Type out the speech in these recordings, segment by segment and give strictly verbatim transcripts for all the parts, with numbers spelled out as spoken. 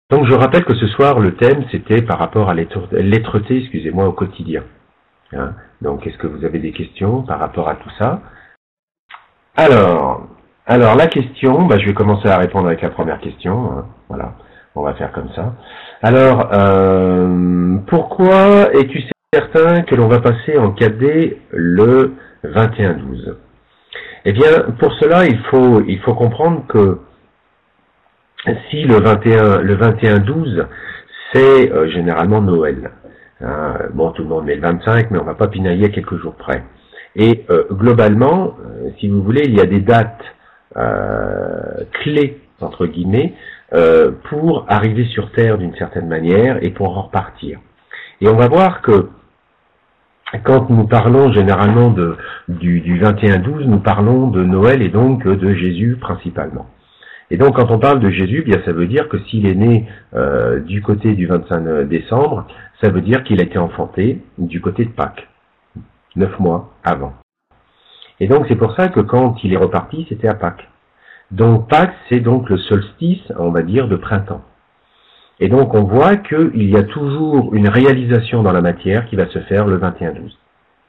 Donc je rappelle que ce soir le thème c'était par rapport à l'être-té, excusez-moi, au quotidien. Hein, donc est-ce que vous avez des questions par rapport à tout ça? Alors, alors la question, bah, je vais commencer à répondre avec la première question. Hein, voilà, on va faire comme ça. Alors, euh, pourquoi es-tu certain que l'on va passer en quatre D le vingt et un douze? Eh bien, pour cela, il faut il faut comprendre que si le vingt et un le vingt et un douze, c'est euh, généralement Noël. Hein, bon, tout le monde met le vingt-cinq, mais on va pas pinailler à quelques jours près. Et euh, globalement, euh, si vous voulez, il y a des dates euh, clés entre guillemets euh, pour arriver sur Terre d'une certaine manière et pour en repartir. Et on va voir que quand nous parlons généralement de, du, du vingt et un douze, nous parlons de Noël et donc de Jésus principalement. Et donc quand on parle de Jésus, bien ça veut dire que s'il est né euh, du côté du vingt-cinq décembre, ça veut dire qu'il a été enfanté du côté de Pâques, neuf mois avant. Et donc c'est pour ça que quand il est reparti, c'était à Pâques. Donc Pâques, c'est donc le solstice, on va dire, de printemps. Et donc on voit qu'il y a toujours une réalisation dans la matière qui va se faire le vingt et un douze.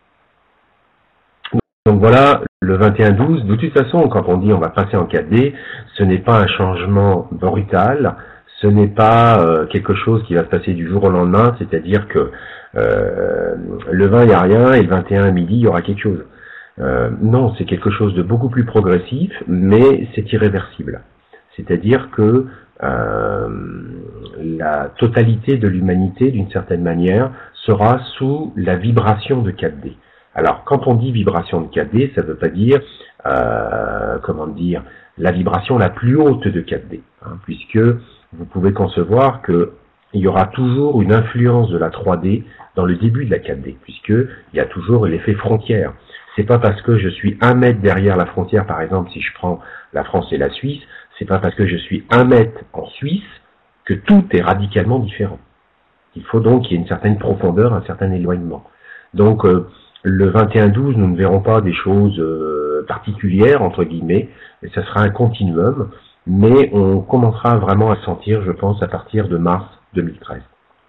Donc voilà, le vingt et un douze, de toute façon, quand on dit on va passer en quatre D, ce n'est pas un changement brutal, ce n'est pas euh, quelque chose qui va se passer du jour au lendemain, c'est-à-dire que euh, le vingt, il n'y a rien, et le vingt et un à midi, il y aura quelque chose. Euh, non, c'est quelque chose de beaucoup plus progressif, mais c'est irréversible. C'est-à-dire que euh, la totalité de l'humanité, d'une certaine manière, sera sous la vibration de quatre D. Alors, quand on dit vibration de quatre D, ça ne veut pas dire, euh, comment dire, la vibration la plus haute de quatre D, hein, puisque vous pouvez concevoir qu'il y aura toujours une influence de la trois D dans le début de la quatre D, puisqu'il y a toujours l'effet frontière. C'est pas parce que je suis un mètre derrière la frontière, par exemple, si je prends la France et la Suisse, c'est pas parce que je suis un mètre en Suisse que tout est radicalement différent. Il faut donc qu'il y ait une certaine profondeur, un certain éloignement. Donc, euh, le vingt et un douze, nous ne verrons pas des choses euh, particulières, entre guillemets, et ça sera un continuum, mais on commencera vraiment à sentir, je pense, à partir de mars deux mille treize.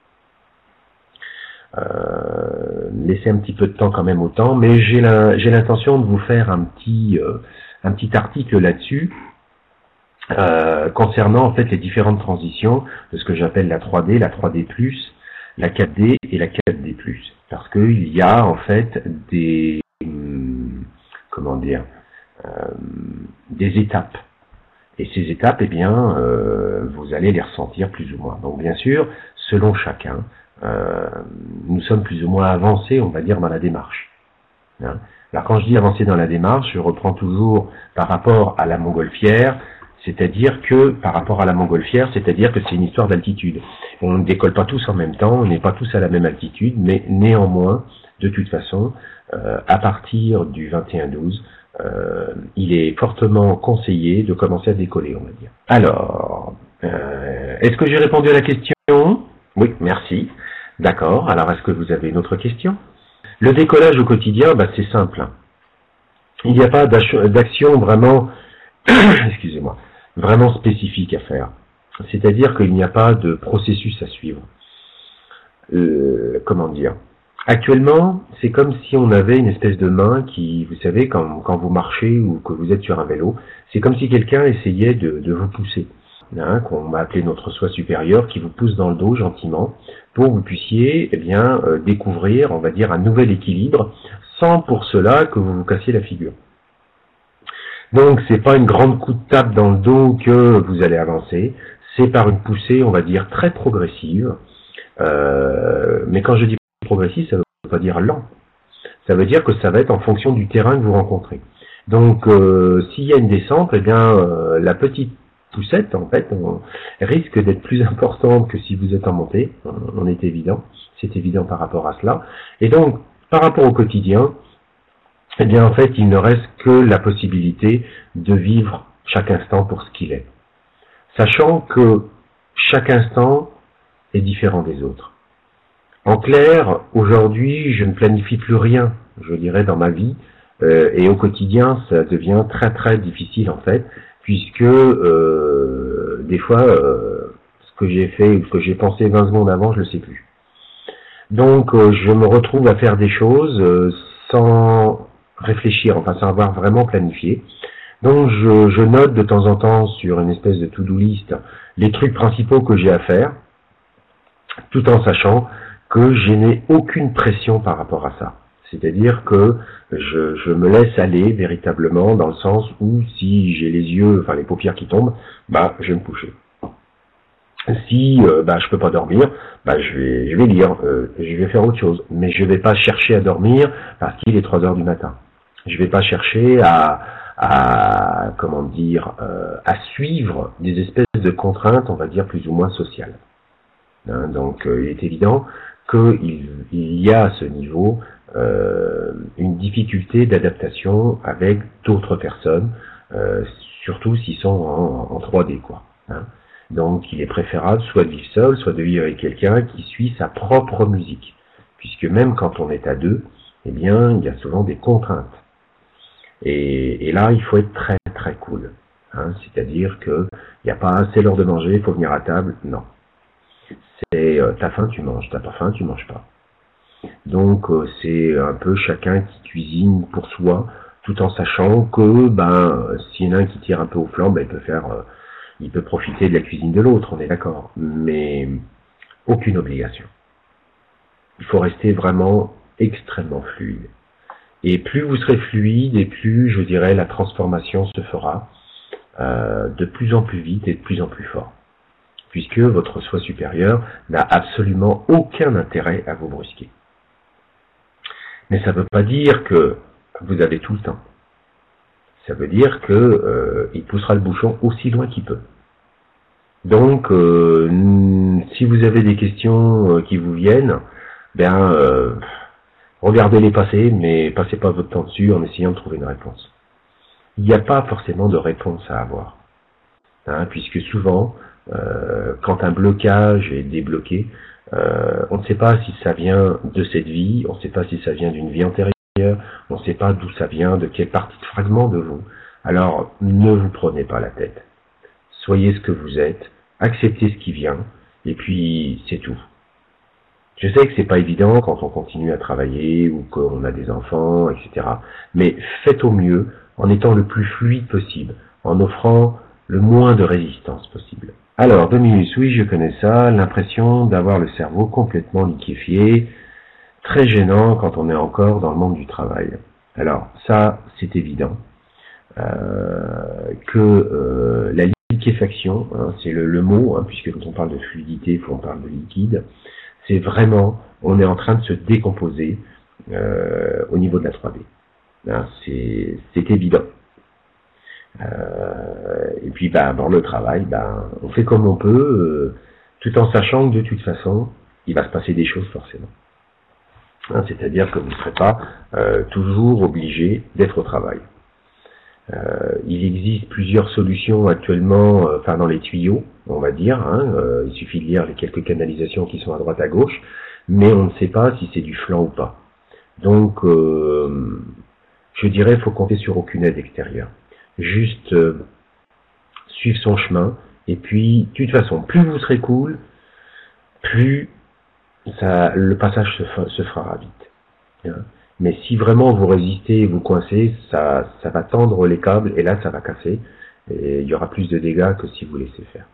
Euh, laissez un petit peu de temps quand même au temps, mais j'ai la, j'ai l'intention de vous faire un petit, euh, un petit article là-dessus, euh, concernant en fait les différentes transitions de ce que j'appelle la trois D, la trois D plus, la quatre D et la quatre D plus, parce qu'il y a en fait des, comment dire, euh, des étapes. Et ces étapes, eh bien, euh, vous allez les ressentir plus ou moins. Donc bien sûr, selon chacun, euh, nous sommes plus ou moins avancés, on va dire, dans la démarche. Hein. Alors quand je dis avancer dans la démarche, je reprends toujours par rapport à la montgolfière, c'est-à-dire que, par rapport à la montgolfière, c'est-à-dire que c'est une histoire d'altitude. On ne décolle pas tous en même temps, on n'est pas tous à la même altitude, mais néanmoins, de toute façon, euh, à partir du vingt et un douze, euh, il est fortement conseillé de commencer à décoller, on va dire. Alors, euh, est-ce que j'ai répondu à la question? Oui, merci. D'accord, alors est-ce que vous avez une autre question? Le décollage au quotidien, bah, c'est simple. Il n'y a pas d'action vraiment, excusez-moi, vraiment spécifique à faire. C'est-à-dire qu'il n'y a pas de processus à suivre. Euh, comment dire? Actuellement, c'est comme si on avait une espèce de main qui, vous savez, quand, quand vous marchez ou que vous êtes sur un vélo, c'est comme si quelqu'un essayait de, de vous pousser. Hein, qu'on va appeler notre soi supérieur, qui vous pousse dans le dos gentiment, pour que vous puissiez eh bien, euh, découvrir, on va dire, un nouvel équilibre, sans pour cela que vous vous cassiez la figure. Donc, c'est pas une grande coup de tape dans le dos que vous allez avancer, c'est par une poussée, on va dire, très progressive. Euh, mais quand je dis progressive, ça ne veut pas dire lent. Ça veut dire que ça va être en fonction du terrain que vous rencontrez. Donc, euh, s'il y a une descente, eh bien, euh, la petite poussette, en fait, on risque d'être plus importante que si vous êtes en montée. On est évident. C'est évident par rapport à cela. Et donc, par rapport au quotidien, eh bien, en fait, il ne reste que la possibilité de vivre chaque instant pour ce qu'il est. Sachant que chaque instant est différent des autres. En clair, aujourd'hui, je ne planifie plus rien, je dirais, dans ma vie, euh, et au quotidien, ça devient très très difficile, en fait, puisque, euh, des fois, euh, ce que j'ai fait ou ce que j'ai pensé vingt secondes avant, je le sais plus. Donc euh, je me retrouve à faire des choses euh, sans réfléchir, enfin sans avoir vraiment planifié. Donc je, je note de temps en temps sur une espèce de to-do list les trucs principaux que j'ai à faire, tout en sachant que je n'ai aucune pression par rapport à ça. C'est-à-dire que je, je me laisse aller véritablement dans le sens où si j'ai les yeux, enfin les paupières qui tombent, bah je vais me coucher. Si euh, bah je peux pas dormir, bah je vais je vais lire, euh, je vais faire autre chose, mais je vais pas chercher à dormir parce qu'il est trois heures du matin. Je vais pas chercher à à comment dire euh, à suivre des espèces de contraintes, on va dire plus ou moins sociales. Hein, donc euh, il est évident qu'il il y a à ce niveau euh, une difficulté d'adaptation avec d'autres personnes, euh, surtout s'ils sont en, en trois D quoi. Hein. Donc il est préférable soit de vivre seul, soit de vivre avec quelqu'un qui suit sa propre musique. Puisque même quand on est à deux, eh bien, il y a souvent des contraintes. Et, et là, il faut être très très cool. Hein, c'est-à-dire que il n'y a pas un c'est l'heure de manger, il faut venir à table. Non. C'est euh, t'as faim, tu manges. T'as pas faim, tu manges pas. Donc euh, c'est un peu chacun qui cuisine pour soi, tout en sachant que ben s'il y en a un qui tire un peu au flanc, ben il peut faire euh, il peut profiter de la cuisine de l'autre, on est d'accord, mais aucune obligation. Il faut rester vraiment extrêmement fluide. Et plus vous serez fluide, et plus, je dirais, la transformation se fera euh, de plus en plus vite et de plus en plus fort. Puisque votre soi supérieur n'a absolument aucun intérêt à vous brusquer. Mais ça ne veut pas dire que vous avez tout le temps. Ça veut dire que euh, il poussera le bouchon aussi loin qu'il peut. Donc, euh, si vous avez des questions euh, qui vous viennent, ben euh, regardez-les passer, mais passez pas votre temps dessus en essayant de trouver une réponse. Il n'y a pas forcément de réponse à avoir, hein, puisque souvent, euh, quand un blocage est débloqué, euh, on ne sait pas si ça vient de cette vie, on ne sait pas si ça vient d'une vie antérieure, on ne sait pas d'où ça vient, de quelle partie de fragment de vous. Alors, ne vous prenez pas la tête. Soyez ce que vous êtes, acceptez ce qui vient, et puis c'est tout. Je sais que c'est pas évident quand on continue à travailler ou qu'on a des enfants, et cetera. Mais faites au mieux en étant le plus fluide possible, en offrant le moins de résistance possible. Alors, Dominus, oui, je connais ça, l'impression d'avoir le cerveau complètement liquéfié, très gênant quand on est encore dans le monde du travail. Alors, ça, c'est évident. Euh, que euh, la liquéfaction, hein, c'est le, le mot, hein, puisque quand on parle de fluidité, il faut on parle de liquide, c'est vraiment, on est en train de se décomposer euh, au niveau de la trois D. Hein, c'est, c'est évident. Euh, et puis, bah, dans le travail, bah, on fait comme on peut, euh, tout en sachant que de toute façon, il va se passer des choses forcément. Hein, c'est-à-dire que vous ne serez pas euh, toujours obligé d'être au travail. Euh, il existe plusieurs solutions actuellement, euh, enfin dans les tuyaux, on va dire. Hein, euh, il suffit de lire les quelques canalisations qui sont à droite à gauche, mais on ne sait pas si c'est du flanc ou pas. Donc, euh, je dirais, il faut compter sur aucune aide extérieure. Juste euh, suivre son chemin, et puis, de toute façon, plus vous serez cool, plus ça, le passage se, fa- se fera vite. Hein. Mais si vraiment vous résistez et vous coincez, ça, ça va tendre les câbles et là ça va casser. Et il y aura plus de dégâts que si vous laissez faire.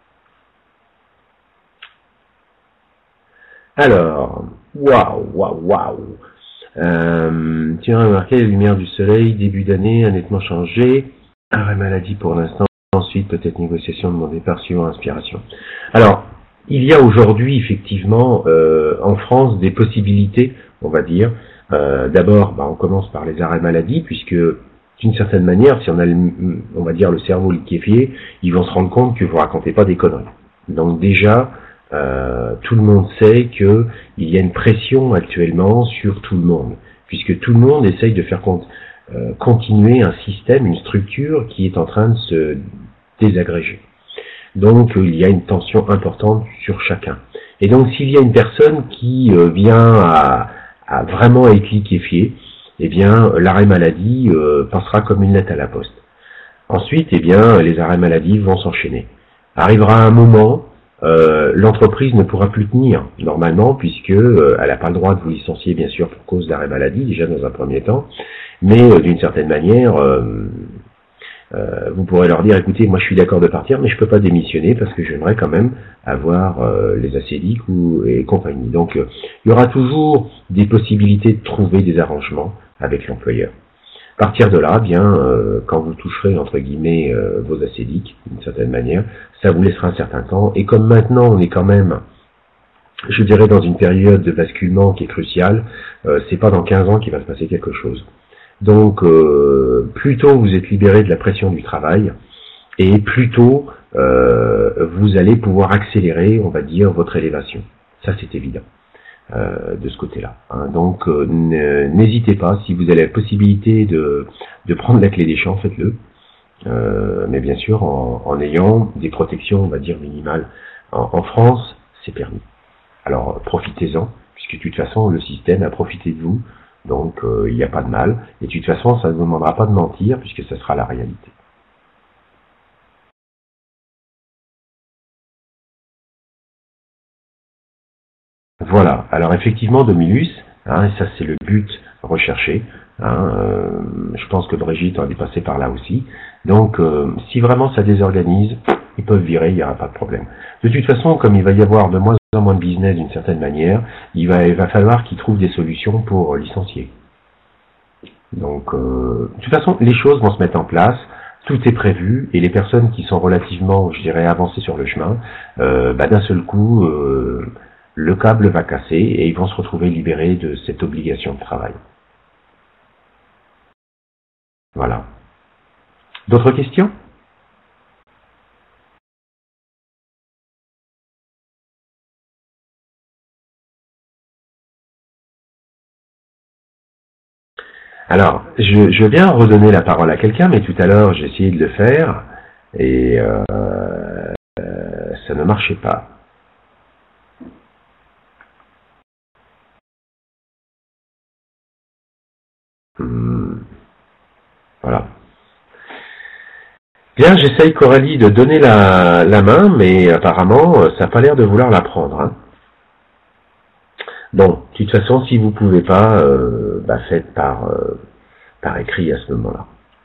Alors, waouh, waouh, waouh. Euh, tu as remarqué la lumière du soleil, début d'année, a nettement changé. Arrêt maladie pour l'instant, ensuite peut-être négociation de mon départ suivant inspiration. Alors, il y a aujourd'hui effectivement euh, en France des possibilités, on va dire. Euh, d'abord, bah, on commence par les arrêts maladie, puisque d'une certaine manière, si on a, le, on va dire, le cerveau liquéfié, ils vont se rendre compte que vous racontez pas des conneries. Donc déjà, euh, tout le monde sait que il y a une pression actuellement sur tout le monde, puisque tout le monde essaye de faire compte, euh, continuer un système, une structure qui est en train de se désagréger. Donc il y a une tension importante sur chacun. Et donc s'il y a une personne qui euh, vient à à vraiment être liquéfié, eh bien, l'arrêt maladie euh, passera comme une lettre à la poste. Ensuite, eh bien, les arrêts maladie vont s'enchaîner. Arrivera un moment euh, l'entreprise ne pourra plus tenir normalement, puisque euh, elle n'a pas le droit de vous licencier, bien sûr, pour cause d'arrêt maladie, déjà dans un premier temps, mais euh, d'une certaine manière, euh, euh, vous pourrez leur dire, écoutez, moi je suis d'accord de partir, mais je peux pas démissionner parce que j'aimerais quand même avoir euh, les acédiques ou et compagnie. Donc euh, il y aura toujours des possibilités de trouver des arrangements avec l'employeur. À partir de là, bien, euh, quand vous toucherez entre guillemets euh, vos acédiques, d'une certaine manière, ça vous laissera un certain temps. Et comme maintenant on est quand même, je dirais, dans une période de basculement qui est cruciale, euh, c'est pas dans quinze ans qu'il va se passer quelque chose. Donc, euh, plus tôt vous êtes libéré de la pression du travail, et plus tôt euh, vous allez pouvoir accélérer, on va dire, votre élévation. Ça, c'est évident. Euh, de ce côté-là. Hein. Donc, euh, n'hésitez pas, si vous avez la possibilité de, de prendre la clé des champs, faites-le. Euh, mais bien sûr, en, en ayant des protections, on va dire, minimales. En, en France, c'est permis. Alors, profitez-en, puisque de toute façon, le système a profité de vous, donc il euh, n'y a pas de mal. Et de toute façon, ça ne vous demandera pas de mentir, puisque ça sera la réalité. Voilà, alors effectivement Domilus, hein, et ça c'est le but recherché, hein, euh, je pense que Brigitte en est passée par là aussi, donc euh, si vraiment ça désorganise, ils peuvent virer, il n'y aura pas de problème. De toute façon, comme il va y avoir de moins en moins de business d'une certaine manière, il va, il va falloir qu'ils trouvent des solutions pour licencier. Donc, euh, de toute façon, les choses vont se mettre en place, tout est prévu, et les personnes qui sont relativement, je dirais, avancées sur le chemin, euh, bah, d'un seul coup... Euh, le câble va casser et ils vont se retrouver libérés de cette obligation de travail. Voilà. D'autres questions ? Alors, je, je viens redonner la parole à quelqu'un, mais tout à l'heure j'ai essayé de le faire et euh, euh, ça ne marchait pas. Hum, voilà. Bien, j'essaye, Coralie, de donner la, la main, mais apparemment, ça n'a pas l'air de vouloir la prendre. Hein. Bon, de toute façon, si vous pouvez pas, euh, bah faites par, euh, par écrit à ce moment-là.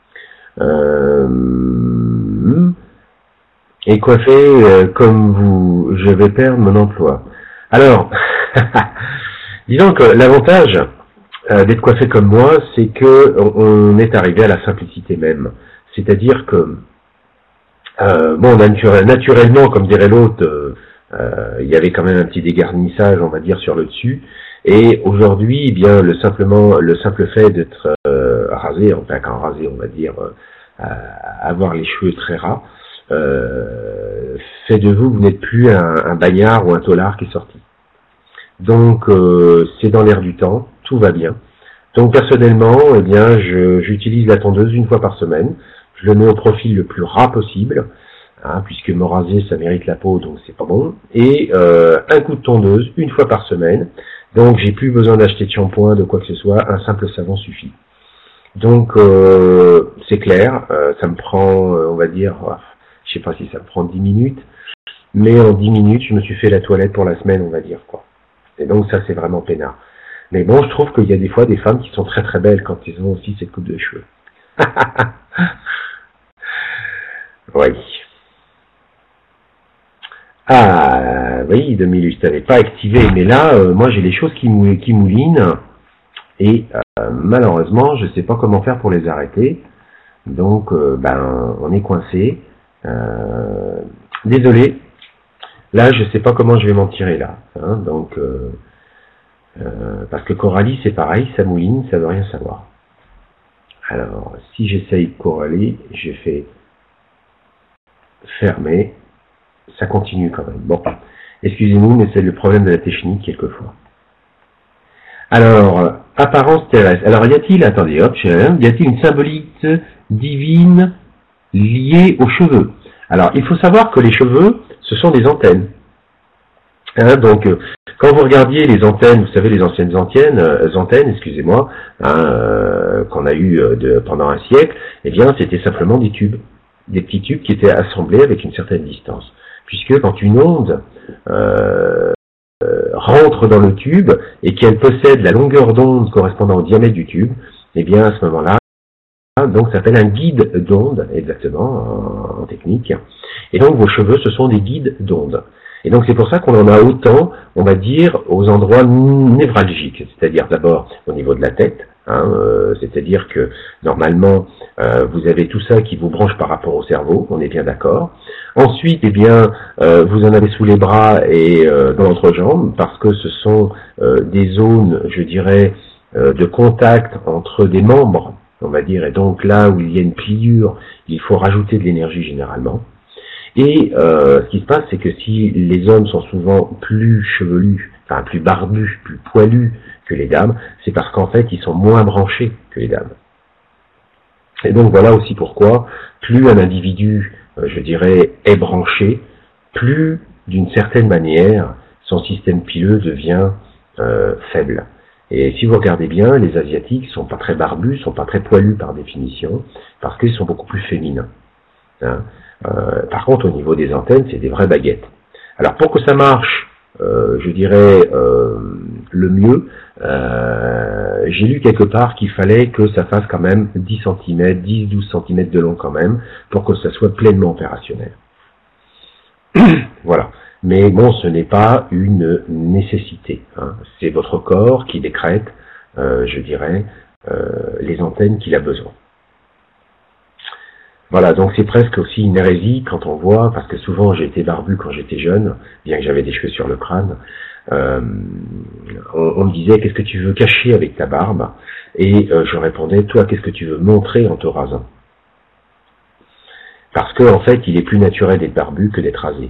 Euh, et coiffé euh, comme vous, je vais perdre mon emploi. Alors, disons que l'avantage euh, d'être coiffé comme moi, c'est que on est arrivé à la simplicité même. C'est-à-dire que, euh, bon, naturel, naturellement, comme dirait l'autre, euh, euh, il y avait quand même un petit dégarnissage, on va dire, sur le dessus. Et aujourd'hui, eh bien, le simplement, le simple fait d'être euh, rasé, enfin quand rasé, on va dire, euh, avoir les cheveux très ras, euh, fait de vous, vous n'êtes plus un, un bagnard ou un tolard qui est sorti. Donc, euh, c'est dans l'air du temps, tout va bien. Donc, personnellement, eh bien, je, j'utilise la tondeuse une fois par semaine. Je le mets au profil le plus ras possible, hein, puisque me raser, ça mérite la peau, donc c'est pas bon. Et euh, un coup de tondeuse une fois par semaine. Donc, j'ai plus besoin d'acheter de shampoing, de quoi que ce soit. Un simple savon suffit. Donc, euh, c'est clair. Euh, ça me prend, euh, on va dire, euh, je sais pas si ça me prend dix minutes, mais en dix minutes, je me suis fait la toilette pour la semaine, on va dire, quoi. Et donc, ça, c'est vraiment peinard. Mais bon, je trouve qu'il y a des fois des femmes qui sont très très belles quand ils ont aussi cette coupe de cheveux. Oui. Ah, oui, Domilus, t'avais pas activé, mais là, euh, moi, j'ai les choses qui, mou qui moulinent, et euh, malheureusement, je sais pas comment faire pour les arrêter. Donc, euh, ben, on est coincé. Euh, désolé. Là, je sais pas comment je vais m'en tirer là. Hein, donc, euh, euh, parce que Coralie, c'est pareil, ça mouline, ça veut rien savoir. Alors, si j'essaye Coralie, j'ai fait fermer, ça continue quand même. Bon, excusez-nous, mais c'est le problème de la technique quelquefois. Alors, apparence terrestre. Alors, y a-t-il, attendez, hop, y a-t-il une symbolique divine liée aux cheveux? Alors, il faut savoir que les cheveux, ce sont des antennes. Hein, donc, euh, quand vous regardiez les antennes, vous savez, les anciennes antennes, euh, antennes, excusez-moi, hein, euh, qu'on a eu euh, de, pendant un siècle, eh bien, c'était simplement des tubes, des petits tubes qui étaient assemblés avec une certaine distance. puisque quand une onde euh, euh, rentre dans le tube et qu'elle possède la longueur d'onde correspondant au diamètre du tube, eh bien à ce moment-là, donc ça s'appelle un guide d'onde, exactement, en, en technique. Et donc vos cheveux, ce sont des guides d'onde. Et donc c'est pour ça qu'on en a autant, on va dire, aux endroits névralgiques, c'est-à-dire d'abord au niveau de la tête, hein, euh, c'est-à-dire que normalement euh, vous avez tout ça qui vous branche par rapport au cerveau, on est bien d'accord. Ensuite, eh bien, euh, vous en avez sous les bras et euh, dans l'entrejambe, parce que ce sont euh, des zones, je dirais, euh, de contact entre des membres, on va dire, et donc là où il y a une pliure, il faut rajouter de l'énergie généralement. Et euh, ce qui se passe, c'est que si les hommes sont souvent plus chevelus, enfin plus barbus, plus poilus que les dames, c'est parce qu'en fait, ils sont moins branchés que les dames. Et donc voilà aussi pourquoi, plus un individu, euh, je dirais, est branché, plus, d'une certaine manière, son système pileux devient euh, faible. Et si vous regardez bien, les Asiatiques sont pas très barbus, sont pas très poilus par définition, parce qu'ils sont beaucoup plus féminins. Hein. Euh, par contre, au niveau des antennes, c'est des vraies baguettes. Alors, pour que ça marche, euh, je dirais euh, le mieux, euh, j'ai lu quelque part qu'il fallait que ça fasse quand même dix centimètres, dix à douze centimètres de long quand même, pour que ça soit pleinement opérationnel. Voilà. Mais bon, ce n'est pas une nécessité. Hein. C'est votre corps qui décrète, euh, je dirais, euh, les antennes qu'il a besoin. Voilà, donc c'est presque aussi une hérésie quand on voit, parce que souvent j'ai été barbu quand j'étais jeune, bien que j'avais des cheveux sur le crâne, euh, on, on me disait qu'est-ce que tu veux cacher avec ta barbe, et euh, je répondais toi qu'est-ce que tu veux montrer en te rasant, parce que en fait il est plus naturel d'être barbu que d'être rasé.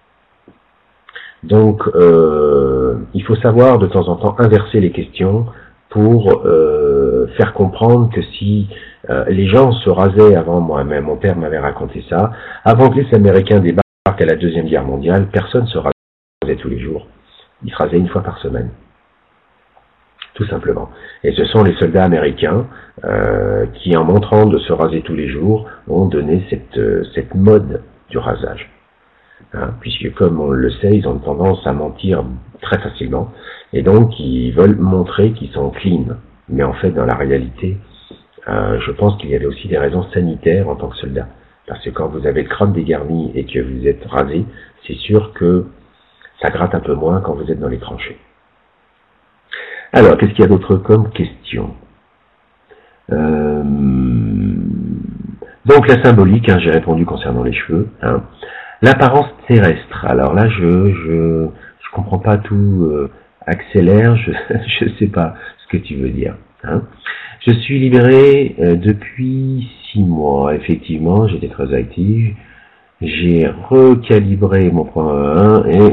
Donc euh, il faut savoir de temps en temps inverser les questions pour euh, faire comprendre que si euh, les gens se rasaient avant, moi-même, mon père m'avait raconté ça, avant que les Américains débarquent à la Deuxième Guerre mondiale, personne ne se rasait tous les jours. Ils se rasaient une fois par semaine. Tout simplement. Et ce sont les soldats américains euh, qui, en montrant de se raser tous les jours, ont donné cette, euh, cette mode du rasage. Hein, puisque comme on le sait, ils ont tendance à mentir très facilement, et donc ils veulent montrer qu'ils sont clean. Mais en fait, dans la réalité, euh, je pense qu'il y avait aussi des raisons sanitaires en tant que soldat. Parce que quand vous avez le crâne dégarni et que vous êtes rasé, c'est sûr que ça gratte un peu moins quand vous êtes dans les tranchées. Alors, qu'est-ce qu'il y a d'autre comme question? euh... Donc la symbolique, hein, j'ai répondu concernant les cheveux. Hein. L'apparence terrestre. Alors là, je je je comprends pas tout. Euh, accélère, je je sais pas ce que tu veux dire. Hein. Je suis libéré euh, depuis six mois. Effectivement, j'étais très actif. J'ai recalibré mon programme et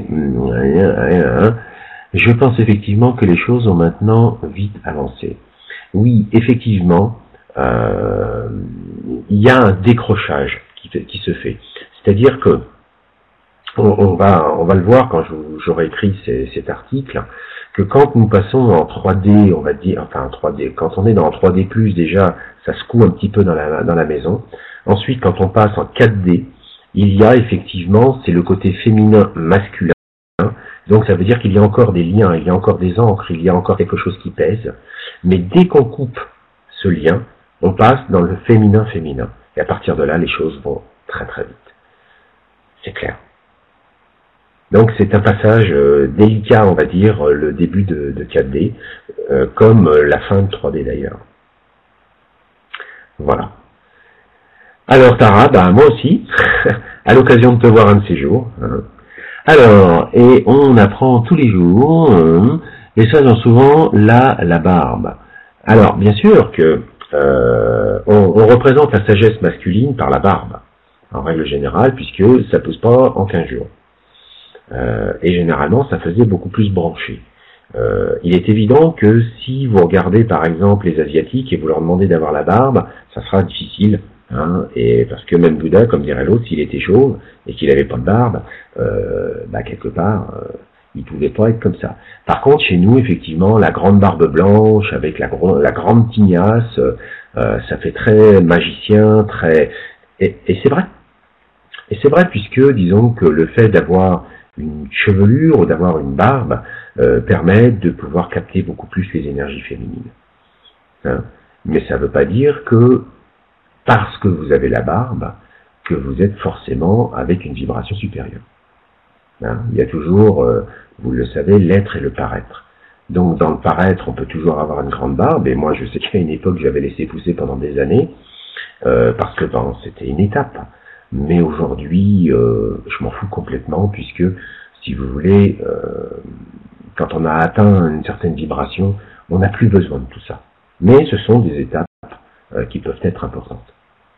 je pense effectivement que les choses ont maintenant vite avancé. Oui, effectivement, euh, il y a un décrochage qui, qui se fait. C'est-à-dire que on, on va on va le voir quand j'aurai écrit ces, cet article, que quand nous passons en trois D, on va dire, enfin en trois D, quand on est dans trois D plus, déjà, ça secoue un petit peu dans la dans la maison. Ensuite, quand on passe en quatre D, il y a effectivement, c'est le côté féminin masculin. Donc ça veut dire qu'il y a encore des liens, il y a encore des encres, il y a encore quelque chose qui pèse. Mais dès qu'on coupe ce lien, on passe dans le féminin féminin. Et à partir de là, les choses vont très très vite. C'est clair. Donc c'est un passage euh, délicat, on va dire, le début de, de quatre D, euh, comme la fin de trois D d'ailleurs. Voilà. Alors Tara, bah moi aussi, à l'occasion de te voir un de ces jours. Hein. Alors, et on apprend tous les jours, hein, les sages ont souvent la, la barbe. Alors, bien sûr que euh, on, on représente la sagesse masculine par la barbe, en règle générale, puisque ça pousse pas en quinze jours. Euh, et généralement, ça faisait beaucoup plus branché. Euh, il est évident que si vous regardez par exemple les Asiatiques et vous leur demandez d'avoir la barbe, ça sera difficile. Hein, et parce que même Bouddha, comme dirait l'autre, s'il était chauve et qu'il n'avait pas de barbe, euh, bah quelque part, euh, il pouvait pas être comme ça. Par contre, chez nous, effectivement, la grande barbe blanche avec la, gro la grande tignasse, euh, ça fait très magicien, très et, et c'est vrai. Et c'est vrai puisque, disons que le fait d'avoir une chevelure ou d'avoir une barbe euh, permet de pouvoir capter beaucoup plus les énergies féminines. Hein. Mais ça ne veut pas dire que, parce que vous avez la barbe, que vous êtes forcément avec une vibration supérieure. Hein. Il y a toujours, euh, vous le savez, l'être et le paraître. Donc dans le paraître, on peut toujours avoir une grande barbe, et moi je sais qu'à une époque j'avais laissé pousser pendant des années, euh, parce que ben, c'était une étape. Mais aujourd'hui, euh, je m'en fous complètement, puisque, si vous voulez, euh, quand on a atteint une certaine vibration, on n'a plus besoin de tout ça. Mais ce sont des étapes euh, qui peuvent être importantes.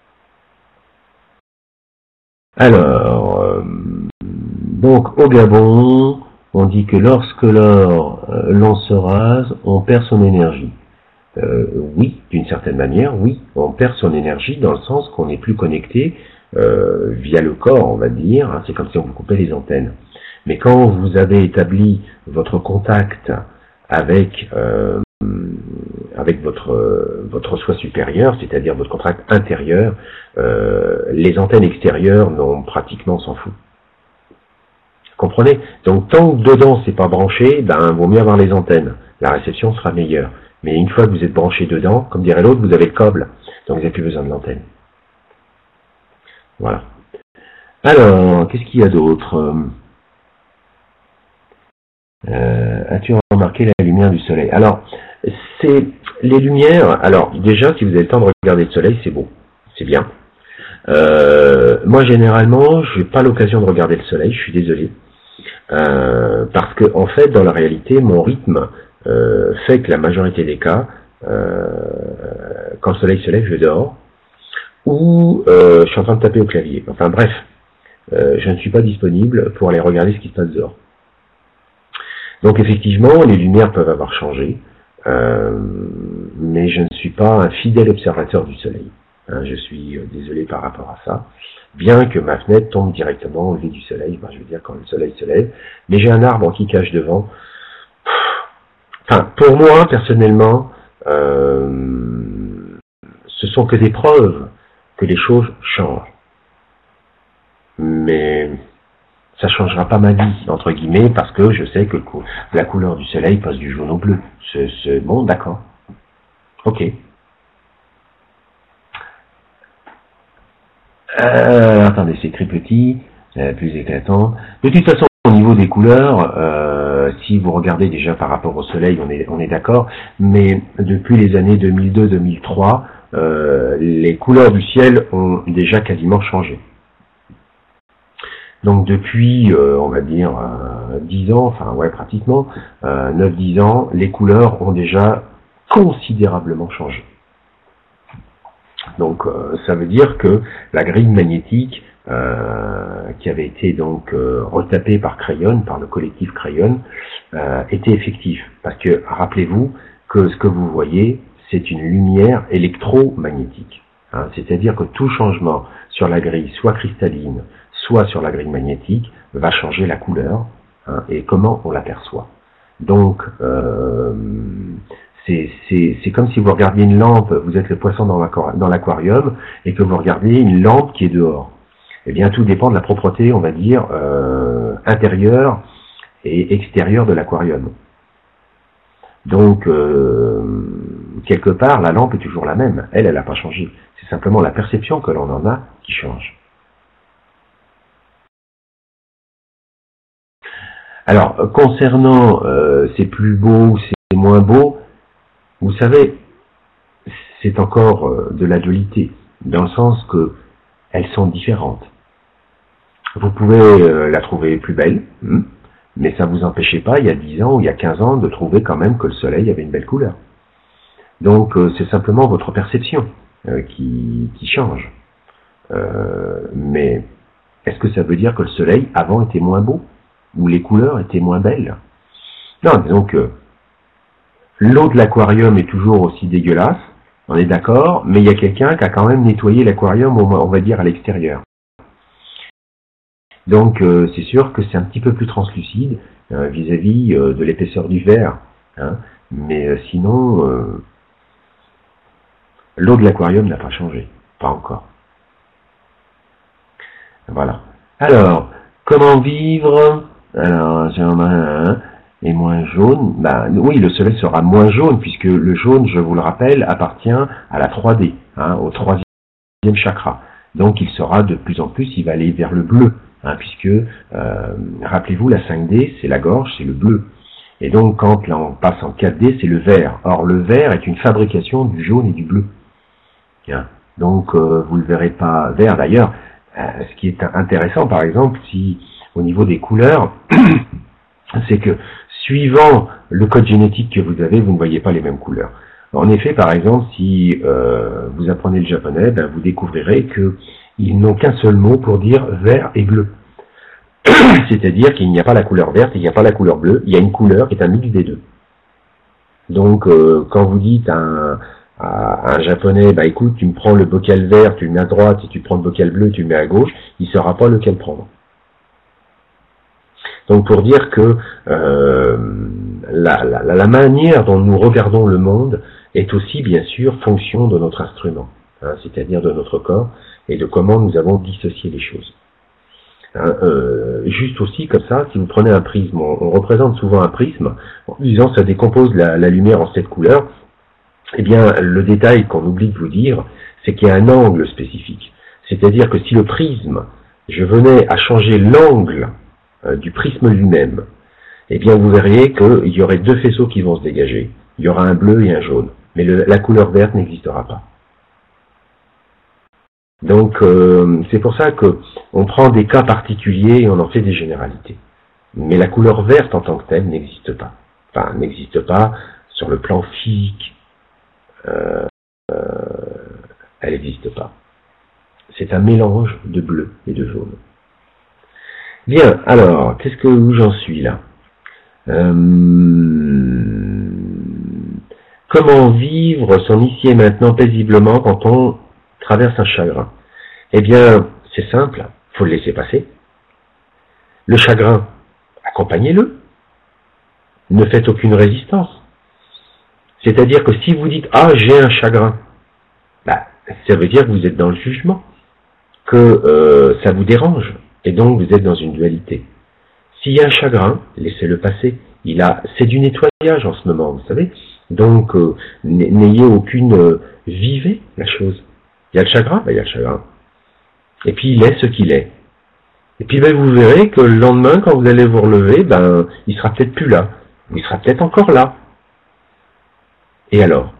Alors, euh, donc au Gabon, on dit que lorsque l'or euh, l'on se rase, on perd son énergie. Euh, oui, d'une certaine manière, oui, on perd son énergie dans le sens qu'on n'est plus connecté euh, via le corps, on va dire. Hein, c'est comme si on vous coupait les antennes. Mais quand vous avez établi votre contact avec euh, avec votre votre soi supérieur, c'est-à-dire votre contact intérieur, euh, les antennes extérieures, n'ont pratiquement, on s'en fout. Comprenez? Donc tant que dedans c'est pas branché, ben vaut mieux avoir les antennes. La réception sera meilleure. Mais une fois que vous êtes branché dedans, comme dirait l'autre, vous avez le câble. Donc vous n'avez plus besoin de l'antenne. Voilà. Alors, qu'est-ce qu'il y a d'autre? euh, As-tu remarqué la lumière du soleil? Alors, c'est les lumières. Alors, déjà, si vous avez le temps de regarder le soleil, c'est beau. C'est bien. Euh, moi, généralement, je n'ai pas l'occasion de regarder le soleil, je suis désolé. Euh, parce que, en fait, dans la réalité, mon rythme euh, fait que la majorité des cas, euh, quand le soleil se lève, je dors, ou euh, je suis en train de taper au clavier. Enfin bref, euh, je ne suis pas disponible pour aller regarder ce qui se passe dehors. Donc effectivement, les lumières peuvent avoir changé, euh, mais je ne suis pas un fidèle observateur du soleil. Hein, je suis euh, désolé par rapport à ça. Bien que ma fenêtre tombe directement au lever du soleil, ben, je veux dire quand le soleil se lève, mais j'ai un arbre qui cache devant. Enfin, pour moi, personnellement, euh, ce sont que des preuves que les choses changent. Mais ça ne changera pas ma vie, entre guillemets, parce que je sais que la couleur du soleil passe du jaune au bleu. C'est, c'est bon, d'accord. Ok. Euh, attendez, c'est écrit petit, euh, plus éclatant. De toute façon, au niveau des couleurs, euh, si vous regardez déjà par rapport au soleil, on est, on est d'accord, mais depuis les années deux mille deux deux mille trois, euh, les couleurs du ciel ont déjà quasiment changé. Donc depuis, euh, on va dire, euh, dix ans, enfin ouais, pratiquement, euh, neuf dix ans, les couleurs ont déjà considérablement changé. Donc euh, ça veut dire que la grille magnétique euh, qui avait été donc euh, retapée par Crayon, par le collectif Crayon, euh, était effective. Parce que rappelez-vous que ce que vous voyez, c'est une lumière électromagnétique. Hein, c'est-à-dire que tout changement sur la grille, soit cristalline, soit sur la grille magnétique, va changer la couleur hein, et comment on l'aperçoit. Donc, euh, c'est, c'est, c'est comme si vous regardiez une lampe, vous êtes le poisson dans l'aquarium, et que vous regardez une lampe qui est dehors. Eh bien, tout dépend de la propreté, on va dire, euh, intérieure et extérieure de l'aquarium. Donc, euh, quelque part, la lampe est toujours la même. Elle, elle n'a pas changé. C'est simplement la perception que l'on en a qui change. Alors, concernant euh, c'est plus beau ou c'est moins beau, vous savez, c'est encore euh, de la dualité, dans le sens que elles sont différentes. Vous pouvez euh, la trouver plus belle, hein, mais ça ne vous empêchait pas, il y a dix ans ou il y a quinze ans, de trouver quand même que le soleil avait une belle couleur. Donc, euh, c'est simplement votre perception euh, qui, qui change. Euh, mais est-ce que ça veut dire que le soleil, avant, était moins beau? Ou les couleurs étaient moins belles? Non, disons que l'eau de l'aquarium est toujours aussi dégueulasse, on est d'accord, mais il y a quelqu'un qui a quand même nettoyé l'aquarium, on va dire, à l'extérieur. Donc, euh, c'est sûr que c'est un petit peu plus translucide euh, vis-à-vis euh, de l'épaisseur du verre. Hein, mais euh, sinon, euh, l'eau de l'aquarium n'a pas changé. Pas encore. Voilà. Alors, comment vivre? Alors, c'est un et moins jaune. Ben, oui, le soleil sera moins jaune, puisque le jaune, je vous le rappelle, appartient à la trois D, hein, au troisième chakra. Donc, il sera de plus en plus, il va aller vers le bleu, hein, puisque, euh, rappelez-vous, la cinq D, c'est la gorge, c'est le bleu. Et donc, quand là, on passe en quatre D, c'est le vert. Or, le vert est une fabrication du jaune et du bleu. Hein. Donc, euh, vous ne le verrez pas vert. D'ailleurs, euh, ce qui est intéressant, par exemple, si au niveau des couleurs, c'est que suivant le code génétique que vous avez, vous ne voyez pas les mêmes couleurs. En effet, par exemple, si euh, vous apprenez le japonais, ben, vous découvrirez qu'ils n'ont qu'un seul mot pour dire vert et bleu. C'est-à-dire qu'il n'y a pas la couleur verte, il n'y a pas la couleur bleue, il y a une couleur qui est un mix des deux. Donc, euh, quand vous dites à un, à un japonais, bah écoute, tu me prends le bocal vert, tu le mets à droite, et tu prends le bocal bleu, tu le mets à gauche, il ne saura pas lequel prendre. Donc, pour dire que euh, la, la, la manière dont nous regardons le monde est aussi, bien sûr, fonction de notre instrument, hein, c'est-à-dire de notre corps, et de comment nous avons dissocié les choses. Hein, euh, juste aussi comme ça, si vous prenez un prisme, on, on représente souvent un prisme en disant ça décompose la, la lumière en sept couleurs. Eh bien, le détail qu'on oublie de vous dire, c'est qu'il y a un angle spécifique. C'est-à-dire que si le prisme, je venais à changer l'angle euh, du prisme lui-même, eh bien vous verriez qu'il y aurait deux faisceaux qui vont se dégager. Il y aura un bleu et un jaune, mais le, la couleur verte n'existera pas. Donc, euh, c'est pour ça que on prend des cas particuliers et on en fait des généralités. Mais la couleur verte en tant que telle n'existe pas. Enfin, n'existe pas sur le plan physique. Euh, euh, elle n'existe pas. C'est un mélange de bleu et de jaune. Bien, alors, qu'est-ce que où j'en suis là euh, Comment vivre son ici et maintenant paisiblement quand on traverse un chagrin? Eh bien, c'est simple, il faut le laisser passer. Le chagrin, accompagnez-le. Ne faites aucune résistance. C'est-à-dire que si vous dites « Ah, j'ai un chagrin », bah, ça veut dire que vous êtes dans le jugement, que euh, ça vous dérange, et donc vous êtes dans une dualité. S'il y a un chagrin, laissez-le passer. Il a, c'est du nettoyage en ce moment, vous savez. Donc, euh, n'ayez aucune... Euh, vivez la chose. Il y a le chagrin, ben, il y a le chagrin. Et puis il est ce qu'il est. Et puis ben, vous verrez que le lendemain, quand vous allez vous relever, ben, il sera peut-être plus là. Il sera peut-être encore là. Et alors?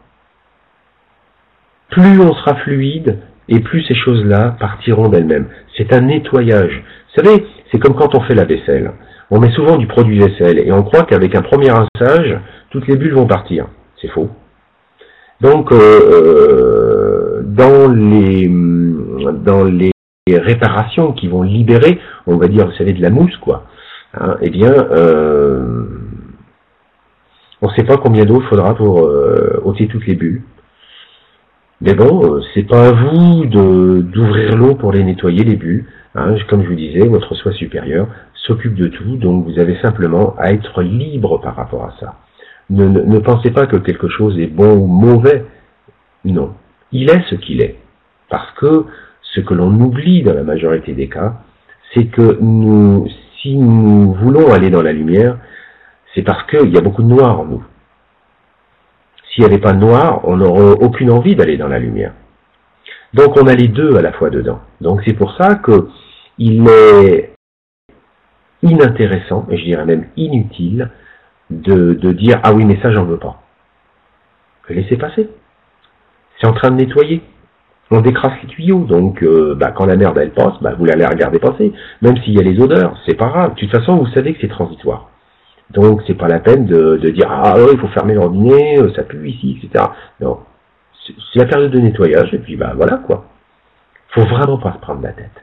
Plus on sera fluide, et plus ces choses-là partiront d'elles-mêmes. C'est un nettoyage. Vous savez, c'est comme quand on fait la vaisselle. On met souvent du produit vaisselle, et on croit qu'avec un premier rinçage, toutes les bulles vont partir. C'est faux. Donc, euh, dans les dans les réparations qui vont libérer, on va dire, vous savez, de la mousse, quoi, hein, eh bien, euh, on ne sait pas combien d'eau il faudra pour euh, ôter toutes les bulles. Mais bon, c'est pas à vous de d'ouvrir l'eau pour les nettoyer, les bulles. Hein, comme je vous disais, votre soi supérieur s'occupe de tout, donc vous avez simplement à être libre par rapport à ça. Ne, ne, ne pensez pas que quelque chose est bon ou mauvais. Non. Il est ce qu'il est. Parce que ce que l'on oublie dans la majorité des cas, c'est que nous, si nous voulons aller dans la lumière, c'est parce qu'il y a beaucoup de noir en nous. S'il n'y avait pas de noir, on n'aurait aucune envie d'aller dans la lumière. Donc on a les deux à la fois dedans. Donc c'est pour ça que il est inintéressant, et je dirais même inutile, de, de dire « Ah oui, mais ça, j'en veux pas ». Laissez passer. C'est en train de nettoyer. On décrasse les tuyaux, donc euh, bah, quand la merde elle passe, bah, vous l'allez regarder passer. Même s'il y a les odeurs, c'est pas grave. De toute façon, vous savez que c'est transitoire. Donc c'est pas la peine de, de dire « Ah ouais, il faut fermer le robinet, ça pue ici, et cetera » Non, c'est la période de nettoyage, et puis bah voilà quoi. Faut vraiment pas se prendre la tête.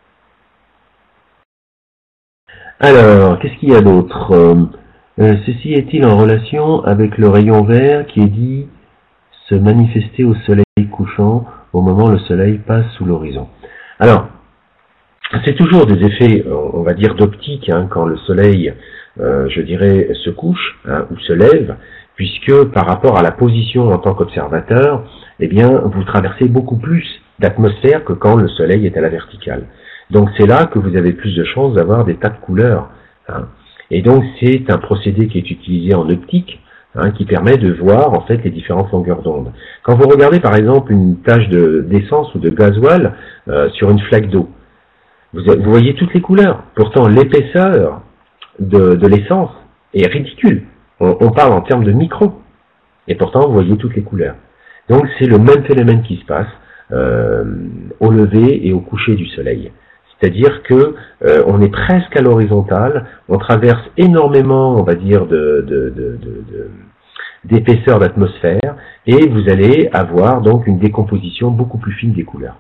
Alors, qu'est-ce qu'il y a d'autre? euh, Ceci est-il en relation avec le rayon vert qui est dit se manifester au soleil couchant au moment où le soleil passe sous l'horizon? Alors, c'est toujours des effets, on va dire, d'optique, hein, quand le soleil, euh, je dirais, se couche, hein, ou se lève, puisque par rapport à la position en tant qu'observateur, eh bien, vous traversez beaucoup plus d'atmosphère que quand le soleil est à la verticale. Donc c'est là que vous avez plus de chances d'avoir des tas de couleurs. Hein. Et donc c'est un procédé qui est utilisé en optique, hein, qui permet de voir en fait les différentes longueurs d'onde. Quand vous regardez par exemple une tache de, d'essence ou de gasoil euh, sur une flaque d'eau, vous, vous voyez toutes les couleurs. Pourtant l'épaisseur de, de l'essence est ridicule. On, on parle en termes de microns. Et pourtant vous voyez toutes les couleurs. Donc c'est le même phénomène qui se passe euh, au lever et au coucher du soleil. C'est-à-dire que euh, on est presque à l'horizontale, on traverse énormément, on va dire, de, de, de, de, de d'épaisseur d'atmosphère, et vous allez avoir donc une décomposition beaucoup plus fine des couleurs.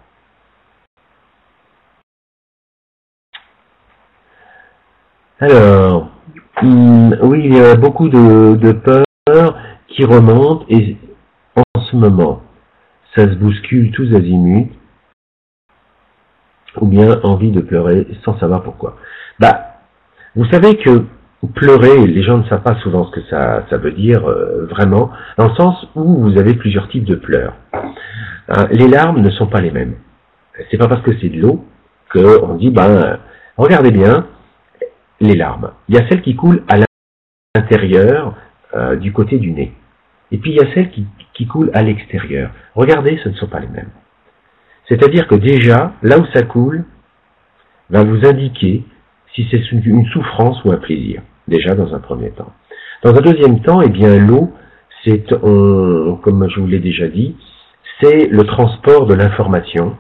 Alors, hum, oui, il y a beaucoup de, de peurs qui remontent, et en ce moment, ça se bouscule tous azimuts, ou bien envie de pleurer sans savoir pourquoi. Bah, vous savez que pleurer, les gens ne savent pas souvent ce que ça, ça veut dire euh, vraiment, dans le sens où vous avez plusieurs types de pleurs. Hein, les larmes ne sont pas les mêmes. C'est pas parce que c'est de l'eau qu'on dit, ben, regardez bien les larmes. Il y a celles qui coulent à l'intérieur euh, du côté du nez. Et puis il y a celles qui, qui coulent à l'extérieur. Regardez, ce ne sont pas les mêmes. C'est-à-dire que déjà, là où ça coule, va vous indiquer si c'est une souffrance ou un plaisir, déjà dans un premier temps. Dans un deuxième temps, eh bien l'eau, c'est, on, comme je vous l'ai déjà dit, c'est le transport de l'information,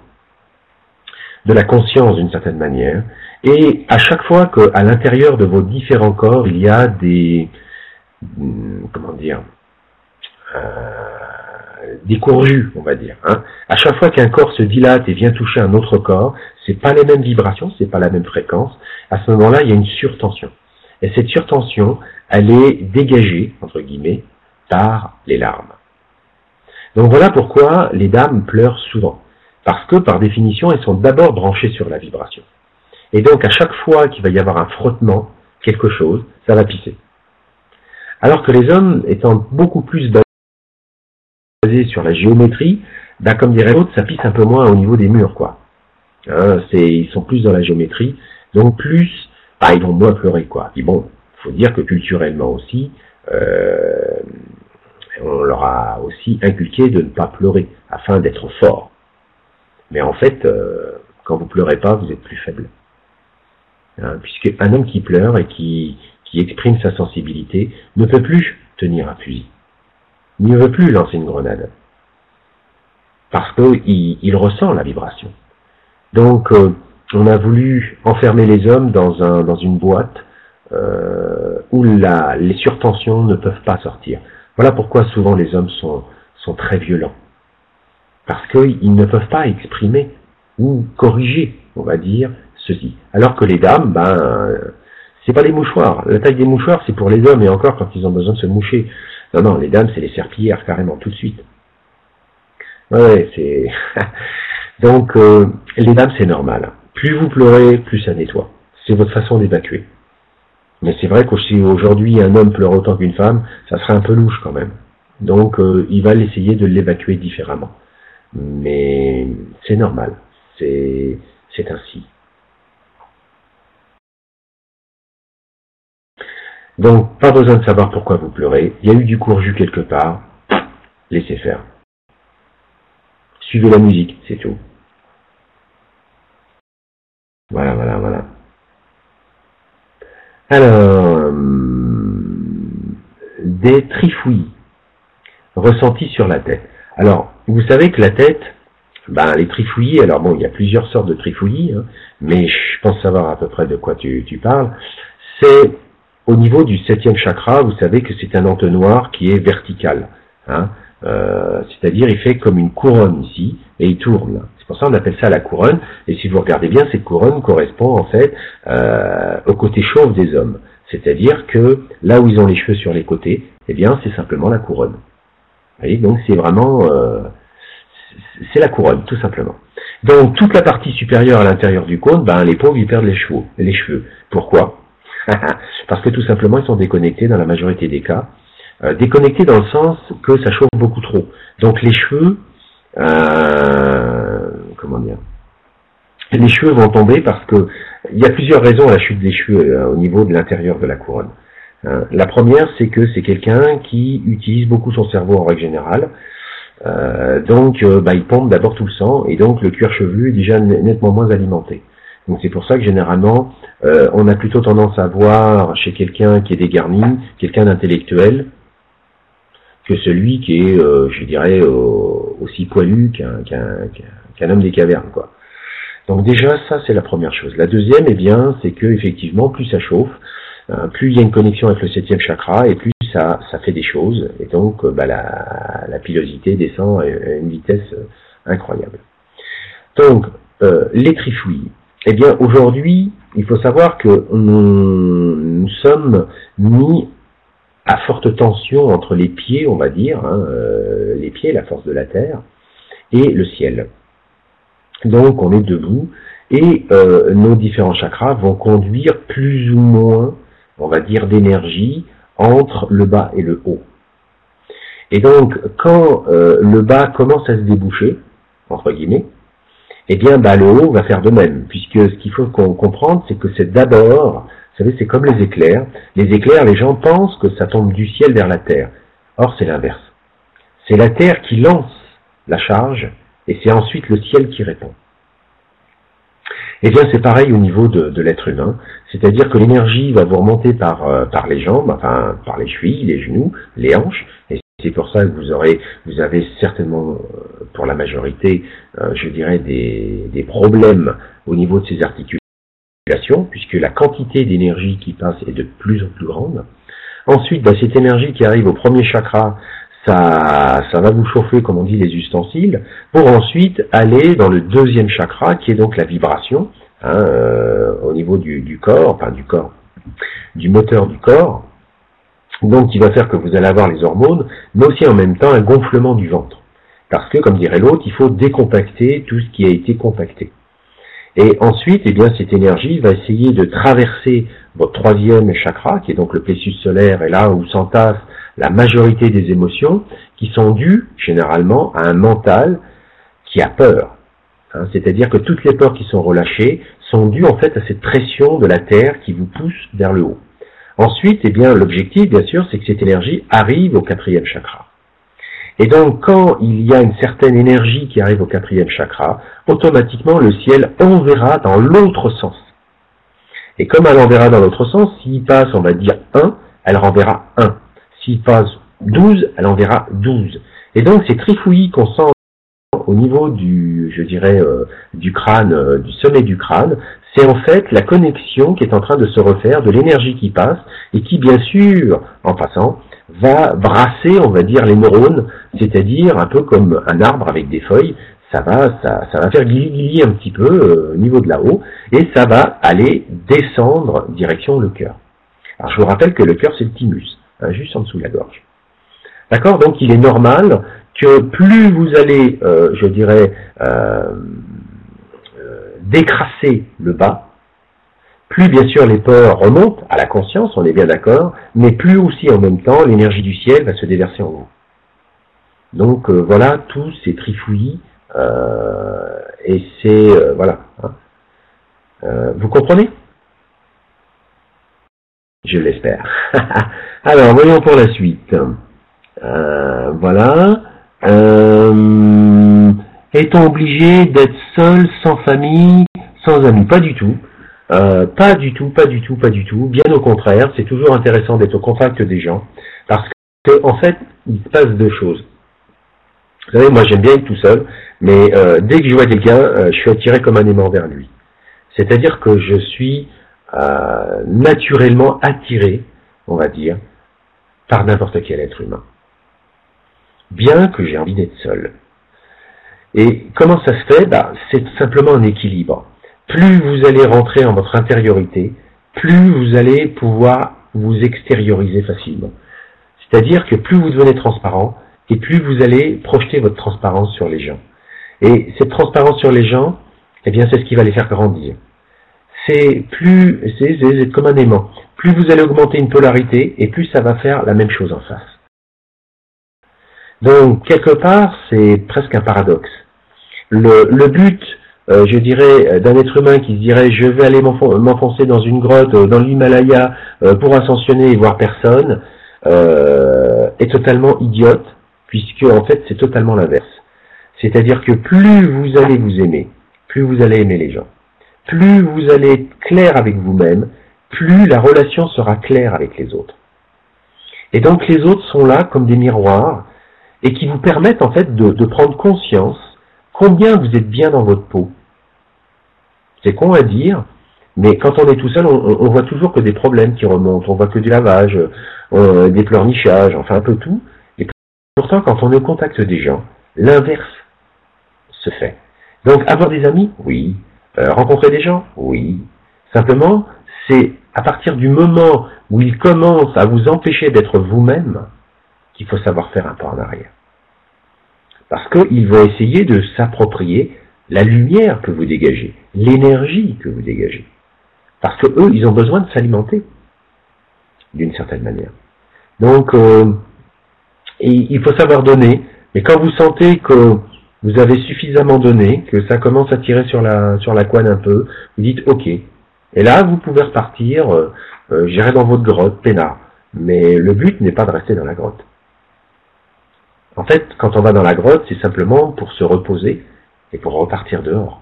de la conscience d'une certaine manière, et à chaque fois qu'à l'intérieur de vos différents corps, il y a des, comment dire, euh, des courjus, on va dire. Hein. À chaque fois qu'un corps se dilate et vient toucher un autre corps, c'est pas les mêmes vibrations, c'est pas la même fréquence. À ce moment-là, il y a une surtension. Et cette surtension, elle est dégagée, entre guillemets, par les larmes. Donc voilà pourquoi les dames pleurent souvent. Parce que, par définition, elles sont d'abord branchées sur la vibration. Et donc, à chaque fois qu'il va y avoir un frottement, quelque chose, ça va pisser. Alors que les hommes, étant beaucoup plus basés sur la géométrie, ben, comme dirait l'autre, ça pisse un peu moins au niveau des murs, quoi. Hein, c'est, ils sont plus dans la géométrie, donc plus, bah, ils vont moins pleurer, quoi. Et bon, faut dire que culturellement aussi, euh, on leur a aussi inculqué de ne pas pleurer, afin d'être fort. Mais en fait, euh, quand vous pleurez pas, vous êtes plus faible. Hein, puisque un homme qui pleure et qui, qui exprime sa sensibilité ne peut plus tenir un fusil. Il ne veut plus lancer une grenade. Parce qu'il il ressent la vibration. Donc, euh, on a voulu enfermer les hommes dans, un, dans une boîte euh, où la, les surtensions ne peuvent pas sortir. Voilà pourquoi souvent les hommes sont, sont très violents. Parce qu'ils ne peuvent pas exprimer ou corriger, on va dire, ceci. Alors que les dames, ben, euh, c'est pas les mouchoirs. La taille des mouchoirs, c'est pour les hommes, et encore quand ils ont besoin de se moucher. Non, non, les dames, c'est les serpillères, carrément, tout de suite. Ouais, c'est... Donc, euh, les dames, c'est normal. Plus vous pleurez, plus ça nettoie. C'est votre façon d'évacuer. Mais c'est vrai que si aujourd'hui un homme pleure autant qu'une femme, ça serait un peu louche quand même. Donc, euh, il va essayer de l'évacuer différemment. Mais c'est normal. C'est, c'est ainsi. Donc, pas besoin de savoir pourquoi vous pleurez. Il y a eu du courjus quelque part. Laissez faire. Suivez la musique, c'est tout. Voilà, voilà, voilà. Alors, des trifouillis ressentis sur la tête. Alors, vous savez que la tête, ben, les trifouillis, alors bon, il y a plusieurs sortes de trifouillis, hein, mais je pense savoir à peu près de quoi tu, tu parles. C'est au niveau du septième chakra, vous savez que c'est un entonnoir qui est vertical. Hein, euh, c'est-à-dire, il fait comme une couronne ici, et il tourne. C'est pour ça qu'on appelle ça la couronne. Et si vous regardez bien, cette couronne correspond en fait euh, au côté chauve des hommes. C'est-à-dire que là où ils ont les cheveux sur les côtés, eh bien, c'est simplement la couronne. Vous voyez, donc c'est vraiment, euh, c'est la couronne, tout simplement. Donc toute la partie supérieure à l'intérieur du cône, ben les pauvres ils perdent les cheveux. Les cheveux. Pourquoi? Parce que tout simplement ils sont déconnectés dans la majorité des cas. Euh, déconnectés dans le sens que ça chauffe beaucoup trop. Donc les cheveux, euh, comment dire, les cheveux vont tomber parce que il y a plusieurs raisons à la chute des cheveux euh, au niveau de l'intérieur de la couronne. Euh, la première, c'est que c'est quelqu'un qui utilise beaucoup son cerveau en règle générale. Euh, donc, euh, bah, il pompe d'abord tout le sang et donc le cuir chevelu est déjà nettement moins alimenté. Donc c'est pour ça que généralement, euh, on a plutôt tendance à voir chez quelqu'un qui est dégarni, quelqu'un d'intellectuel, que celui qui est, euh, je dirais, euh, aussi poilu qu'un qu'un qu'un homme des cavernes, quoi. Donc déjà, ça c'est la première chose. La deuxième, eh bien, c'est que effectivement, plus ça chauffe, euh, plus il y a une connexion avec le septième chakra, et plus ça ça fait des choses, et donc euh, bah, la, la pilosité descend à une vitesse euh, incroyable. Donc euh, les trifouilles. Eh bien, aujourd'hui, il faut savoir que on, nous sommes mis à forte tension entre les pieds, on va dire, hein, euh, les pieds, la force de la terre, et le ciel. Donc, on est debout, et euh, nos différents chakras vont conduire plus ou moins, on va dire, d'énergie entre le bas et le haut. Et donc, quand euh, le bas commence à se déboucher, entre guillemets, eh bien, bah, le haut va faire de même, puisque ce qu'il faut qu'on comprenne, c'est que c'est d'abord, vous savez, c'est comme les éclairs. Les éclairs, les gens pensent que ça tombe du ciel vers la terre. Or, c'est l'inverse. C'est la terre qui lance la charge, et c'est ensuite le ciel qui répond. Eh bien, c'est pareil au niveau de, de l'être humain, c'est-à-dire que l'énergie va vous remonter par, euh, par les jambes, enfin, par les chevilles, les genoux, les hanches, et c'est pour ça que vous aurez, vous avez certainement, pour la majorité, euh, je dirais, des, des problèmes au niveau de ces articulations, puisque la quantité d'énergie qui passe est de plus en plus grande. Ensuite, bah, cette énergie qui arrive au premier chakra, ça, ça va vous chauffer, comme on dit, les ustensiles, pour ensuite aller dans le deuxième chakra, qui est donc la vibration, hein, euh, au niveau du, du corps, enfin du corps, du moteur du corps. Donc, qui va faire que vous allez avoir les hormones, mais aussi en même temps un gonflement du ventre. Parce que, comme dirait l'autre, il faut décompacter tout ce qui a été compacté. Et ensuite, eh bien, cette énergie va essayer de traverser votre troisième chakra, qui est donc le plexus solaire, et là où s'entasse la majorité des émotions, qui sont dues, généralement, à un mental qui a peur. Hein, c'est-à-dire que toutes les peurs qui sont relâchées sont dues, en fait, à cette pression de la Terre qui vous pousse vers le haut. Ensuite, eh bien, l'objectif, bien sûr, c'est que cette énergie arrive au quatrième chakra. Et donc, quand il y a une certaine énergie qui arrive au quatrième chakra, automatiquement, le ciel enverra dans l'autre sens. Et comme elle enverra dans l'autre sens, s'il passe, on va dire un, elle renverra un. S'il passe douze, elle enverra douze. Et donc, ces trifouillis qu'on sent au niveau du, je dirais, euh, du crâne, euh, du sommet du crâne, c'est en fait la connexion qui est en train de se refaire de l'énergie qui passe et qui, bien sûr, en passant, va brasser, on va dire, les neurones, c'est-à-dire un peu comme un arbre avec des feuilles, ça va, ça, ça va faire guili-guili un petit peu euh, au niveau de là-haut et ça va aller descendre direction le cœur. Alors, je vous rappelle que le cœur, c'est le thymus, hein, juste en dessous de la gorge. D'accord? Donc, il est normal que plus vous allez, euh, je dirais, euh, décrasser le bas, plus bien sûr les peurs remontent à la conscience, on est bien d'accord, mais plus aussi en même temps l'énergie du ciel va se déverser en vous. Donc euh, voilà tous ces trifouillis euh, et c'est euh, voilà. Hein. Euh, vous comprenez? Je l'espère. Alors voyons pour la suite. Euh, voilà. Euh, Est-on obligé d'être seul, sans famille, sans amis? Pas du tout. Euh, pas du tout, pas du tout, pas du tout. Bien au contraire, c'est toujours intéressant d'être au contact des gens. Parce que, en fait, il se passe deux choses. Vous savez, moi j'aime bien être tout seul, mais euh, dès que je vois quelqu'un, euh, je suis attiré comme un aimant vers lui. C'est-à-dire que je suis euh, naturellement attiré, on va dire, par n'importe quel être humain. Bien que j'ai envie d'être seul. Et comment ça se fait? Bah, c'est simplement un équilibre. Plus vous allez rentrer en votre intériorité, plus vous allez pouvoir vous extérioriser facilement. C'est-à-dire que plus vous devenez transparent, et plus vous allez projeter votre transparence sur les gens. Et cette transparence sur les gens, eh bien, c'est ce qui va les faire grandir. C'est plus, c'est, c'est, c'est comme un aimant. Plus vous allez augmenter une polarité, et plus ça va faire la même chose en face. Donc, quelque part, c'est presque un paradoxe. Le, le but euh, je dirais, d'un être humain qui se dirait je vais aller m'enfoncer dans une grotte, euh, dans l'Himalaya, euh, pour ascensionner et voir personne, euh, est totalement idiote, puisque en fait c'est totalement l'inverse. C'est-à-dire que plus vous allez vous aimer, plus vous allez aimer les gens, plus vous allez être clair avec vous-même, plus la relation sera claire avec les autres. Et donc les autres sont là comme des miroirs et qui vous permettent en fait de, de prendre conscience combien vous êtes bien dans votre peau. C'est con à dire, mais quand on est tout seul, on, on voit toujours que des problèmes qui remontent, on voit que du lavage, on, des pleurnichages, enfin un peu tout. Et pourtant, quand on est au contact des gens, l'inverse se fait. Donc avoir des amis, oui. Euh, rencontrer des gens, oui. Simplement, c'est à partir du moment où ils commencent à vous empêcher d'être vous-même qu'il faut savoir faire un pas en arrière. Parce qu'ils vont essayer de s'approprier la lumière que vous dégagez, l'énergie que vous dégagez. Parce que eux, ils ont besoin de s'alimenter, d'une certaine manière. Donc, euh, il faut savoir donner, mais quand vous sentez que vous avez suffisamment donné, que ça commence à tirer sur la, sur la couenne un peu, vous dites ok. Et là, vous pouvez repartir, euh, euh, j'irai dans votre grotte, peinard. Mais le but n'est pas de rester dans la grotte. En fait, quand on va dans la grotte, c'est simplement pour se reposer et pour repartir dehors.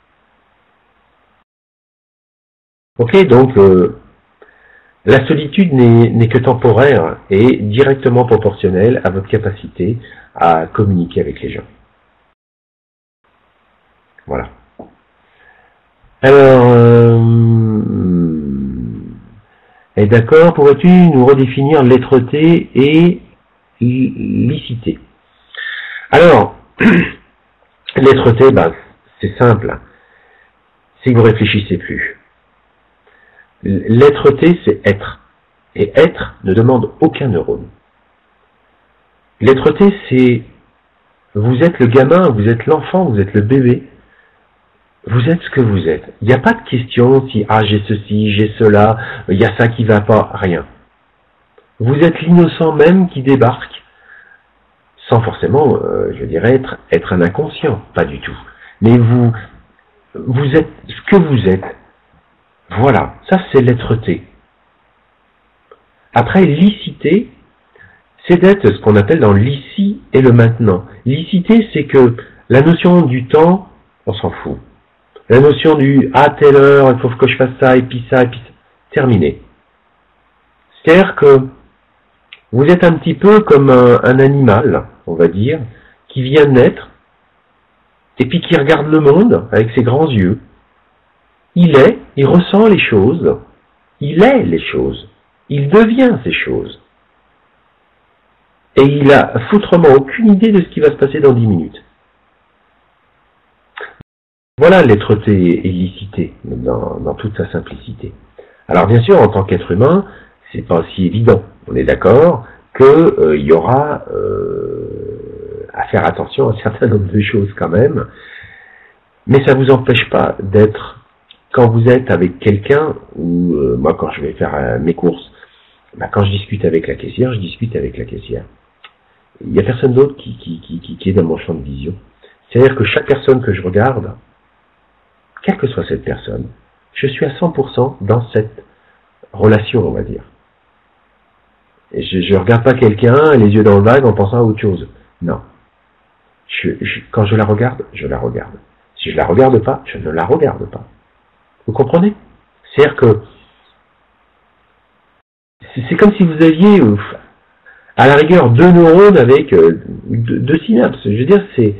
Ok, donc euh, la solitude n'est que temporaire et directement proportionnelle à votre capacité à communiquer avec les gens. Voilà. Alors, euh, et d'accord, pourrais-tu nous redéfinir l'être-té et licité? Alors, l'être-té, bah, c'est simple, c'est que vous réfléchissez plus. L'être-té, c'est être. Et être ne demande aucun neurone. L'être-té, c'est vous êtes le gamin, vous êtes l'enfant, vous êtes le bébé. Vous êtes ce que vous êtes. Il n'y a pas de question si ah j'ai ceci, j'ai cela, il y a ça qui va pas, rien. Vous êtes l'innocent même qui débarque, sans forcément, euh, je dirais, être, être un inconscient, pas du tout. Mais vous, vous êtes ce que vous êtes. Voilà, ça c'est l'être-té. Après, licité, c'est d'être ce qu'on appelle dans l'ici et le maintenant. Licité, c'est que la notion du temps, on s'en fout. La notion du « à telle heure, il faut que je fasse ça, et puis ça, et puis ça », terminé. C'est-à-dire que vous êtes un petit peu comme un, un animal, on va dire, qui vient de naître, et puis qui regarde le monde avec ses grands yeux. Il est, il ressent les choses, il est les choses, il devient ces choses. Et il a foutrement aucune idée de ce qui va se passer dans dix minutes. Voilà l'être-té et licité, dans, dans toute sa simplicité. Alors bien sûr, en tant qu'être humain, c'est pas aussi évident. On est d'accord qu'il euh, y aura euh, à faire attention à un certain nombre de choses quand même, mais ça vous empêche pas d'être, quand vous êtes avec quelqu'un, ou euh, moi quand je vais faire euh, mes courses, bah, quand je discute avec la caissière, je discute avec la caissière. Il n'y a personne d'autre qui, qui, qui, qui, qui est dans mon champ de vision. C'est-à-dire que chaque personne que je regarde, quelle que soit cette personne, je suis à cent pour cent dans cette relation, on va dire. Et je ne regarde pas quelqu'un, les yeux dans le vague, en pensant à autre chose. Non. Je, je, quand je la regarde, je la regarde. Si je la regarde pas, je ne la regarde pas. Vous comprenez? C'est-à-dire que c'est comme si vous aviez, à la rigueur, deux neurones avec euh, deux, deux synapses. Je veux dire, c'est...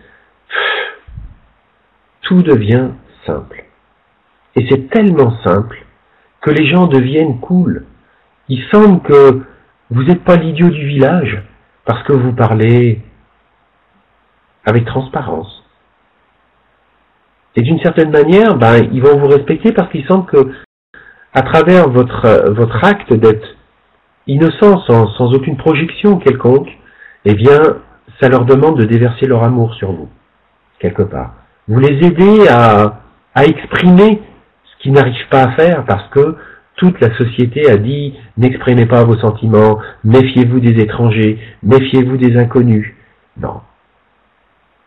Tout devient simple. Et c'est tellement simple que les gens deviennent cool. Il semble que vous n'êtes pas l'idiot du village parce que vous parlez avec transparence. Et d'une certaine manière, ben, ils vont vous respecter parce qu'il semble que, à travers votre, votre acte d'être innocent, sans, sans aucune projection quelconque, eh bien, ça leur demande de déverser leur amour sur vous, quelque part. Vous les aidez à, à exprimer ce qu'ils n'arrivent pas à faire parce que toute la société a dit « n'exprimez pas vos sentiments, méfiez-vous des étrangers, méfiez-vous des inconnus ».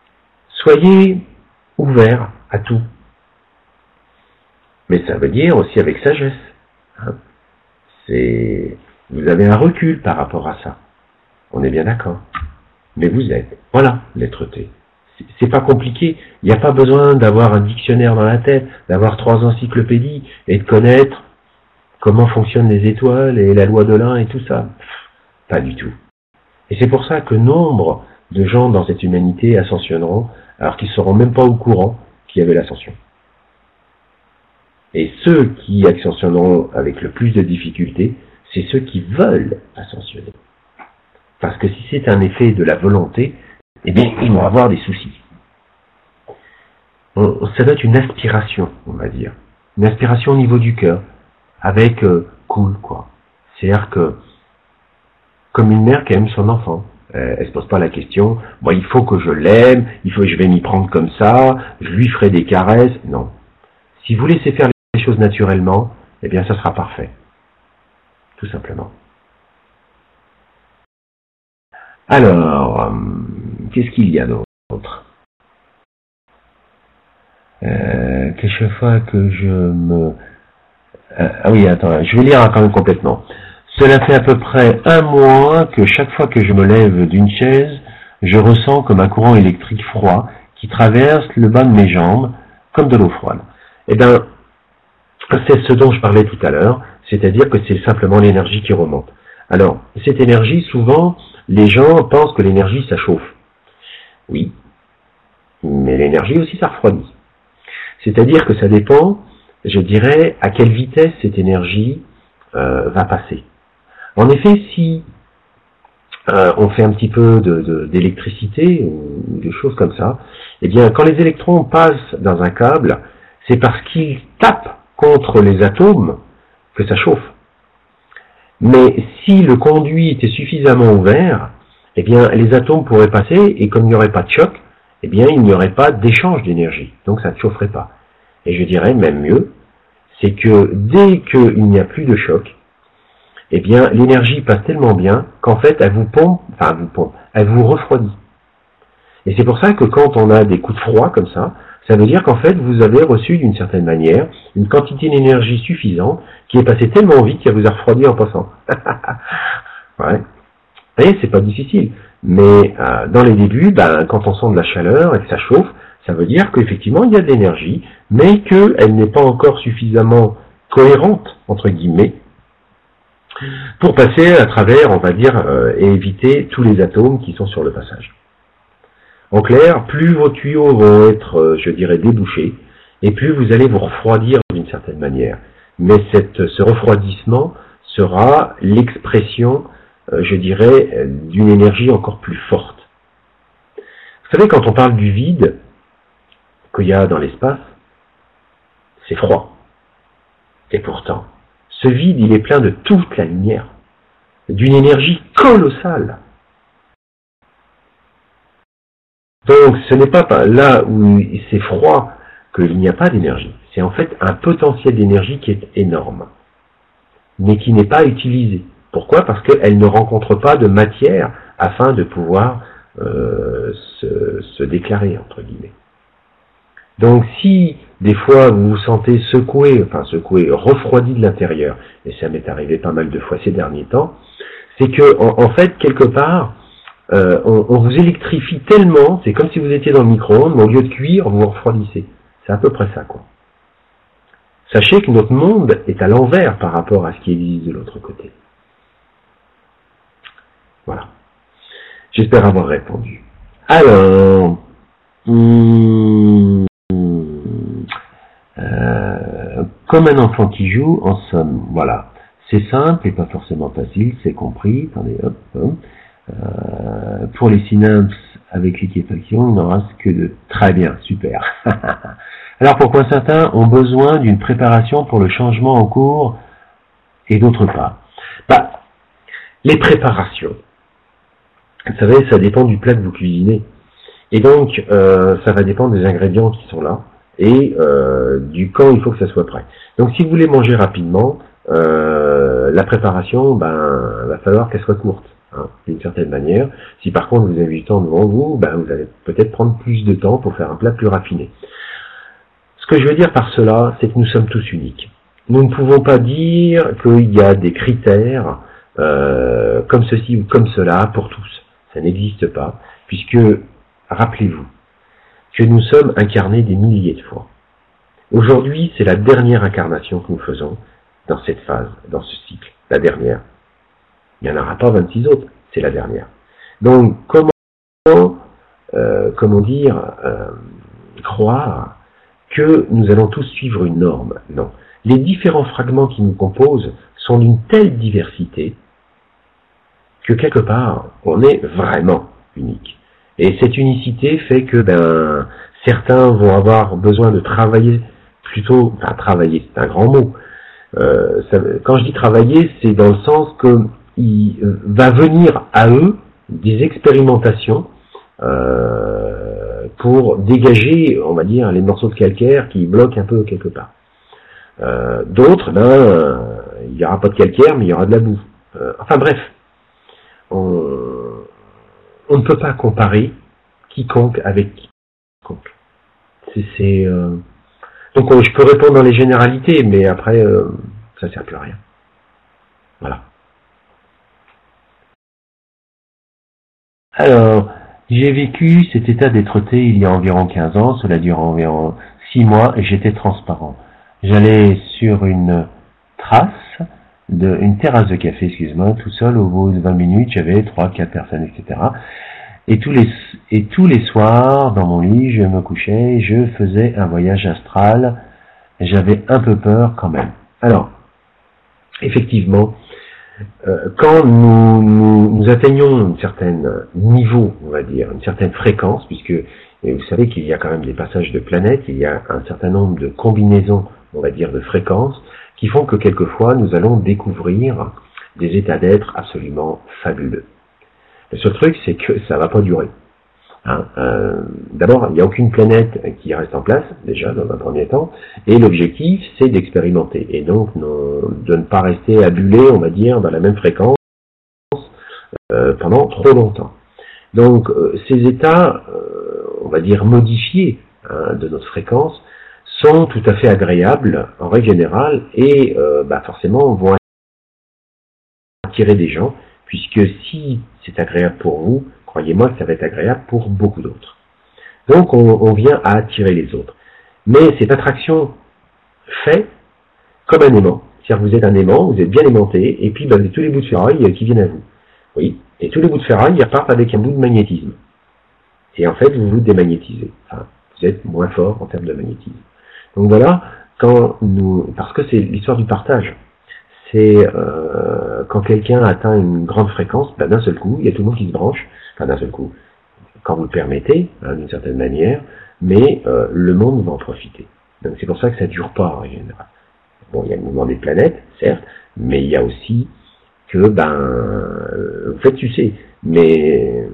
Non. Soyez ouverts à tout. Mais ça veut dire aussi avec sagesse. Hein. C'est, vous avez un recul par rapport à ça. On est bien d'accord. Mais vous êtes, voilà, l'être-té. C'est pas compliqué. Il n'y a pas besoin d'avoir un dictionnaire dans la tête, d'avoir trois encyclopédies et de connaître comment fonctionnent les étoiles et la loi de l'un et tout ça. Pas du tout. Et c'est pour ça que nombre de gens dans cette humanité ascensionneront, alors qu'ils ne seront même pas au courant qu'il y avait l'ascension. Et ceux qui ascensionneront avec le plus de difficultés, c'est ceux qui veulent ascensionner. Parce que si c'est un effet de la volonté, eh bien, ils vont avoir des soucis. On, ça doit être une aspiration, on va dire. Une aspiration au niveau du cœur, avec euh, cool, quoi. C'est-à-dire que, comme une mère qui aime son enfant, euh, elle se pose pas la question, bon, il faut que je l'aime, il faut que je vais m'y prendre comme ça, je lui ferai des caresses. Non. Si vous laissez faire les choses naturellement, eh bien, ça sera parfait. Tout simplement. Alors, euh, qu'est-ce qu'il y a d'autre? euh, Quelquefois que je me... Euh, ah oui, attends, je vais lire quand même complètement. Cela fait à peu près un mois que chaque fois que je me lève d'une chaise, je ressens comme un courant électrique froid qui traverse le bas de mes jambes, comme de l'eau froide. Eh bien, c'est ce dont je parlais tout à l'heure, c'est-à-dire que c'est simplement l'énergie qui remonte. Alors, cette énergie, souvent, les gens pensent que l'énergie, ça chauffe. Oui, mais l'énergie aussi, ça refroidit. C'est-à-dire que ça dépend, je dirais, à quelle vitesse cette énergie euh, va passer. En effet, si euh, on fait un petit peu de, de, d'électricité ou de choses comme ça, eh bien, quand les électrons passent dans un câble, c'est parce qu'ils tapent contre les atomes que ça chauffe. Mais si le conduit était suffisamment ouvert, eh bien, les atomes pourraient passer, et comme il n'y aurait pas de choc, eh bien, il n'y aurait pas d'échange d'énergie. Donc, ça ne chaufferait pas. Et je dirais même mieux, c'est que dès qu'il n'y a plus de choc, eh bien, l'énergie passe tellement bien qu'en fait, elle vous pompe, enfin, elle vous pompe, elle vous refroidit. Et c'est pour ça que quand on a des coups de froid comme ça, ça veut dire qu'en fait, vous avez reçu d'une certaine manière une quantité d'énergie suffisante qui est passée tellement vite qu'elle vous a refroidi en passant. Ouais. Et c'est pas difficile. Mais euh, dans les débuts, ben, quand on sent de la chaleur et que ça chauffe, ça veut dire qu'effectivement, il y a de l'énergie, mais qu'elle n'est pas encore suffisamment cohérente, entre guillemets, pour passer à travers, on va dire, euh, et éviter tous les atomes qui sont sur le passage. En clair, plus vos tuyaux vont être, euh, je dirais, débouchés, et plus vous allez vous refroidir d'une certaine manière. Mais cette, ce refroidissement sera l'expression, euh, je dirais, d'une énergie encore plus forte. Vous savez, quand on parle du vide qu'il y a dans l'espace, c'est froid. Et pourtant, ce vide, il est plein de toute la lumière, d'une énergie colossale. Donc, ce n'est pas là où c'est froid qu'il n'y a pas d'énergie. C'est en fait un potentiel d'énergie qui est énorme, mais qui n'est pas utilisé. Pourquoi? Parce qu'elle ne rencontre pas de matière afin de pouvoir euh, se, se déclarer, entre guillemets. Donc, si des fois vous vous sentez secoué, enfin secoué, refroidi de l'intérieur, et ça m'est arrivé pas mal de fois ces derniers temps, c'est que en, en fait, quelque part, Euh, on, on vous électrifie tellement, c'est comme si vous étiez dans le micro-ondes, mais au lieu de cuire, vous vous refroidissez. C'est à peu près ça, quoi. Sachez que notre monde est à l'envers par rapport à ce qui existe de l'autre côté. Voilà. J'espère avoir répondu. Alors, hum, euh, comme un enfant qui joue, en somme, voilà. C'est simple et pas forcément facile, c'est compris. Attendez, hop, hop. Euh, pour les synapses avec liquéfaction, il n'en reste que de très bien, super. Alors pourquoi certains ont besoin d'une préparation pour le changement en cours et d'autres pas? Bah, les préparations, vous savez, ça dépend du plat que vous cuisinez. Et donc, euh, ça va dépendre des ingrédients qui sont là et euh, du quand il faut que ça soit prêt. Donc si vous voulez manger rapidement, euh, la préparation, ben, va falloir qu'elle soit courte. Hein, d'une certaine manière. Si par contre vous avez du temps devant vous, ben vous allez peut-être prendre plus de temps pour faire un plat plus raffiné. Ce que je veux dire par cela, c'est que nous sommes tous uniques. Nous ne pouvons pas dire qu'il y a des critères euh, comme ceci ou comme cela pour tous. Ça n'existe pas, puisque, rappelez-vous, que nous sommes incarnés des milliers de fois. Aujourd'hui, c'est la dernière incarnation que nous faisons dans cette phase, dans ce cycle, la dernière. Il n'y en aura pas vingt-six autres, c'est la dernière. Donc, comment, euh, comment dire, euh, croire que nous allons tous suivre une norme? Non. Les différents fragments qui nous composent sont d'une telle diversité que quelque part, on est vraiment unique. Et cette unicité fait que ben, certains vont avoir besoin de travailler plutôt, enfin travailler, c'est un grand mot. Euh, ça, quand je dis travailler, c'est dans le sens que il va venir à eux des expérimentations euh, pour dégager, on va dire, les morceaux de calcaire qui bloquent un peu quelque part. Euh, D'autres, ben, euh, il n'y aura pas de calcaire, mais il y aura de la boue. Euh, enfin bref, on, on ne peut pas comparer quiconque avec quiconque. C'est, euh... Donc je peux répondre dans les généralités, mais après, euh, ça ne sert plus à rien. Voilà. Alors, j'ai vécu cet état d'être-té il y a environ quinze ans, cela dure environ six mois et j'étais transparent. J'allais sur une trace, de, une terrasse de café, excuse-moi, tout seul, au bout de vingt minutes, j'avais trois, quatre personnes, et cetera. Et tous les, et tous les soirs, dans mon lit, je me couchais, je faisais un voyage astral, j'avais un peu peur quand même. Alors, effectivement, Euh, quand nous, nous, nous atteignons un certain niveau, on va dire, une certaine fréquence, puisque et vous savez qu'il y a quand même des passages de planètes, il y a un certain nombre de combinaisons, on va dire, de fréquences, qui font que quelquefois nous allons découvrir des états d'être absolument fabuleux. Le seul truc, c'est que ça va pas durer. Hein, euh, D'abord, il n'y a aucune planète qui reste en place, déjà, dans un premier temps, et l'objectif, c'est d'expérimenter, et donc non, de ne pas rester adulé, on va dire, dans la même fréquence euh, pendant trop longtemps. Donc, euh, ces états, euh, on va dire, modifiés hein, de notre fréquence, sont tout à fait agréables, en règle générale, et euh, bah, forcément, vont attirer des gens, puisque si c'est agréable pour vous, croyez-moi que ça va être agréable pour beaucoup d'autres. Donc on, on vient à attirer les autres. Mais cette attraction fait comme un aimant. C'est-à-dire que vous êtes un aimant, vous êtes bien aimanté, et puis ben, vous avez tous les bouts de ferraille qui viennent à vous. Oui. Et tous les bouts de ferraille ils repartent avec un bout de magnétisme. Et en fait, vous vous démagnétisez. Enfin, vous êtes moins fort en termes de magnétisme. Donc voilà, quand nous, parce que c'est l'histoire du partage. C'est euh, quand quelqu'un atteint une grande fréquence, ben, d'un seul coup, il y a tout le monde qui se branche. Enfin, d'un seul coup, quand vous le permettez, hein, d'une certaine manière, mais euh, le monde va en profiter. Donc c'est pour ça que ça ne dure pas en général. Bon, il y a le mouvement des planètes, certes, mais il y a aussi que, ben, euh, vous faites sucer, mais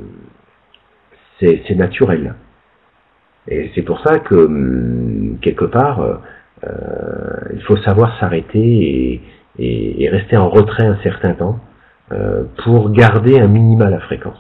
c'est naturel. Et c'est pour ça que, hum, quelque part, euh, il faut savoir s'arrêter et, et, et rester en retrait un certain temps euh, pour garder un minima la fréquence.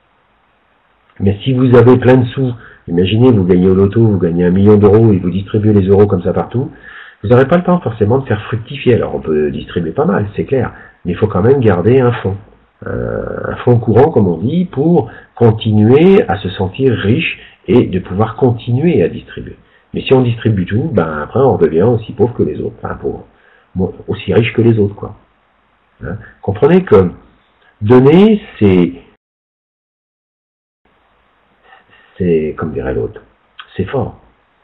Mais si vous avez plein de sous, imaginez vous gagnez au loto, vous gagnez un million d'euros et vous distribuez les euros comme ça partout, vous n'aurez pas le temps forcément de faire fructifier. Alors on peut distribuer pas mal, c'est clair, mais il faut quand même garder un fonds, euh, un fonds courant comme on dit, pour continuer à se sentir riche et de pouvoir continuer à distribuer. Mais si on distribue tout, ben après on devient aussi pauvre que les autres, enfin pauvre, bon, aussi riche que les autres quoi. Hein? Comprenez que donner c'est c'est, comme dirait l'autre, c'est fort.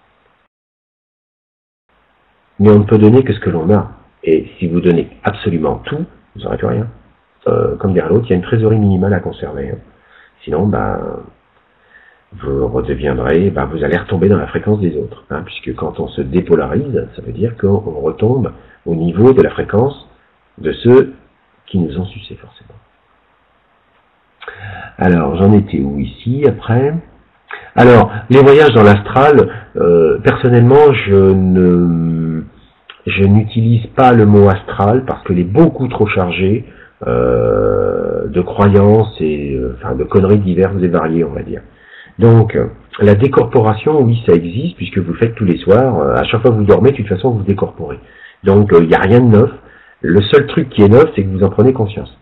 Mais on ne peut donner que ce que l'on a. Et si vous donnez absolument tout, vous n'aurez plus rien. Euh, comme dirait l'autre, il y a une trésorerie minimale à conserver. Hein. Sinon, ben, vous redeviendrez, ben, vous allez retomber dans la fréquence des autres. Hein, puisque quand on se dépolarise, ça veut dire qu'on retombe au niveau de la fréquence de ceux qui nous ont sucé forcément. Alors, j'en étais où ici, après ? Alors, les voyages dans l'astral, euh, personnellement, je ne, je n'utilise pas le mot astral parce qu'il est beaucoup trop chargé euh, de croyances et euh, enfin de conneries diverses et variées, on va dire. Donc, la décorporation, oui, ça existe, puisque vous le faites tous les soirs. Euh, à chaque fois que vous dormez, de toute façon, vous décorporez. Donc, il euh, n'y a rien de neuf. Le seul truc qui est neuf, c'est que vous en prenez conscience.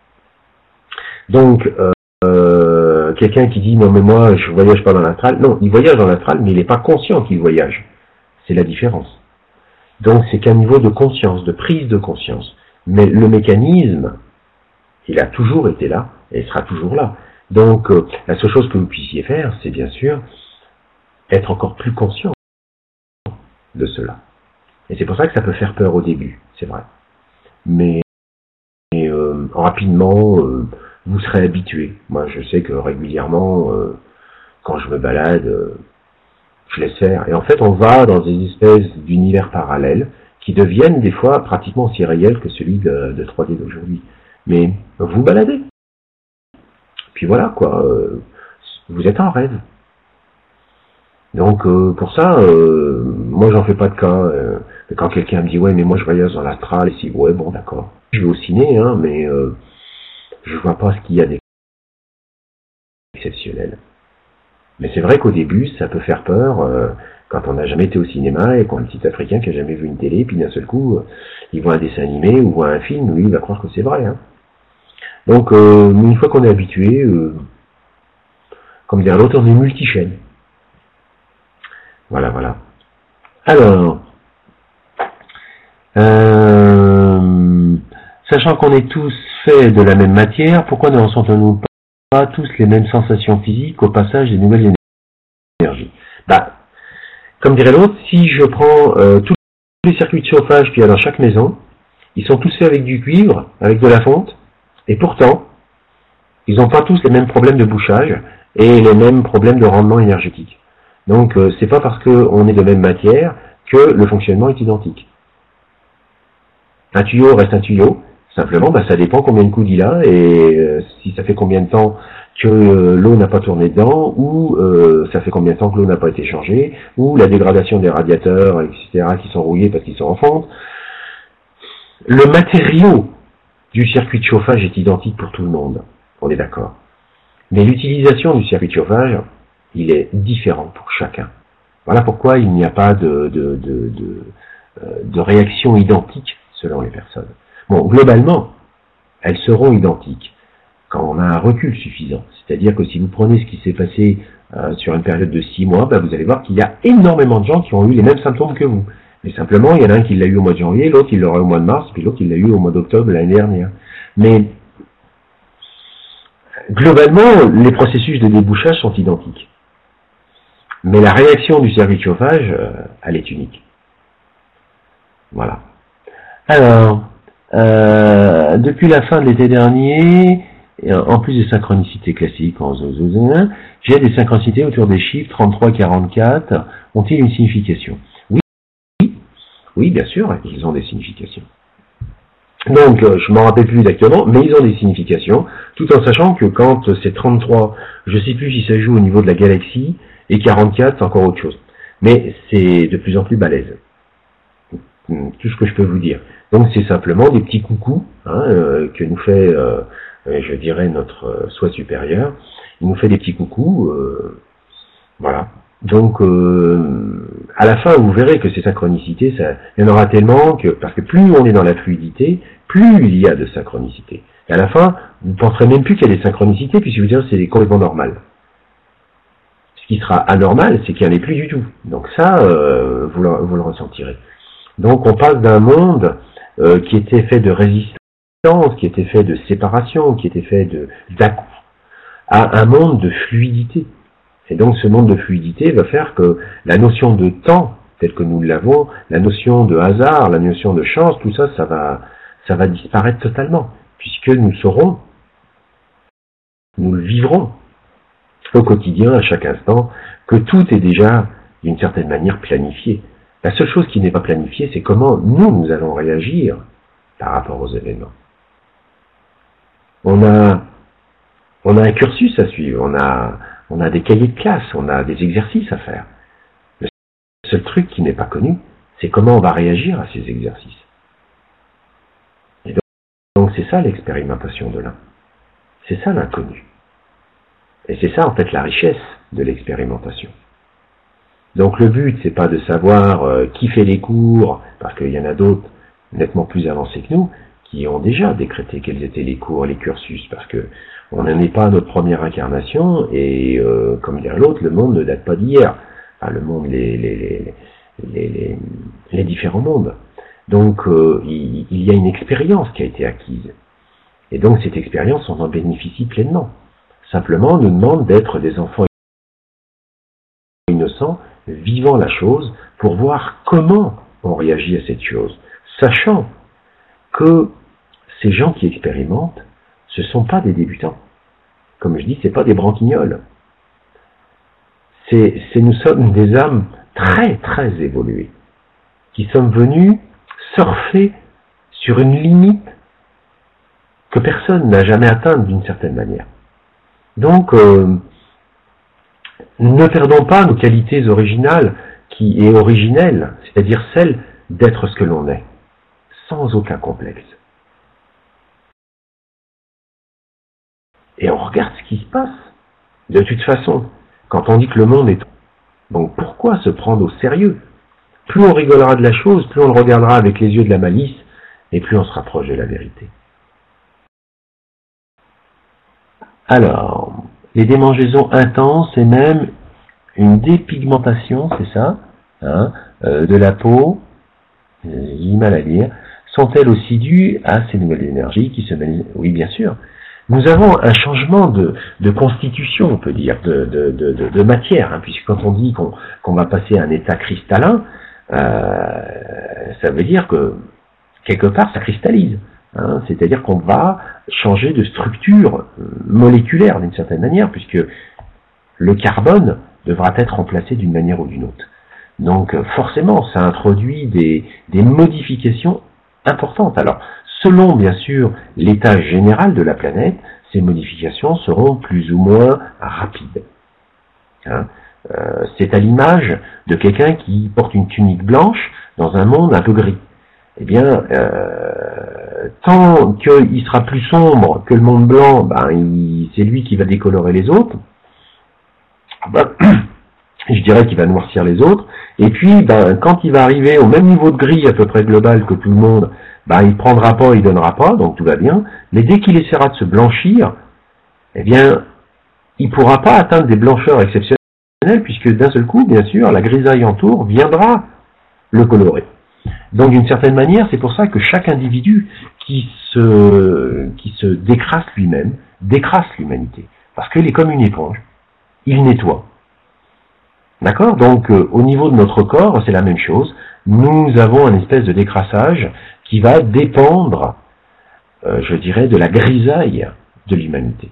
Donc, euh, euh, quelqu'un qui dit, non mais moi, je voyage pas dans l'astral. Non, il voyage dans l'astral, mais il n'est pas conscient qu'il voyage. C'est la différence. Donc, c'est qu'un niveau de conscience, de prise de conscience. Mais le mécanisme, il a toujours été là, et il sera toujours là. Donc, euh, la seule chose que vous puissiez faire, c'est bien sûr être encore plus conscient de cela. Et c'est pour ça que ça peut faire peur au début, c'est vrai. Mais et, euh, rapidement, euh, vous serez habitué. Moi, je sais que régulièrement, euh, quand je me balade, euh, je laisse faire. Et en fait, on va dans des espèces d'univers parallèles qui deviennent des fois pratiquement aussi réels que celui de, de trois D d'aujourd'hui. Mais vous baladez. Puis voilà, quoi. Euh, vous êtes en rêve. Donc, euh, pour ça, euh, moi, j'en fais pas de cas. Euh, quand quelqu'un me dit, ouais, mais moi, je voyage dans l'astral, et si, ouais, bon, d'accord. Je vais au ciné, hein, mais euh, je vois pas ce qu'il y a d'exceptionnel. Mais c'est vrai qu'au début, ça peut faire peur euh, quand on n'a jamais été au cinéma et qu'on a un petit Africain qui a jamais vu une télé, puis d'un seul coup, euh, il voit un dessin animé ou voit un film, lui, il va croire que c'est vrai. Hein. Donc, euh, une fois qu'on est habitué, euh, comme dire l'autre, on est multi-chaîne. Voilà, voilà. Alors, euh, sachant qu'on est tous faits de la même matière, pourquoi ne ressentons-nous pas tous les mêmes sensations physiques au passage des nouvelles énergies? Bah, comme dirait l'autre, si je prends euh, tous les circuits de chauffage qu'il y a dans chaque maison, ils sont tous faits avec du cuivre, avec de la fonte, et pourtant, ils n'ont pas tous les mêmes problèmes de bouchage et les mêmes problèmes de rendement énergétique. Donc, euh, c'est pas parce qu'on est de même matière que le fonctionnement est identique. Un tuyau reste un tuyau. Simplement, bah, ça dépend combien de coups il a et euh, si ça fait combien de temps que euh, l'eau n'a pas tourné dedans ou euh, ça fait combien de temps que l'eau n'a pas été changée ou la dégradation des radiateurs, et cetera qui sont rouillés parce qu'ils sont en fonte. Le matériau du circuit de chauffage est identique pour tout le monde. On est d'accord. Mais l'utilisation du circuit de chauffage, il est différent pour chacun. Voilà pourquoi il n'y a pas de, de, de, de, de réaction identique selon les personnes. Bon, globalement, elles seront identiques quand on a un recul suffisant. C'est-à-dire que si vous prenez ce qui s'est passé euh, sur une période de six mois, bah, vous allez voir qu'il y a énormément de gens qui ont eu les mêmes symptômes que vous. Mais simplement, il y en a un qui l'a eu au mois de janvier, l'autre il l'aura eu au mois de mars, puis l'autre il l'a eu au mois d'octobre l'année dernière. Mais globalement, les processus de débouchage sont identiques. Mais la réaction du circuit de chauffage, euh, elle est unique. Voilà. Alors, euh, depuis la fin de l'été dernier, en plus des synchronicités classiques, en j'ai des synchronicités autour des chiffres trente-trois quarante-quatre. Ont-ils une signification? Oui, oui, bien sûr, ils ont des significations. Donc, euh, je m'en rappelle plus exactement, mais ils ont des significations, tout en sachant que quand c'est trente-trois, je sais plus si ça joue au niveau de la galaxie, et quarante-quatre, c'est encore autre chose. Mais c'est de plus en plus balèze. Tout ce que je peux vous dire. Donc c'est simplement des petits coucous hein, euh, que nous fait, euh, je dirais, notre euh, soi supérieur. Il nous fait des petits coucous. Euh, voilà. Donc, euh, à la fin, vous verrez que ces synchronicités, ça, il y en aura tellement que, parce que plus on est dans la fluidité, plus il y a de synchronicités. Et à la fin, vous ne penserez même plus qu'il y a des synchronicités, puisque vous direz que c'est complètement normal. Ce qui sera anormal, c'est qu'il n'y en ait plus du tout. Donc ça, euh, vous, le, vous le ressentirez. Donc on passe d'un monde euh, qui était fait de résistance, qui était fait de séparation, qui était fait de d'à-coup, à un monde de fluidité. Et donc ce monde de fluidité va faire que la notion de temps, telle que nous l'avons, la notion de hasard, la notion de chance, tout ça, ça va, ça va disparaître totalement, puisque nous saurons, nous le vivrons au quotidien, à chaque instant, que tout est déjà d'une certaine manière planifié. La seule chose qui n'est pas planifiée, c'est comment nous, nous allons réagir par rapport aux événements. On a, on a un cursus à suivre, on a, on a des cahiers de classe, on a des exercices à faire. Le seul truc qui n'est pas connu, c'est comment on va réagir à ces exercices. Et donc, donc c'est ça l'expérimentation de l'un. C'est ça l'inconnu. Et c'est ça en fait la richesse de l'expérimentation. Donc le but, c'est pas de savoir euh, qui fait les cours, parce qu'il y en a d'autres nettement plus avancés que nous, qui ont déjà décrété quels étaient les cours, les cursus, parce que on n'en est pas à notre première incarnation, et euh, comme dirait l'autre, le monde ne date pas d'hier. Enfin, le monde, les, les, les, les, les, les différents mondes. Donc euh, il, il y a une expérience qui a été acquise. Et donc cette expérience, on en bénéficie pleinement. Simplement, on nous demande d'être des enfants innocents, vivant la chose, pour voir comment on réagit à cette chose, sachant que ces gens qui expérimentent, ce ne sont pas des débutants. Comme je dis, ce n'est pas des branquignoles. C'est, c'est nous sommes des âmes très très évoluées, qui sommes venus surfer sur une limite que personne n'a jamais atteinte d'une certaine manière. Donc, euh, ne perdons pas nos qualités originales qui est originelle, c'est-à-dire celle d'être ce que l'on est, sans aucun complexe. Et on regarde ce qui se passe. De toute façon, quand on dit que le monde est... Donc pourquoi se prendre au sérieux? Plus on rigolera de la chose, plus on le regardera avec les yeux de la malice, et plus on se rapproche de la vérité. Alors, les démangeaisons intenses et même une dépigmentation, c'est ça, hein, euh, de la peau, euh, j'ai mal à dire, sont-elles aussi dues à ces nouvelles énergies qui se manifestent? Oui, bien sûr. Nous avons un changement de, de constitution, on peut dire, de, de, de, de, de matière, hein, puisque quand on dit qu'on qu'on va passer à un état cristallin, euh, ça veut dire que quelque part ça cristallise. Hein, c'est-à-dire qu'on va changer de structure moléculaire d'une certaine manière, puisque le carbone devra être remplacé d'une manière ou d'une autre. Donc forcément, ça introduit des, des modifications importantes. Alors, selon bien sûr l'état général de la planète, ces modifications seront plus ou moins rapides. Hein, euh, c'est à l'image de quelqu'un qui porte une tunique blanche dans un monde un peu gris. Eh bien, euh, tant qu'il sera plus sombre que le monde blanc, ben, il, c'est lui qui va décolorer les autres. Ben, je dirais qu'il va noircir les autres. Et puis, ben, quand il va arriver au même niveau de gris à peu près global que tout le monde, ben, il prendra pas, il donnera pas, donc tout va bien. Mais dès qu'il essaiera de se blanchir, eh bien, il pourra pas atteindre des blancheurs exceptionnelles, puisque d'un seul coup, bien sûr, la grisaille entour viendra le colorer. Donc d'une certaine manière, c'est pour ça que chaque individu qui se, qui se décrasse lui-même, décrasse l'humanité. Parce qu'il est comme une éponge. Il nettoie. D'accord? Donc euh, au niveau de notre corps, c'est la même chose. Nous avons un espèce de décrassage qui va dépendre, euh, je dirais, de la grisaille de l'humanité.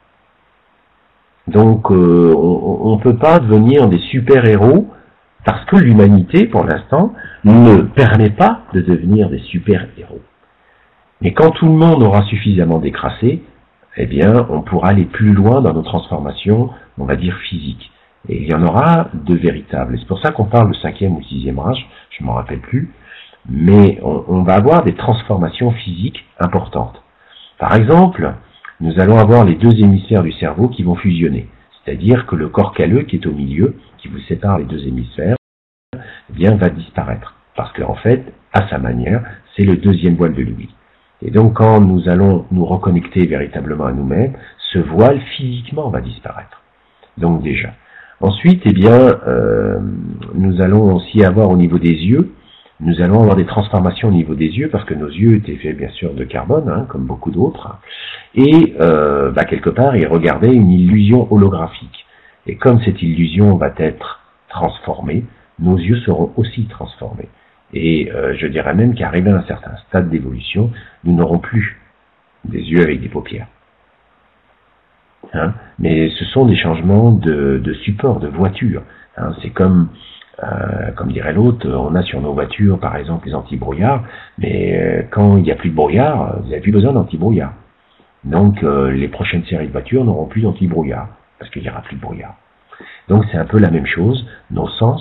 Donc euh, on ne peut pas devenir des super-héros parce que l'humanité, pour l'instant, ne permet pas de devenir des super-héros. Mais quand tout le monde aura suffisamment décrassé, eh bien, on pourra aller plus loin dans nos transformations, on va dire physiques. Et il y en aura de véritables. Et c'est pour ça qu'on parle de cinquième ou sixième âge, je ne m'en rappelle plus, mais on, on va avoir des transformations physiques importantes. Par exemple, nous allons avoir les deux hémisphères du cerveau qui vont fusionner. C'est-à-dire que le corps calleux qui est au milieu, qui vous sépare les deux hémisphères, eh bien, va disparaître. Parce qu'en fait, à sa manière, c'est le deuxième voile de l'oubli. Et donc, quand nous allons nous reconnecter véritablement à nous-mêmes, ce voile physiquement va disparaître. Donc déjà. Ensuite, eh bien, euh, nous allons aussi avoir au niveau des yeux, nous allons avoir des transformations au niveau des yeux, parce que nos yeux étaient faits bien sûr de carbone, hein, comme beaucoup d'autres, et euh, bah, quelque part, ils regardaient une illusion holographique. Et comme cette illusion va être transformée, nos yeux seront aussi transformés. Et euh, je dirais même qu'arrivé à un certain stade d'évolution, nous n'aurons plus des yeux avec des paupières. Hein, mais ce sont des changements de, de support, de voiture. Hein, c'est comme, euh, comme dirait l'autre, on a sur nos voitures, par exemple, les anti-brouillards, mais euh, quand il n'y a plus de brouillard, vous n'avez plus besoin d'anti-brouillard. Donc, euh, les prochaines séries de voitures n'auront plus d'anti-brouillard, parce qu'il n'y aura plus de brouillard. Donc, c'est un peu la même chose. Nos sens,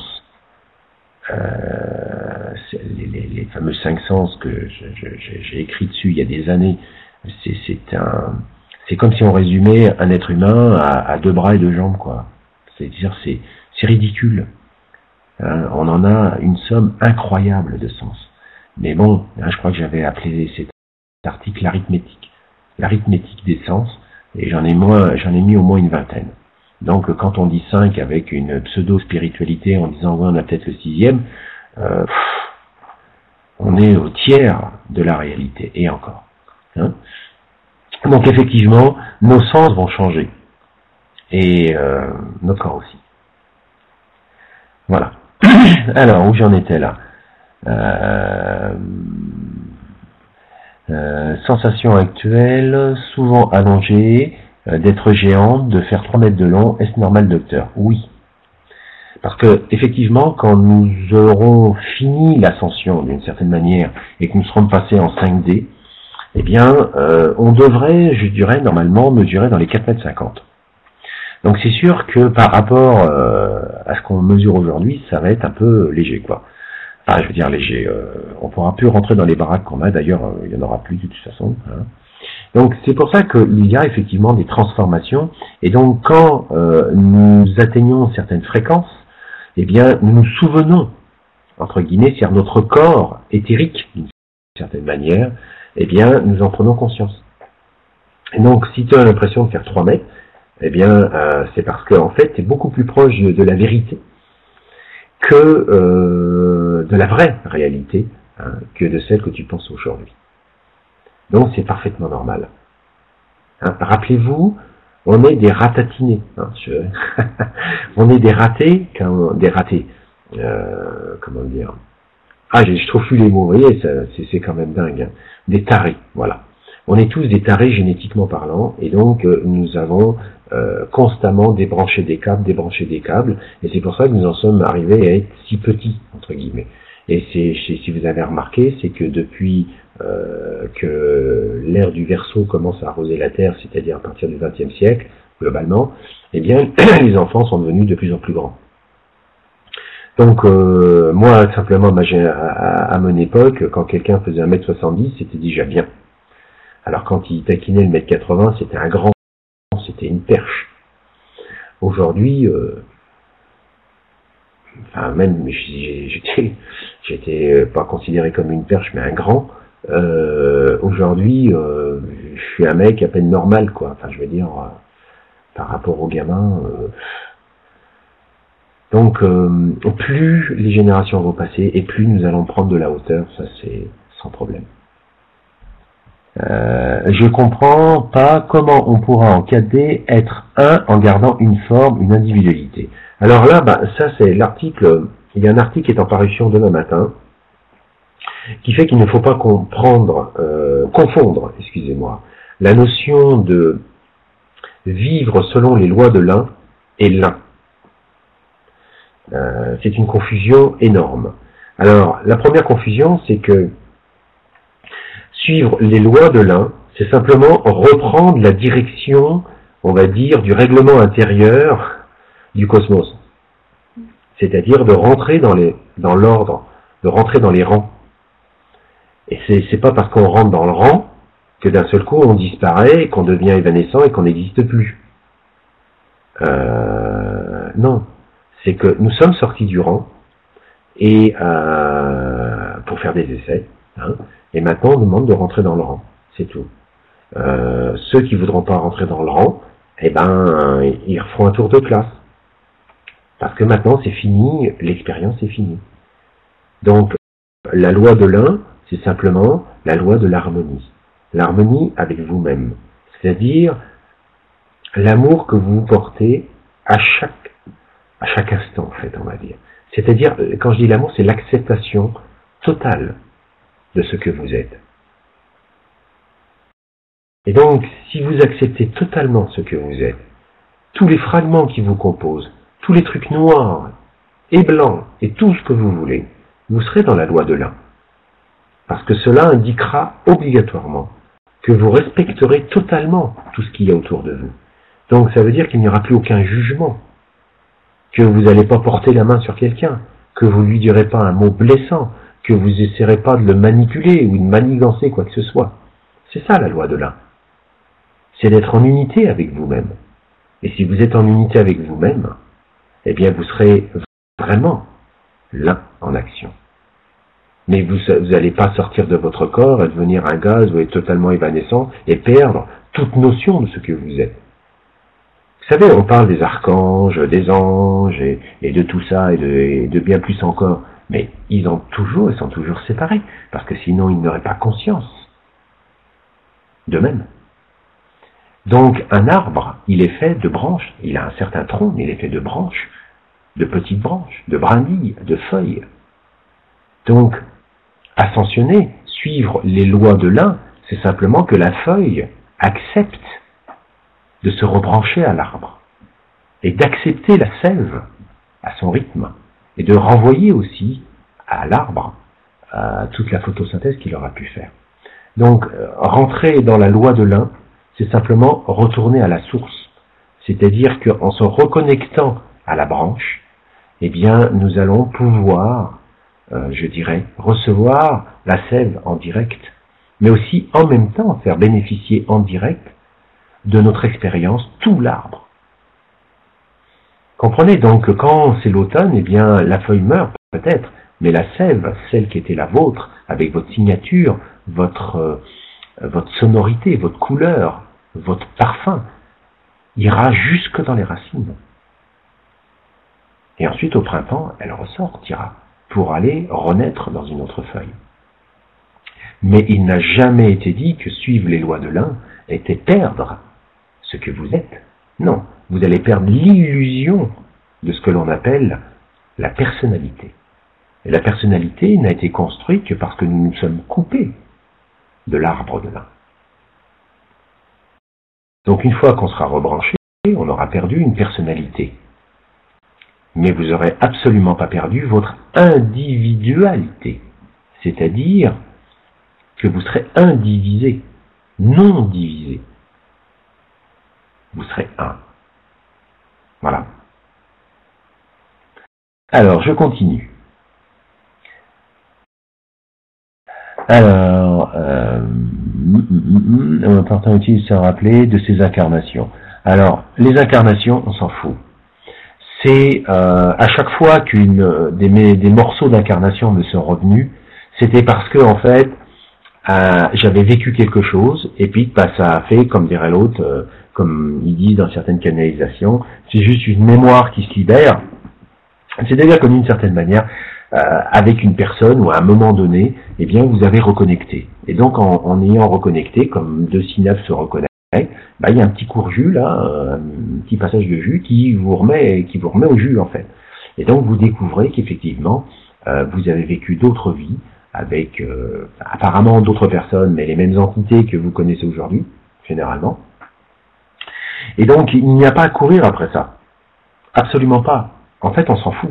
euh, les, les, les fameux cinq sens que je, je, j'ai écrit dessus il y a des années, c'est, c'est un... c'est comme si on résumait un être humain à, à deux bras et deux jambes, quoi. C'est-à-dire, c'est, c'est ridicule. Hein, on en a une somme incroyable de sens. Mais bon, hein, je crois que j'avais appelé cet article l'arithmétique. L'arithmétique des sens, et j'en ai moins, j'en ai mis au moins une vingtaine. Donc, quand on dit cinq avec une pseudo-spiritualité en disant, ouais, on a peut-être le sixième, euh, pff, on est au tiers de la réalité, et encore. Hein. Donc, effectivement, nos sens vont changer. Et euh, notre corps aussi. Voilà. Alors, où j'en étais là euh, euh, Sensation actuelle, souvent allongée, euh, d'être géante, de faire trois mètres de long, est-ce normal, docteur? Oui. Parce que, effectivement, quand nous aurons fini l'ascension d'une certaine manière et que nous serons passés en cinq D, eh bien, euh, on devrait, je dirais, normalement mesurer dans les quatre mètres cinquante. Donc c'est sûr que par rapport euh, à ce qu'on mesure aujourd'hui, ça va être un peu léger, quoi. Enfin, je veux dire léger. Euh, on pourra plus rentrer dans les baraques qu'on a. D'ailleurs, euh, il y en aura plus de toute façon. Hein. Donc c'est pour ça qu'il y a effectivement des transformations. Et donc quand euh, nous atteignons certaines fréquences, eh bien nous nous souvenons, entre guillemets, c'est-à-dire notre corps éthérique, d'une certaine manière, eh bien nous en prenons conscience. Et donc si tu as l'impression de faire trois mètres, eh bien, euh, c'est parce que en fait, tu es beaucoup plus proche de la vérité que euh, de la vraie réalité, hein, que de celle que tu penses aujourd'hui. Donc, c'est parfaitement normal. Hein, rappelez-vous, on est des ratatinés. Hein, je... on est des ratés, quand... des ratés. Euh, comment dire Ah, je, je trouve plus les mots. Vous voyez, ça, c'est, c'est quand même dingue. Hein. Des tarés, voilà. On est tous des tarés génétiquement parlant, et donc euh, nous avons euh, constamment débranché des câbles, débranché des câbles, et c'est pour ça que nous en sommes arrivés à être si petits, entre guillemets. Et c'est, si vous avez remarqué, c'est que depuis euh, que l'ère du Verseau commence à arroser la Terre, c'est-à-dire à partir du vingtième siècle, globalement, eh bien, les enfants sont devenus de plus en plus grands. Donc, euh, moi, simplement, à, à, à mon époque, quand quelqu'un faisait un mètre soixante-dix, c'était déjà bien. Alors quand il taquinait le mètre quatre-vingts, c'était un grand, c'était une perche. Aujourd'hui, euh, enfin même, j'étais, j'étais pas considéré comme une perche, mais un grand. Euh, aujourd'hui, euh, je suis un mec à peine normal, quoi. Enfin, je veux dire, euh, par rapport aux gamins. Euh, donc, euh, plus les générations vont passer, et plus nous allons prendre de la hauteur, ça c'est sans problème. Euh, je comprends pas comment on pourra en quatre D être un en gardant une forme, une individualité. Alors là, bah, ça c'est l'article, il y a un article qui est en parution demain matin, qui fait qu'il ne faut pas comprendre, euh, confondre, excusez-moi, la notion de vivre selon les lois de l'un et l'un. Euh, c'est une confusion énorme. Alors, la première confusion, c'est que suivre les lois de l'un, c'est simplement reprendre la direction, on va dire, du règlement intérieur du cosmos. C'est-à-dire de rentrer dans les, dans l'ordre, de rentrer dans les rangs. Et c'est, c'est pas parce qu'on rentre dans le rang que d'un seul coup on disparaît, qu'on devient évanescent et qu'on n'existe plus. Euh, non. C'est que nous sommes sortis du rang et euh, pour faire des essais, hein, et maintenant on nous demande de rentrer dans le rang, c'est tout. Euh, ceux qui voudront pas rentrer dans le rang, eh ben ils refont un tour de classe. Parce que maintenant c'est fini, l'expérience est finie. Donc la loi de l'un, c'est simplement la loi de l'harmonie. L'harmonie avec vous-même. C'est-à-dire l'amour que vous portez à chaque à chaque instant, en fait, on va dire. C'est-à-dire, quand je dis l'amour, c'est l'acceptation totale de ce que vous êtes. Et donc, si vous acceptez totalement ce que vous êtes, tous les fragments qui vous composent, tous les trucs noirs et blancs, et tout ce que vous voulez, vous serez dans la loi de l'un. Parce que cela indiquera obligatoirement que vous respecterez totalement tout ce qu'il y a autour de vous. Donc, ça veut dire qu'il n'y aura plus aucun jugement. Que vous n'allez pas porter la main sur quelqu'un, que vous lui direz pas un mot blessant, que vous essaierez pas de le manipuler ou de manigancer quoi que ce soit. C'est ça la loi de l'un. c'est d'être en unité avec vous-même. Et si vous êtes en unité avec vous-même, eh bien vous serez vraiment l'un en action. Mais vous n'allez pas sortir de votre corps et devenir un gaz ou être totalement évanescent et perdre toute notion de ce que vous êtes. Vous savez, on parle des archanges, des anges et, et de tout ça et de, et de bien plus encore. Mais ils ont toujours, ils sont toujours séparés, parce que sinon ils n'auraient pas conscience d'eux-mêmes. Donc un arbre, il est fait de branches, il a un certain tronc, mais il est fait de branches, de petites branches, de brindilles, de feuilles. Donc, ascensionner, suivre les lois de l'un, c'est simplement que la feuille accepte de se rebrancher à l'arbre et d'accepter la sève à son rythme et de renvoyer aussi à l'arbre euh, toute la photosynthèse qu'il aura pu faire. Donc, euh, rentrer dans la loi de l'un, c'est simplement retourner à la source. C'est-à-dire qu'en se reconnectant à la branche, eh bien, nous allons pouvoir, euh, je dirais, recevoir la sève en direct, mais aussi en même temps faire bénéficier en direct de notre expérience tout l'arbre. Comprenez donc que quand c'est l'automne, eh bien, la feuille meurt peut-être, mais la sève, celle qui était la vôtre, avec votre signature, votre, euh, votre sonorité, votre couleur, votre parfum, ira jusque dans les racines. Et ensuite, au printemps, elle ressortira pour aller renaître dans une autre feuille. Mais il n'a jamais été dit que suivre les lois de l'un était perdre ce que vous êtes. Non, vous allez perdre l'illusion de ce que l'on appelle la personnalité. Et la personnalité n'a été construite que parce que nous nous sommes coupés de l'arbre de l'un. Donc une fois qu'on sera rebranché, on aura perdu une personnalité. Mais vous n'aurez absolument pas perdu votre individualité. C'est-à-dire que vous serez indivisé, non divisé. Vous serez un. Voilà. Alors, je continue. Alors, euh, important utile de se rappeler de ces incarnations. Alors, les incarnations, on s'en fout. C'est euh, à chaque fois qu'une des, des morceaux d'incarnation me sont revenus, c'était parce que en fait, euh, j'avais vécu quelque chose, et puis bah, ça a fait, comme dirait l'autre, euh, comme ils disent dans certaines canalisations, c'est juste une mémoire qui se libère. C'est-à-dire que d'une certaine manière, euh, avec une personne ou à un moment donné, eh bien vous avez reconnecté. Et donc en, en ayant reconnecté, comme deux synapses se reconnectent, bah, il y a un petit court jus là, un petit passage de jus qui vous remet, qui vous remet au jus en fait. Et donc vous découvrez qu'effectivement euh, vous avez vécu d'autres vies avec euh, apparemment d'autres personnes, mais les mêmes entités que vous connaissez aujourd'hui, généralement. Et donc il n'y a pas à courir après ça, absolument pas. En fait, on s'en fout.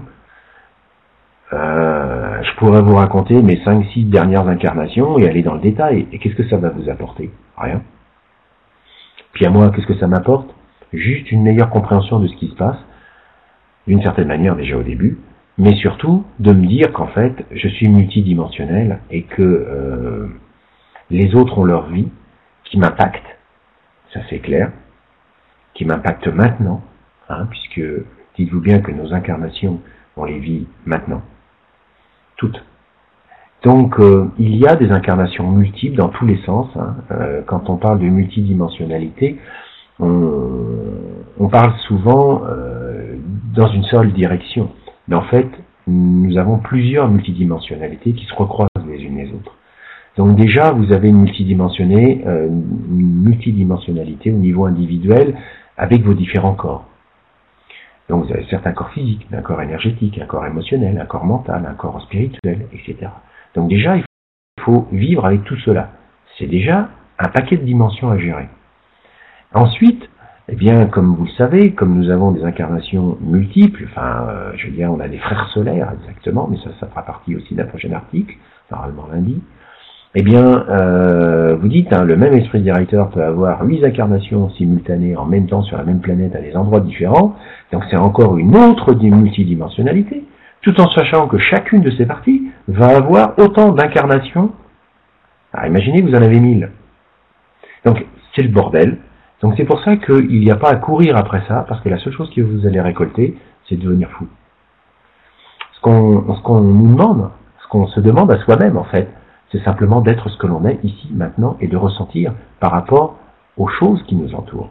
Euh, je pourrais vous raconter mes cinq six dernières incarnations et aller dans le détail. Et qu'est-ce que ça va vous apporter? Rien. Puis à moi, qu'est-ce que ça m'apporte? Juste une meilleure compréhension de ce qui se passe, d'une certaine manière déjà au début, mais surtout de me dire qu'en fait, je suis multidimensionnel et que euh, les autres ont leur vie qui m'impacte, ça c'est clair, qui m'impacte maintenant, hein, puisque dites-vous bien que nos incarnations, on les vit maintenant, toutes. Donc, euh, il y a des incarnations multiples dans tous les sens. Hein. Euh, quand on parle de multidimensionnalité, on, on parle souvent euh, dans une seule direction. Mais en fait, nous avons plusieurs multidimensionnalités qui se recroisent les unes les autres. Donc déjà, vous avez une, multidimensionnée, euh, une multidimensionnalité au niveau individuel avec vos différents corps. Donc vous avez certains corps physiques, un corps énergétique, un corps émotionnel, un corps mental, un corps spirituel, et cetera. Donc déjà, il faut vivre avec tout cela. C'est déjà un paquet de dimensions à gérer. Ensuite, eh bien, comme vous le savez, comme nous avons des incarnations multiples, enfin, euh, je veux dire, on a des frères solaires, exactement, mais ça, ça fera partie aussi d'un prochain article, normalement lundi. Eh bien, euh, vous dites, hein, le même esprit directeur peut avoir huit incarnations simultanées en même temps sur la même planète à des endroits différents, donc c'est encore une autre multidimensionnalité, tout en sachant que chacune de ces parties va avoir autant d'incarnations. Alors imaginez que vous en avez mille. Donc c'est le bordel, Donc c'est pour ça qu'il n'y a pas à courir après ça, parce que la seule chose que vous allez récolter, c'est de devenir fou. Ce qu'on ce qu'on nous demande, ce qu'on se demande à soi-même en fait, c'est simplement d'être ce que l'on est ici, maintenant, et de ressentir par rapport aux choses qui nous entourent.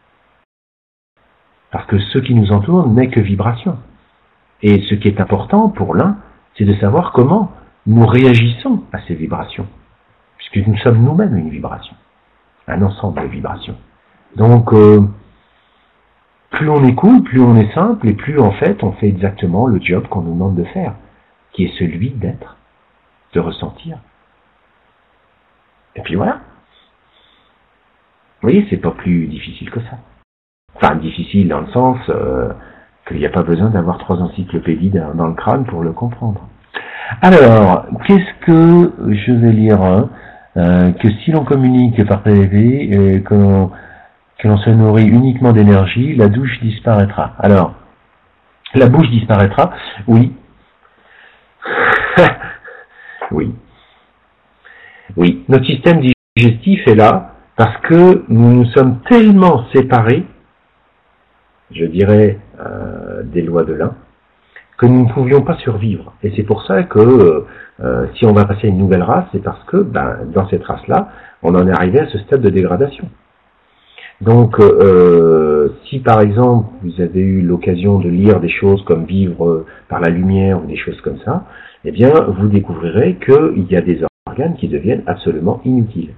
Parce que ce qui nous entoure n'est que vibration. Et ce qui est important pour l'un, c'est de savoir comment nous réagissons à ces vibrations. Puisque nous sommes nous-mêmes une vibration. Un ensemble de vibrations. Donc, euh, plus on est cool, plus on est simple, et plus en fait on fait exactement le job qu'on nous demande de faire, qui est celui d'être, de ressentir. Et puis voilà. Vous voyez, c'est pas plus difficile que ça. Enfin, difficile dans le sens euh, qu'il n'y a pas besoin d'avoir trois encyclopédies dans le crâne pour le comprendre. Alors, qu'est-ce que je vais lire hein, euh, que si l'on communique par P V, euh, que l'on que l'on se nourrit uniquement d'énergie, la douche disparaîtra. Alors, la bouche disparaîtra, oui. oui. Oui, notre système digestif est là parce que nous nous sommes tellement séparés, je dirais, euh, des lois de l'un, que nous ne pouvions pas survivre. Et c'est pour ça que euh, si on va passer à une nouvelle race, c'est parce que ben, dans cette race-là, on en est arrivé à ce stade de dégradation. Donc, euh, si par exemple vous avez eu l'occasion de lire des choses comme Vivre par la lumière ou des choses comme ça, eh bien, vous découvrirez qu'il y a des organes qui deviennent absolument inutiles.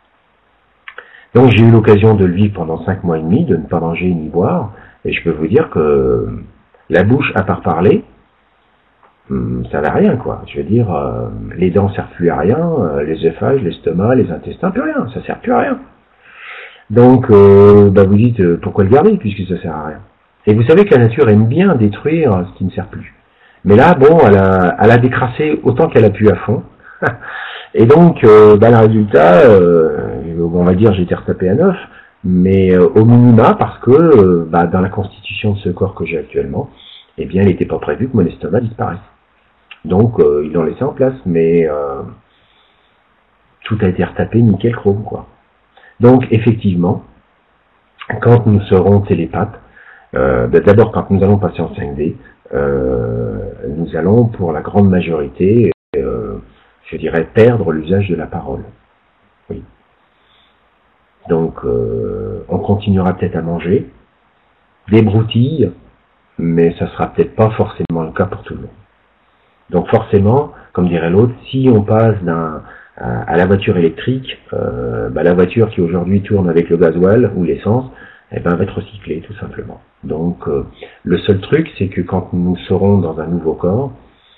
Donc, j'ai eu l'occasion de le vivre pendant cinq mois et demi, de ne pas manger ni boire, et je peux vous dire que la bouche, à part parler, ça n'a rien, quoi. Je veux dire, euh, les dents ne servent plus à rien, euh, les œsophages, l'estomac, les intestins, plus rien, ça ne sert plus à rien. Donc, euh, bah vous dites, euh, pourquoi le garder, puisque ça sert à rien. Et vous savez que la nature aime bien détruire ce qui ne sert plus. Mais là, bon, elle a, elle a décrassé autant qu'elle a pu à fond. Et donc, euh, bah, le résultat, euh, on va dire, j'ai été retapé à neuf, mais euh, au minima, parce que euh, bah, dans la constitution de ce corps que j'ai actuellement, eh bien, il n'était pas prévu que mon estomac disparaisse. Donc, euh, ils l'ont laissé en place, mais euh, tout a été retapé nickel chrome, quoi. Donc, effectivement, quand nous serons télépathes, euh, ben d'abord, quand nous allons passer en cinq D, euh, nous allons, pour la grande majorité, euh, je dirais, perdre l'usage de la parole. Oui. Donc, euh, on continuera peut-être à manger, des broutilles, mais ça sera peut-être pas forcément le cas pour tout le monde. Donc, forcément, comme dirait l'autre, si on passe d'un à la voiture électrique, euh, bah la voiture qui aujourd'hui tourne avec le gasoil ou l'essence, eh ben, va être recyclée tout simplement. Donc euh, le seul truc, c'est que quand nous serons dans un nouveau corps,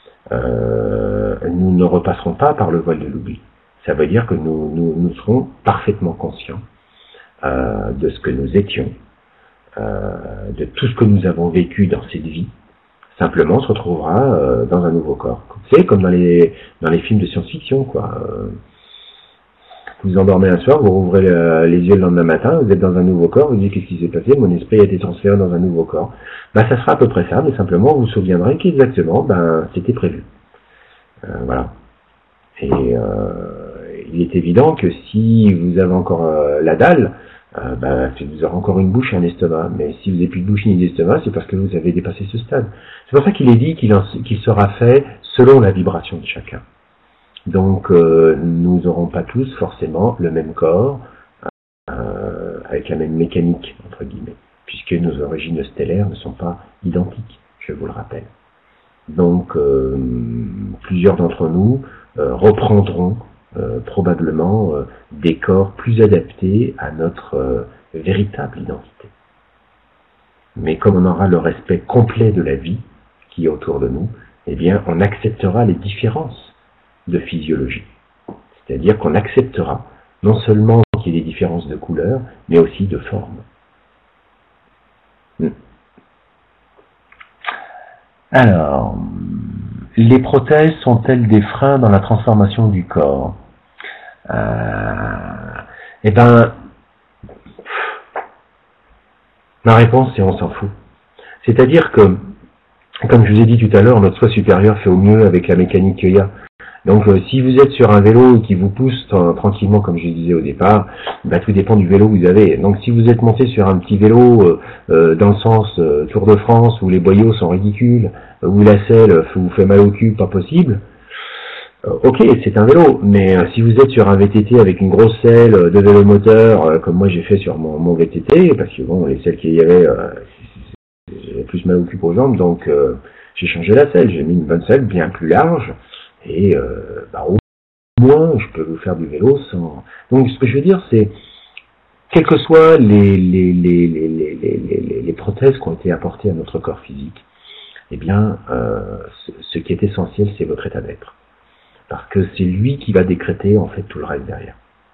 euh, nous ne repasserons pas par le voile de l'oubli. Ça veut dire que nous, nous, nous serons parfaitement conscients euh, de ce que nous étions, euh, de tout ce que nous avons vécu dans cette vie. Simplement, on se retrouvera euh, dans un nouveau corps. C'est comme dans les dans les films de science-fiction, quoi. Euh, vous vous endormez un soir, vous rouvrez le, les yeux le lendemain matin, vous êtes dans un nouveau corps, vous dites qu'est-ce qui s'est passé, mon esprit a été transféré dans un nouveau corps. Ben, ça sera à peu près ça, mais simplement, vous vous souviendrez qu'exactement, ben, c'était prévu. Euh, voilà. Et euh, il est évident que si vous avez encore euh, la dalle, Euh, ben, vous aurez encore une bouche et un estomac. Mais si vous n'avez plus de bouche ni d'estomac, c'est parce que vous avez dépassé ce stade. C'est pour ça qu'il est dit qu'il qu'il sera fait selon la vibration de chacun. Donc, euh, nous n'aurons pas tous forcément le même corps, euh, avec la même mécanique, entre guillemets, puisque nos origines stellaires ne sont pas identiques, je vous le rappelle. Donc, euh, plusieurs d'entre nous euh, reprendront Euh, probablement euh, des corps plus adaptés à notre euh, véritable identité. Mais comme on aura le respect complet de la vie qui est autour de nous, eh bien on acceptera les différences de physiologie. C'est-à-dire qu'on acceptera non seulement qu'il y ait des différences de couleur, mais aussi de forme. Hmm. Alors, les prothèses sont-elles des freins dans la transformation du corps? euh, Eh ben, ma réponse c'est on s'en fout. C'est-à-dire que, comme je vous ai dit tout à l'heure, notre soi supérieur fait au mieux avec la mécanique qu'il y a. Donc euh, si vous êtes sur un vélo qui vous pousse euh, tranquillement, comme je disais au départ, bah, tout dépend du vélo que vous avez. Donc si vous êtes monté sur un petit vélo euh, euh, dans le sens euh, Tour de France, où les boyaux sont ridicules, euh, où la selle vous fait mal au cul, pas possible, euh, ok, c'est un vélo. Mais euh, si vous êtes sur un V T T avec une grosse selle euh, de vélo moteur, euh, comme moi j'ai fait sur mon, mon V T T, parce que bon, les selles qu'il y avait, euh, j'avais plus mal au cul qu'aux jambes, donc euh, j'ai changé la selle, j'ai mis une bonne selle bien plus large, et euh, bah, au moins je peux vous faire du vélo sans... Donc ce que je veux dire, c'est, quelles que soient les, les, les, les, les, les, les, les prothèses qui ont été apportées à notre corps physique, eh bien, euh, ce, ce qui est essentiel, c'est votre état d'être. Parce que c'est lui qui va décréter, en fait, tout le reste derrière.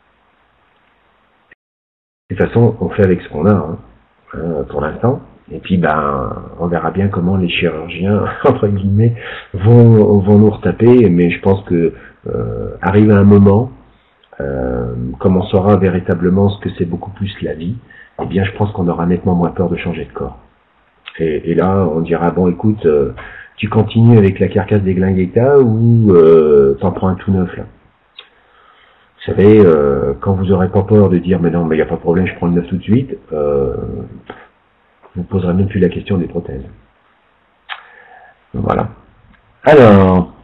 De toute façon, on fait avec ce qu'on a, hein, hein, pour l'instant. Et puis, ben, on verra bien comment les chirurgiens, entre guillemets, vont, vont nous retaper. Mais je pense que, euh, arrive à un moment, euh, comme on saura véritablement ce que c'est beaucoup plus la vie, eh bien, je pense qu'on aura nettement moins peur de changer de corps. Et, et là, on dira, bon, écoute, euh, tu continues avec la carcasse déglinguée que t'as ou euh, t'en prends un tout neuf, là. Vous savez, euh, quand vous aurez pas peur de dire, mais non, mais il n'y a pas de problème, je prends le neuf tout de suite, euh, vous ne poserez même plus la question des prothèses. Voilà. Alors,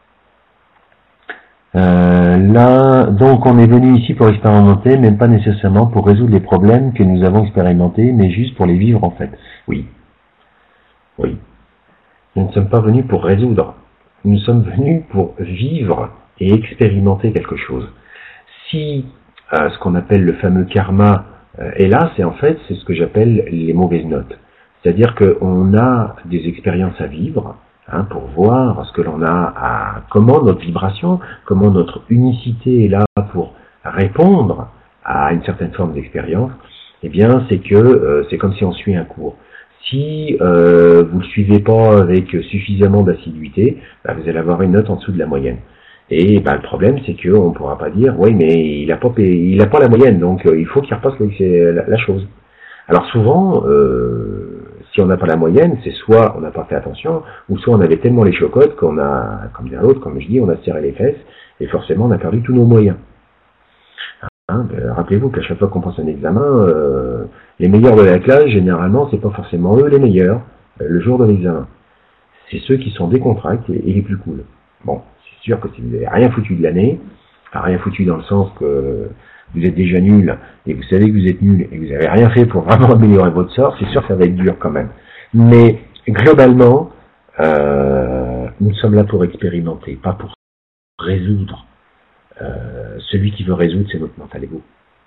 euh, là, donc on est venu ici pour expérimenter, même pas nécessairement pour résoudre les problèmes que nous avons expérimentés, mais juste pour les vivre en fait. Oui. Oui. Nous ne sommes pas venus pour résoudre. Nous sommes venus pour vivre et expérimenter quelque chose. Si euh, ce qu'on appelle le fameux karma euh, est là, c'est en fait, c'est ce que j'appelle les mauvaises notes. C'est-à-dire qu'on a des expériences à vivre, hein, pour voir ce que l'on a à, comment notre vibration, comment notre unicité est là pour répondre à une certaine forme d'expérience. Eh bien, c'est que euh, c'est comme si on suit un cours. Si euh, vous ne le suivez pas avec suffisamment d'assiduité, bah, vous allez avoir une note en dessous de la moyenne. Et bah, le problème, c'est qu'on ne pourra pas dire, oui, mais il n'a pas, il a pas la moyenne, donc euh, il faut qu'il repasse la, la chose. Alors souvent, euh, si on n'a pas la moyenne, c'est soit on n'a pas fait attention, ou soit on avait tellement les chocottes qu'on a, comme dire l'autre, comme je dis, on a serré les fesses, et forcément on a perdu tous nos moyens. Hein, ben, rappelez-vous qu'à chaque fois qu'on passe un examen, euh, les meilleurs de la classe, généralement, c'est pas forcément eux les meilleurs, euh, le jour de l'examen. C'est ceux qui sont décontractés et, et les plus cool. Bon, c'est sûr que si vous n'avez rien foutu de l'année, rien foutu dans le sens que vous êtes déjà nul, et vous savez que vous êtes nul, et que vous n'avez rien fait pour vraiment améliorer votre sort, c'est sûr que ça va être dur quand même. Mais, globalement, euh, nous sommes là pour expérimenter, pas pour résoudre. Euh, celui qui veut résoudre, c'est notre mental ego.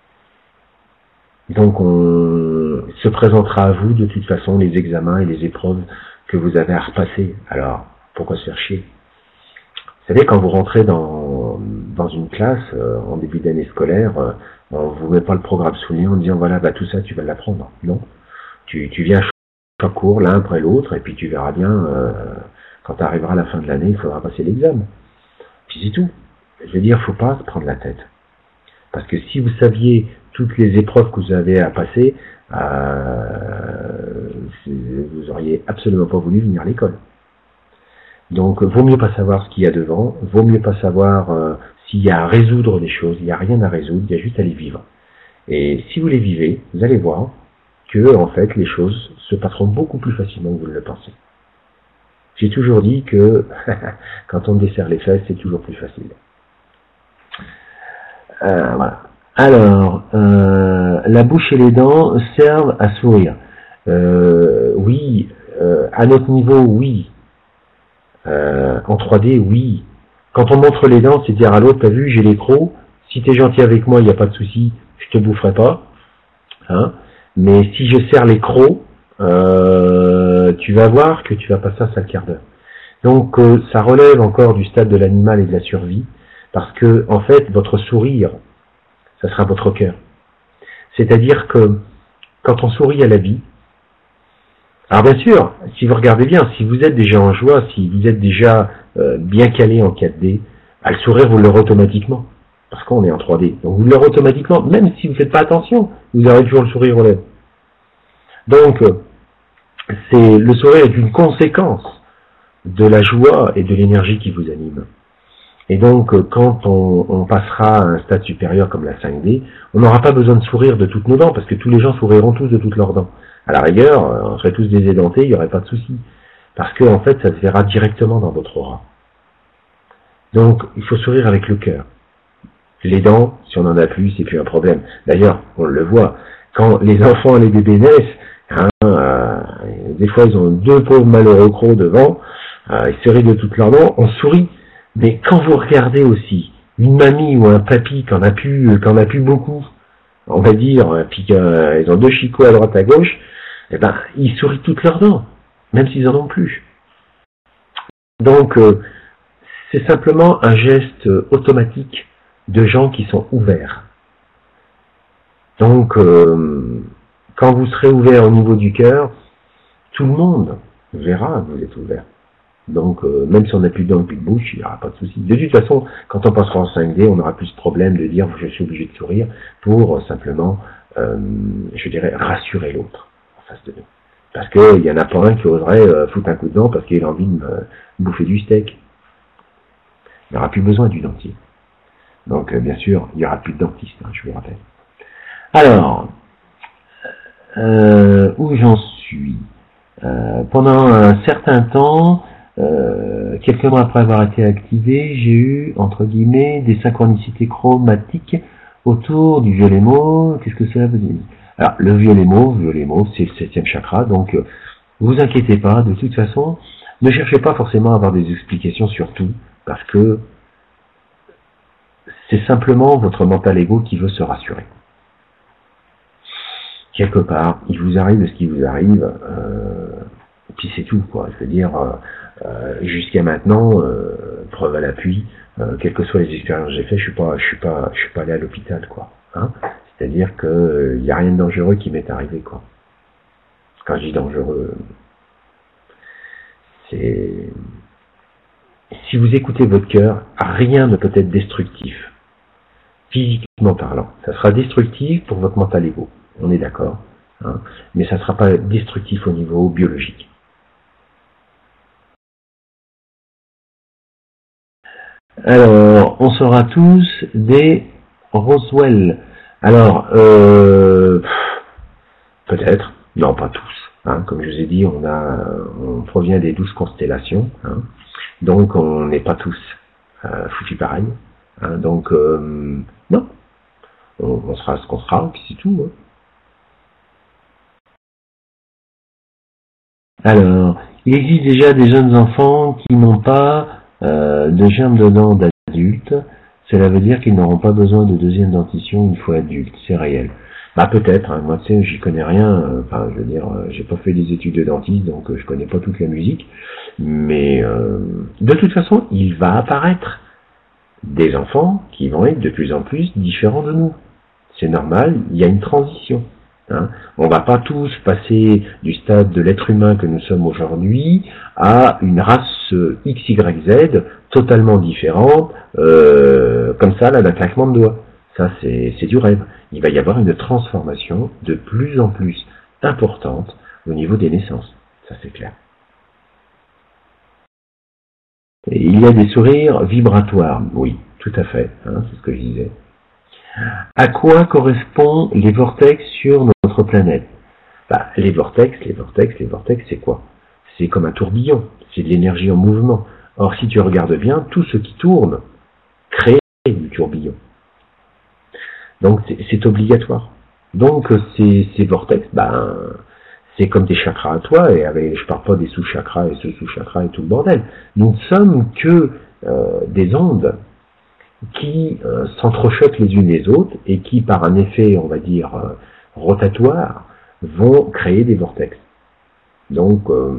Donc on se présentera à vous de toute façon les examens et les épreuves que vous avez à repasser. Alors, pourquoi se faire chier? Vous savez, quand vous rentrez dans, dans une classe, euh, en début d'année scolaire, euh, on vous met pas le programme sous le nez en disant voilà, bah tout ça tu vas l'apprendre. Non. Tu, tu viens chaque cours l'un après l'autre, et puis tu verras bien, euh, quand tu arriveras à la fin de l'année, il faudra passer l'examen. Puis c'est tout. Je veux dire, faut pas se prendre la tête. Parce que si vous saviez toutes les épreuves que vous avez à passer, euh, vous auriez absolument pas voulu venir à l'école. Donc, vaut mieux pas savoir ce qu'il y a devant, vaut mieux pas savoir euh, s'il y a à résoudre des choses, il n'y a rien à résoudre, il y a juste à les vivre. Et si vous les vivez, vous allez voir que, en fait, les choses se passeront beaucoup plus facilement que vous ne le pensez. J'ai toujours dit que, quand on desserre les fesses, c'est toujours plus facile. Euh, voilà. Alors, euh, la bouche et les dents servent à sourire. Euh, oui, euh, à notre niveau, oui. Euh, en trois D, oui. Quand on montre les dents, c'est dire à l'autre, t'as vu, j'ai les crocs. Si t'es gentil avec moi, il n'y a pas de souci, je te boufferai pas. Hein. Mais si je serre les crocs, euh, tu vas voir que tu vas passer un sale quart d'heure. Donc, euh, ça relève encore du stade de l'animal et de la survie. Parce que, en fait, votre sourire, ça sera votre cœur. C'est-à-dire que, quand on sourit à la vie, alors bien sûr, si vous regardez bien, si vous êtes déjà en joie, si vous êtes déjà euh, bien calé en quatre D, bah, le sourire, vous l'aurez automatiquement. Parce qu'on est en trois D. Donc vous l'aurez automatiquement, même si vous ne faites pas attention, vous aurez toujours le sourire aux lèvres. Donc, c'est, le sourire est une conséquence de la joie et de l'énergie qui vous anime. Et donc, quand on, on passera à un stade supérieur comme la cinq D, on n'aura pas besoin de sourire de toutes nos dents, parce que tous les gens souriront tous de toutes leurs dents. À la rigueur, on serait tous des édentés, il n'y aurait pas de souci. Parce que, en fait, ça se verra directement dans votre aura. Donc, il faut sourire avec le cœur. Les dents, si on en a plus, c'est plus un problème. D'ailleurs, on le voit, quand les enfants et les bébés naissent, hein, euh, des fois ils ont deux pauvres malheureux crocs devant, euh, ils se rient de toutes leurs dents, on sourit. Mais quand vous regardez aussi une mamie ou un papy qui en a plus, qui en a plus beaucoup, on va dire, puis qu'ils euh, ont deux chicots à droite à gauche, eh ben, ils sourient toutes leurs dents, même s'ils en ont plus. Donc, euh, c'est simplement un geste automatique de gens qui sont ouverts. Donc, euh, quand vous serez ouvert au niveau du cœur, tout le monde verra que vous êtes ouvert. Donc, euh, même si on n'a plus de dents et plus de bouche, il n'y aura pas de souci. De toute façon, quand on passera en cinq D, on n'aura plus ce problème de dire je suis obligé de sourire pour euh, simplement, euh, je dirais, rassurer l'autre en face de nous. Parce qu'il n'y en a pas un qui oserait euh, foutre un coup de dent parce qu'il a envie de me bouffer du steak. Il n'y aura plus besoin du dentier. Donc, euh, bien sûr, il n'y aura plus de dentiste, hein, je vous rappelle. Alors, euh, où j'en suis euh, pendant un certain temps, euh, quelques mois après avoir été activé, j'ai eu, entre guillemets, des synchronicités chromatiques autour du violet mauve. Qu'est-ce que ça veut dire? Alors, le violet mauve, violet mauve, c'est le septième chakra, donc euh, vous inquiétez pas, de toute façon, ne cherchez pas forcément à avoir des explications sur tout, parce que c'est simplement votre mental ego qui veut se rassurer. Quelque part, il vous arrive ce qui vous arrive, euh, et puis c'est tout, quoi. Je veux dire, euh, euh, jusqu'à maintenant, euh, preuve à l'appui, euh, quelles que soient les expériences que j'ai faites, je suis pas, je suis pas, je suis pas allé à l'hôpital, quoi. Hein, c'est-à-dire que il euh, y a rien de dangereux qui m'est arrivé, quoi. Quand je dis dangereux, c'est si vous écoutez votre cœur, rien ne peut être destructif, physiquement parlant. Ça sera destructif pour votre mental ego. On est d'accord, hein, mais ça ne sera pas destructif au niveau biologique. Alors, on sera tous des Roswell. Alors, euh, peut-être, non pas tous. Hein, comme je vous ai dit, on a, on provient des douze constellations, hein, donc on n'est pas tous euh, foutus pareil. Hein, donc, euh, non, on, on sera ce qu'on sera, puis c'est tout. Hein. Alors, il existe déjà des jeunes enfants qui n'ont pas euh, de germes de dents d'adultes. Cela veut dire qu'ils n'auront pas besoin de deuxième dentition une fois adultes. C'est réel. Bah peut-être. Hein, moi, tu sais, j'y connais rien. Enfin, je veux dire, j'ai pas fait des études de dentiste, donc euh, je connais pas toute la musique. Mais euh, de toute façon, il va apparaître des enfants qui vont être de plus en plus différents de nous. C'est normal. Il y a une transition. Hein. On va pas tous passer du stade de l'être humain que nous sommes aujourd'hui à une race X Y Z totalement différente, euh, comme ça, là, d'un claquement de doigts. Ça, c'est, c'est du rêve. Il va y avoir une transformation de plus en plus importante au niveau des naissances. Ça, c'est clair. Et il y a des sourires vibratoires. Oui, tout à fait. Hein, c'est ce que je disais. À quoi correspondent les vortex sur notre planète? Bah, les vortex, les vortex, les vortex, c'est quoi? C'est comme un tourbillon, c'est de l'énergie en mouvement. Or, si tu regardes bien, tout ce qui tourne crée du tourbillon. Donc, c'est, c'est obligatoire. Donc, ces, ces vortex, ben, c'est comme des chakras à toi, et avec, je parle pas des sous-chakras et sous-sous-chakras et tout le bordel. Nous ne sommes que euh, des ondes qui euh, s'entrechoquent les unes les autres et qui, par un effet, on va dire, euh, rotatoire, vont créer des vortex. Donc, euh,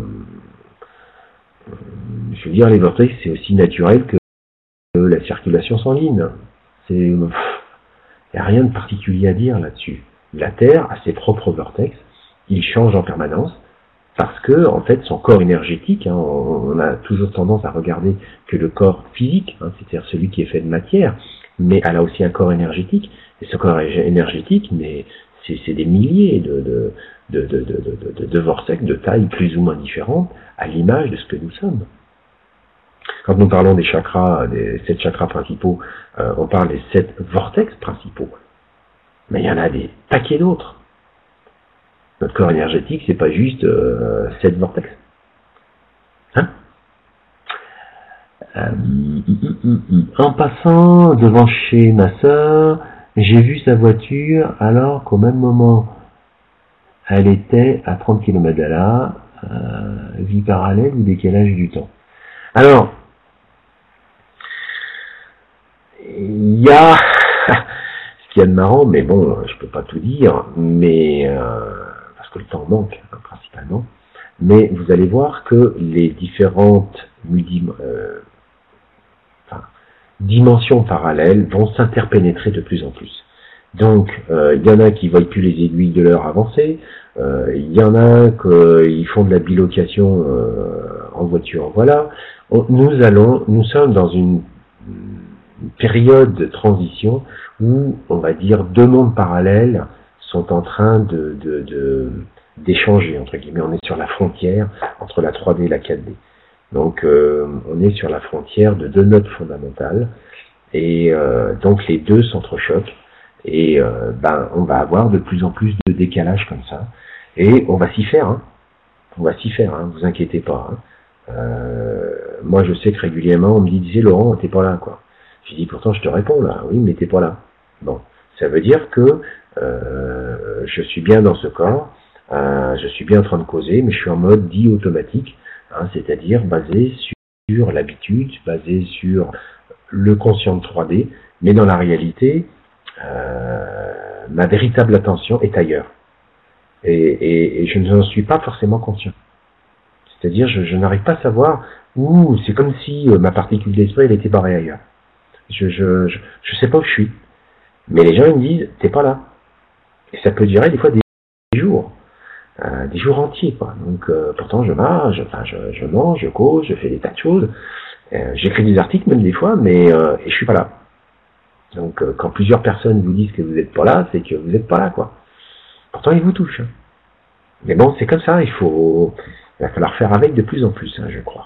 je veux dire, les vortex, c'est aussi naturel que euh, la circulation sanguine. C'est, il n'y a rien de particulier à dire là-dessus. La Terre a ses propres vortex, il change en permanence, parce que, en fait, son corps énergétique, hein, on a toujours tendance à regarder que le corps physique, hein, c'est-à-dire celui qui est fait de matière, mais elle a aussi un corps énergétique, et ce corps énergétique, mais c'est, c'est des milliers de, de, de, de, de, de, de, de vortex de taille plus ou moins différente, à l'image de ce que nous sommes. Quand nous parlons des chakras, des sept chakras principaux, euh, on parle des sept vortex principaux. Mais il y en a des paquets d'autres. Notre corps énergétique, c'est pas juste euh, sept vortex. Hein euh, mm, mm, mm. En passant devant chez ma sœur, j'ai vu sa voiture alors qu'au même moment, elle était à trente kilomètres de là, euh, vie parallèle ou décalage du temps. Alors, il y a ce qu'il y a de marrant, mais bon, je peux pas tout dire, mais euh, parce que le temps manque hein, principalement. Mais vous allez voir que les différentes euh, enfin, dimensions parallèles vont s'interpénétrer de plus en plus. Donc, euh, il y en a qui ne voient plus les aiguilles de l'heure avancer, euh, il y en a qui font de la bilocation euh, en voiture. Voilà, On, nous allons, nous sommes dans une, une période de transition où, on va dire, deux mondes parallèles sont en train de, de, de d'échanger, entre guillemets. On est sur la frontière entre la trois D et la quatre D. Donc, euh, on est sur la frontière de deux notes fondamentales, et euh, donc les deux s'entrechoquent. Et euh, ben, on va avoir de plus en plus de décalage comme ça. Et on va s'y faire. Hein. On va s'y faire, hein, vous inquiétez pas. Hein. Euh, moi, je sais que régulièrement, on me disait, Laurent, t'es pas là, quoi. J'ai dit, pourtant, je te réponds, là. Oui, mais t'es pas là. Bon. Ça veut dire que euh, je suis bien dans ce corps, euh, je suis bien en train de causer, mais je suis en mode dit automatique, hein, c'est-à-dire basé sur, sur l'habitude, basé sur le conscient de trois D, mais dans la réalité, Euh, ma véritable attention est ailleurs. Et, et, et je n'en suis pas forcément conscient. C'est-à-dire, je, je n'arrive pas à savoir où, c'est comme si euh, ma particule d'esprit, elle était barrée ailleurs. Je, je, je, je sais pas où je suis. Mais les gens, ils me disent, t'es pas là. Et ça peut durer des fois des jours. Euh, des jours entiers, quoi. Donc, euh, pourtant, je marche, enfin, je, je mange, je cause, je fais des tas de choses. Euh, j'écris des articles même des fois, mais euh, et je suis pas là. Donc, euh, quand plusieurs personnes vous disent que vous n'êtes pas là, c'est que vous n'êtes pas là, quoi. Pourtant, ils vous touchent. Hein. Mais bon, c'est comme ça, il faut, il va falloir faire avec de plus en plus, hein, je crois.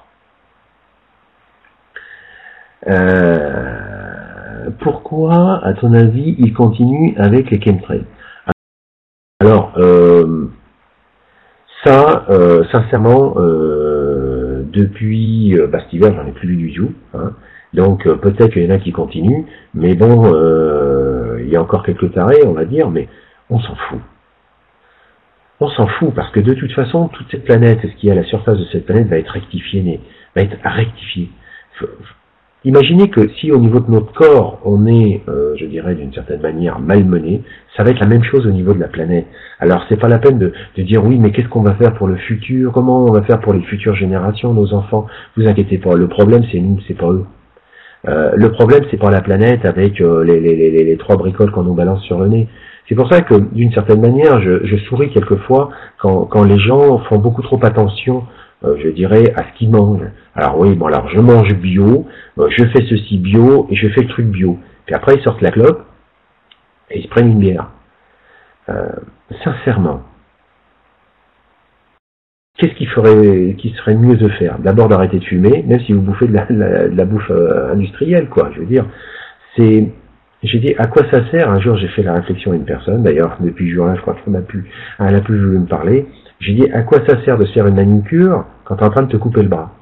Euh, pourquoi, à ton avis, il continue avec les chemtrails? Alors, euh, ça, euh, sincèrement, euh, depuis euh, bah, cet hiver, j'en ai plus vu du tout, hein. Donc euh, peut-être qu'il y en a qui continuent, mais bon, euh, il y a encore quelques tarés, on va dire, mais on s'en fout. On s'en fout, parce que de toute façon, toute cette planète, ce qui est à la surface de cette planète, va être rectifiée, va être rectifiée. Imaginez que si au niveau de notre corps, on est, euh, je dirais, d'une certaine manière malmené, ça va être la même chose au niveau de la planète. Alors c'est pas la peine de, de dire oui, mais qu'est-ce qu'on va faire pour le futur? Comment on va faire pour les futures générations, nos enfants? Vous inquiétez pas, le problème c'est nous, c'est pas eux. Euh, le problème, c'est pas la planète avec euh, les, les, les, les trois bricoles qu'on nous balance sur le nez. C'est pour ça que, d'une certaine manière, je, je souris quelquefois quand, quand les gens font beaucoup trop attention, euh, je dirais, à ce qu'ils mangent. Alors oui, bon, alors je mange bio, euh, je fais ceci bio et je fais le truc bio. Puis après, ils sortent la clope et ils se prennent une bière. Euh, sincèrement, qu'est-ce qu'il ferait, qui serait mieux de faire? D'abord d'arrêter de fumer, même si vous bouffez de la, la, de la bouffe euh, industrielle, quoi. Je veux dire, c'est, j'ai dit, à quoi ça sert? Un jour, j'ai fait la réflexion à une personne, d'ailleurs, depuis ce jour-là, je crois qu'elle n'a plus, elle a plus voulu me parler. J'ai dit, à quoi ça sert de se faire une manucure quand tu es en train de te couper le bras?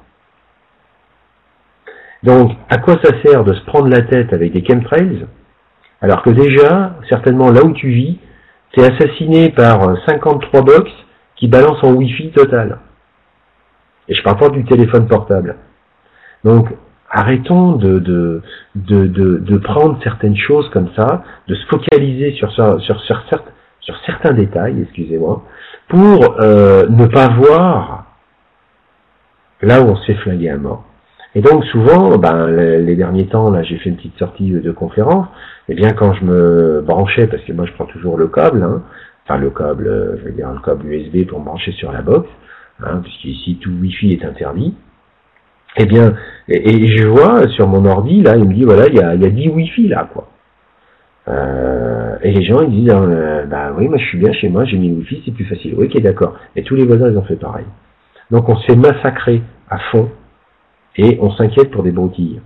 Donc, à quoi ça sert de se prendre la tête avec des chemtrails, alors que déjà, certainement là où tu vis, tu es assassiné par cinquante-trois box qui balance en Wi-Fi total. Et je parle pas du téléphone portable. Donc, arrêtons de, de, de, de, de prendre certaines choses comme ça, de se focaliser sur, sur, sur, sur, sur certains détails, excusez-moi, pour euh, ne pas voir là où on se fait flinguer à mort. Et donc, souvent, ben, les, les derniers temps, là, j'ai fait une petite sortie de conférence, et bien quand je me branchais, parce que moi je prends toujours le câble, hein, enfin le câble, euh, je veux dire le câble U S B pour me brancher sur la box, hein, puisqu'ici tout Wi-Fi est interdit. Eh bien, et, et je vois sur mon ordi, là, il me dit, voilà, il y a, il y a dix Wi-Fi là, quoi. Euh, et les gens, ils disent, euh, bah oui, moi je suis bien chez moi, j'ai mis le Wi-Fi, c'est plus facile. Oui, ok, d'accord. Et tous les voisins, ils ont fait pareil. Donc on se fait massacrer à fond. et on s'inquiète pour des broutilles.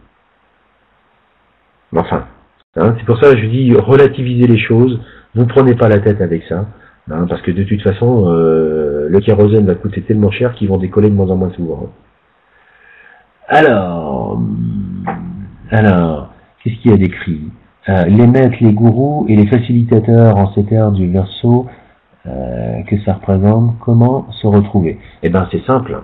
Mais enfin, hein, c'est pour ça que je dis relativisez les choses, vous ne prenez pas la tête avec ça, hein, parce que de toute façon, euh, le kérosène va coûter tellement cher qu'ils vont décoller de moins en moins souvent. Alors, alors, qu'est-ce qu'il y a d'écrit? euh, Les maîtres, les gourous et les facilitateurs en ces terres du Verseau, euh, que ça représente, comment se retrouver? Eh ben, c'est simple.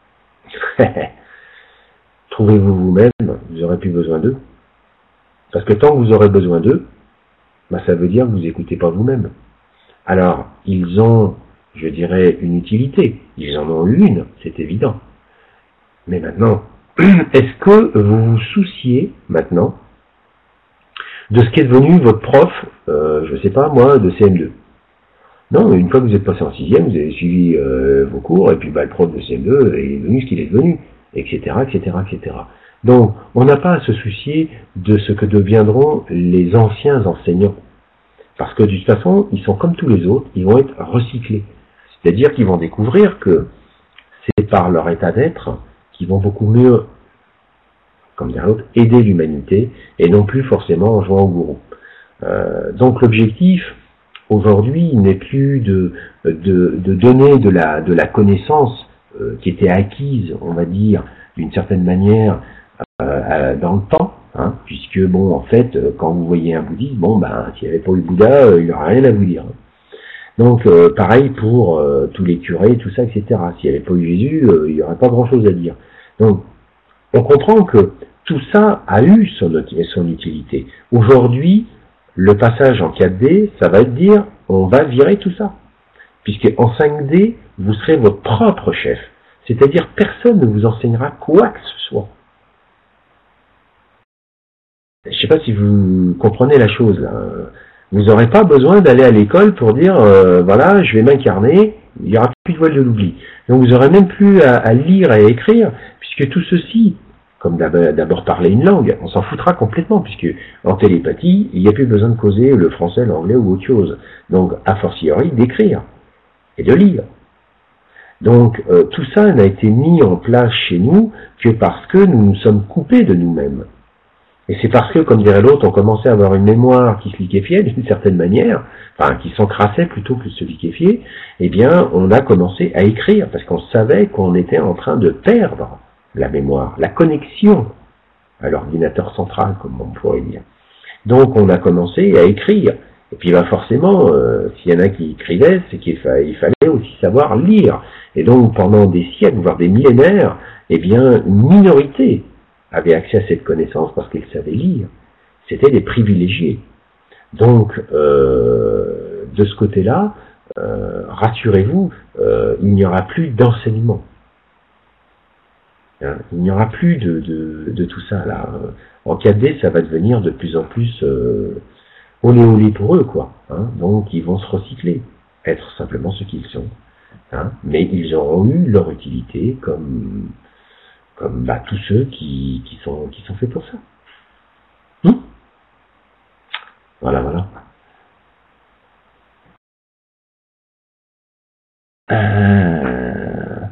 Trouvez-vous vous-même, vous n'aurez plus besoin d'eux. Parce que tant que vous aurez besoin d'eux, bah, ça veut dire que vous n'écoutez pas vous-même. Alors, ils ont, je dirais, une utilité. Ils en ont une, c'est évident. Mais maintenant, est-ce que vous vous souciez maintenant de ce qu'est devenu votre prof, euh, je sais pas moi, de C M deux? Non, une fois que vous êtes passé en sixième, vous avez suivi euh, vos cours, et puis bah, le prof de C M deux est devenu ce qu'il est devenu, et cetera, et cetera, et cetera. Donc, on n'a pas à se soucier de ce que deviendront les anciens enseignants. Parce que de toute façon, ils sont comme tous les autres, ils vont être recyclés. C'est-à-dire qu'ils vont découvrir que c'est par leur état d'être qu'ils vont beaucoup mieux, comme dirait l'autre, aider l'humanité, et non plus forcément en jouant au gourou. Euh, donc l'objectif, aujourd'hui, n'est plus de, de, de donner de la, de la connaissance euh, qui était acquise, on va dire, d'une certaine manière, euh, dans le temps, hein, puisque, bon, en fait, quand vous voyez un bouddhiste, bon, ben, s'il n'y avait pas eu Bouddha, euh, il n'aurait rien à vous dire. Donc, euh, pareil pour euh, tous les curés, tout ça, et cetera. S'il n'y avait pas eu Jésus, euh, il n'y aurait pas grand-chose à dire. Donc, on comprend que tout ça a eu son, son utilité. Aujourd'hui, le passage en quatre D, ça va être dire, on va virer tout ça. Puisque en cinq D, vous serez votre propre chef. C'est-à-dire, personne ne vous enseignera quoi que ce soit. Je ne sais pas si vous comprenez la chose, là. Vous n'aurez pas besoin d'aller à l'école pour dire, euh, voilà, je vais m'incarner, il n'y aura plus de voile de l'oubli. Donc vous n'aurez même plus à, à lire et à écrire, puisque tout ceci, comme d'abord parler une langue, on s'en foutra complètement, puisque en télépathie, il n'y a plus besoin de causer le français, l'anglais ou autre chose. Donc, a fortiori, d'écrire et de lire. Donc, euh, tout ça n'a été mis en place chez nous que parce que nous nous sommes coupés de nous-mêmes. Et c'est parce que, comme dirait l'autre, on commençait à avoir une mémoire qui se liquéfiait d'une certaine manière, enfin, qui s'encrassait plutôt que de se liquéfier, eh bien, on a commencé à écrire, parce qu'on savait qu'on était en train de perdre la mémoire, la connexion à l'ordinateur central, comme on pourrait dire. Donc, on a commencé à écrire. Et puis, bah, forcément, euh, s'il y en a qui écrivaient, c'est qu'il fa- il fallait aussi savoir lire. Et donc, pendant des siècles, voire des millénaires, eh bien, une minorité avait accès à cette connaissance parce qu'ils savaient lire. C'était des privilégiés. Donc, euh, de ce côté-là, euh, rassurez-vous, euh, il n'y aura plus d'enseignement. Hein, il n'y aura plus de, de, de tout ça là. En quatre D, ça va devenir de plus en plus euh, olé olé pour eux, quoi. Hein, donc, ils vont se recycler, être simplement ce qu'ils sont. Hein, mais ils auront eu leur utilité comme comme bah, tous ceux qui, qui sont qui sont faits pour ça. Hum voilà, voilà. Euh...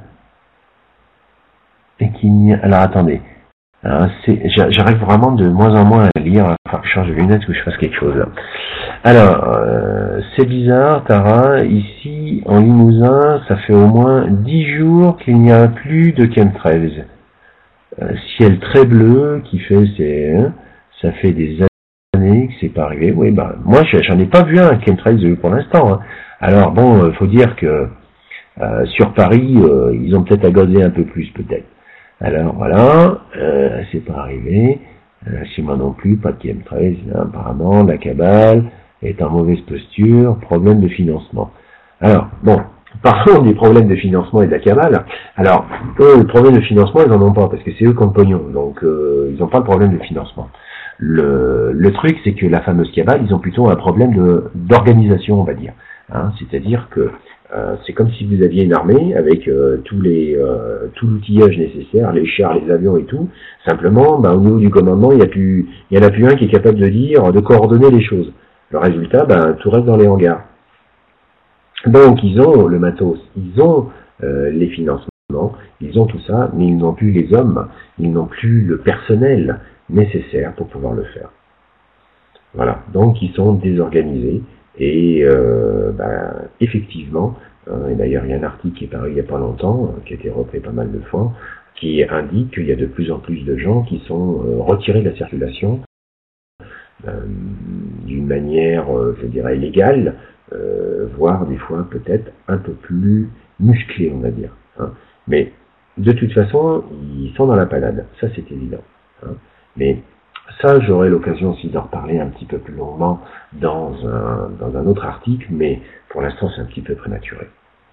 Et qu'il n'y a... Alors attendez. Alors, c'est... J'arrive vraiment de moins en moins à lire. Enfin, je change de lunettes ou je fasse quelque chose. Alors, euh, c'est bizarre, Tara. Ici, en Limousin, ça fait au moins dix jours qu'il n'y a plus de chemtrails. Euh, ciel très bleu qui fait, c'est, hein, ça fait des années que c'est pas arrivé. Oui, bah, moi, j'en ai pas vu un chemtrails pour l'instant. Hein. Alors bon, euh, faut dire que euh, sur Paris, euh, ils ont peut-être agazé un peu plus, peut-être. Alors voilà, euh, c'est pas arrivé. Euh, chez moi non plus, pas de chemtrails. Hein, apparemment, la cabale est en mauvaise posture, problème de financement. Alors bon. Parlons des problèmes de financement et de la cabale. Alors, eux, le problème de financement, ils n'en ont pas, parce que c'est eux qui ont le pognon, donc euh, ils n'ont pas le problème de financement. Le, le truc, c'est que la fameuse cabale, ils ont plutôt un problème de d'organisation, on va dire. Hein, c'est-à-dire que euh, c'est comme si vous aviez une armée avec euh, tous les euh, tout l'outillage nécessaire, les chars, les avions et tout. Simplement, ben, au niveau du commandement, il y a plus, il y en a plus un qui est capable de dire, de coordonner les choses. Le résultat, ben, tout reste dans les hangars. Donc, ils ont le matos, ils ont euh, les financements, ils ils ont tout ça, mais ils n'ont plus les hommes, ils n'ont plus le personnel nécessaire pour pouvoir le faire. Voilà, donc ils sont désorganisés, et euh, ben, effectivement, euh, et d'ailleurs il y a un article qui est paru il n'y a pas longtemps, qui a été repris pas mal de fois, qui indique qu'il y a de plus en plus de gens qui sont euh, retirés de la circulation euh, d'une manière, euh, je dirais, légale, euh, voire des fois peut-être un peu plus musclée, on va dire. Hein. Mais de toute façon, ils sont dans la panade, ça c'est évident. Hein. Mais ça, j'aurai l'occasion aussi d'en reparler un petit peu plus longuement dans un, dans un autre article, mais pour l'instant c'est un petit peu prématuré.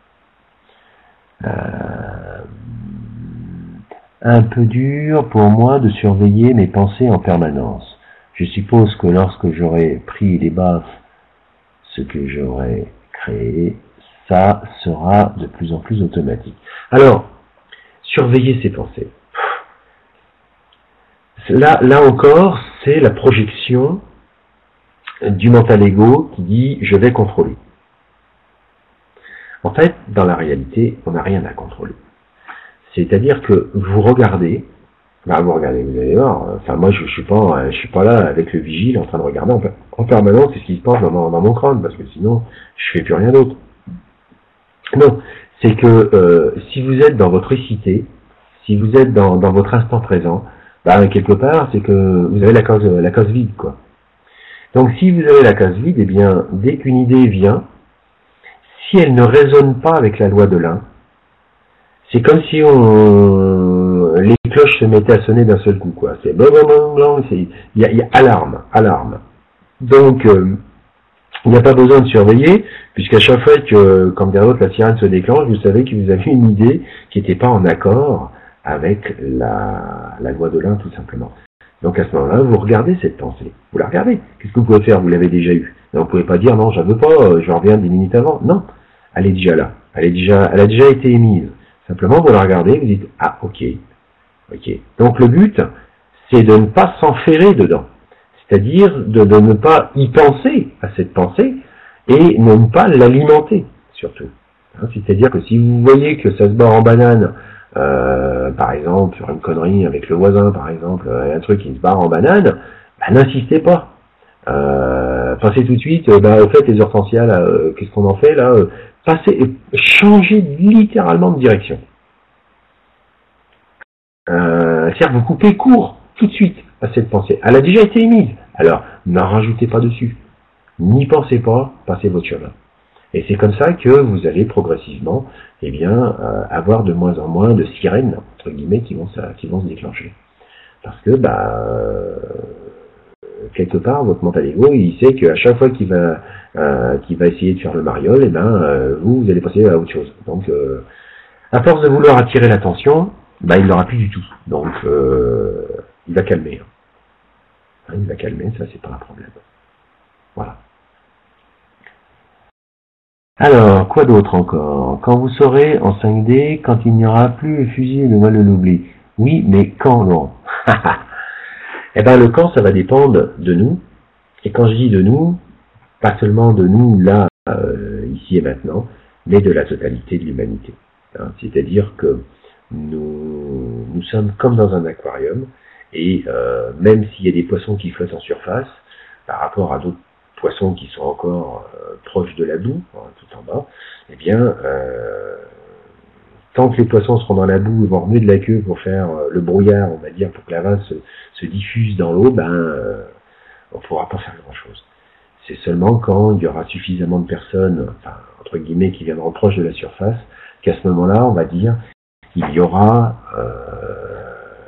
Euh, un peu dur pour moi de surveiller mes pensées en permanence. Je suppose que lorsque j'aurai pris les bases, ce que j'aurai créé, ça sera de plus en plus automatique. Alors, surveiller ses pensées. Là, là encore, c'est la projection du mental ego qui dit « je vais contrôler ». En fait, dans la réalité, on n'a rien à contrôler. C'est-à-dire que vous regardez, bah vous regardez, vous allez voir, enfin moi je, je suis pas, je suis pas là avec le vigile en train de regarder en, en permanence ce qui se passe dans mon, dans mon crâne, parce que sinon je fais plus rien d'autre. Non, c'est que euh, si vous êtes dans votre cité, si vous êtes dans, dans votre instant présent, bah quelque part c'est que vous avez la case, la case vide, quoi. Donc si vous avez la case vide, eh bien dès qu'une idée vient, si elle ne résonne pas avec la loi de l'un, c'est comme si on, les cloches se mettaient à sonner d'un seul coup, quoi. C'est blablabla, c'est, il y a, il y a alarme, alarme. Donc, euh, il n'y a pas besoin de surveiller, puisqu'à chaque fois que, comme dirait l'autre, la sirène se déclenche, vous savez que vous avez une idée qui n'était pas en accord avec la, la loi de l'un, tout simplement. Donc à ce moment-là, vous regardez cette pensée. Vous la regardez. Qu'est-ce que vous pouvez faire? Vous l'avez déjà eue. Vous ne pouvez pas dire, non, j'en veux pas, je reviens dix minutes avant. Non. Elle est déjà là. Elle est déjà, elle a déjà été émise. Simplement, vous la regardez, vous dites, ah, ok, ok. Donc le but, c'est de ne pas s'enferrer dedans. C'est-à-dire de, de ne pas y penser à cette pensée et ne pas l'alimenter, surtout. Hein, c'est-à-dire que si vous voyez que ça se barre en banane, euh, par exemple, sur une connerie avec le voisin, par exemple, un truc qui se barre en banane, bah, n'insistez pas. Euh, passez tout de suite, bah, au fait, les hortensias, là, euh, qu'est-ce qu'on en fait, là euh, Passez, changez littéralement de direction. Euh, c'est-à-dire vous coupez court tout de suite à cette pensée. Elle a déjà été émise. Alors, n'en rajoutez pas dessus. N'y pensez pas, passez votre chemin. Et c'est comme ça que vous allez progressivement, eh bien, euh, avoir de moins en moins de sirènes, entre guillemets, qui vont, qui vont se déclencher. Parce que, bah, euh, quelque part, votre mental ego, il sait qu'à chaque fois qu'il va, euh, qu'il va essayer de faire le mariole, eh ben, euh, vous, vous allez passer à autre chose. Donc, euh, à force de vouloir attirer l'attention, bah, il l'aura plus du tout. Donc, euh, il va calmer. Hein, il va calmer, ça, c'est pas un problème. Voilà. Alors, quoi d'autre encore? Quand vous serez en cinq D, quand il n'y aura plus le fusil et le mal de l'oubli. Oui, mais quand, non? Eh ben, le quand, ça va dépendre de nous. Et quand je dis de nous, pas seulement de nous, là, euh, ici et maintenant, mais de la totalité de l'humanité. Hein, c'est-à-dire que nous, nous sommes comme dans un aquarium, et euh, même s'il y a des poissons qui flottent en surface, par rapport à d'autres poissons qui sont encore euh, proches de la boue, hein, tout en bas, eh bien, euh, tant que les poissons seront dans la boue et vont remuer de la queue pour faire euh, le brouillard, on va dire, pour que la vase se, se diffuse dans l'eau, ben, euh, on ne pourra pas faire grand-chose. C'est seulement quand il y aura suffisamment de personnes, enfin, entre guillemets, qui viendront proches de la surface, qu'à ce moment-là, on va dire, il y aura, euh,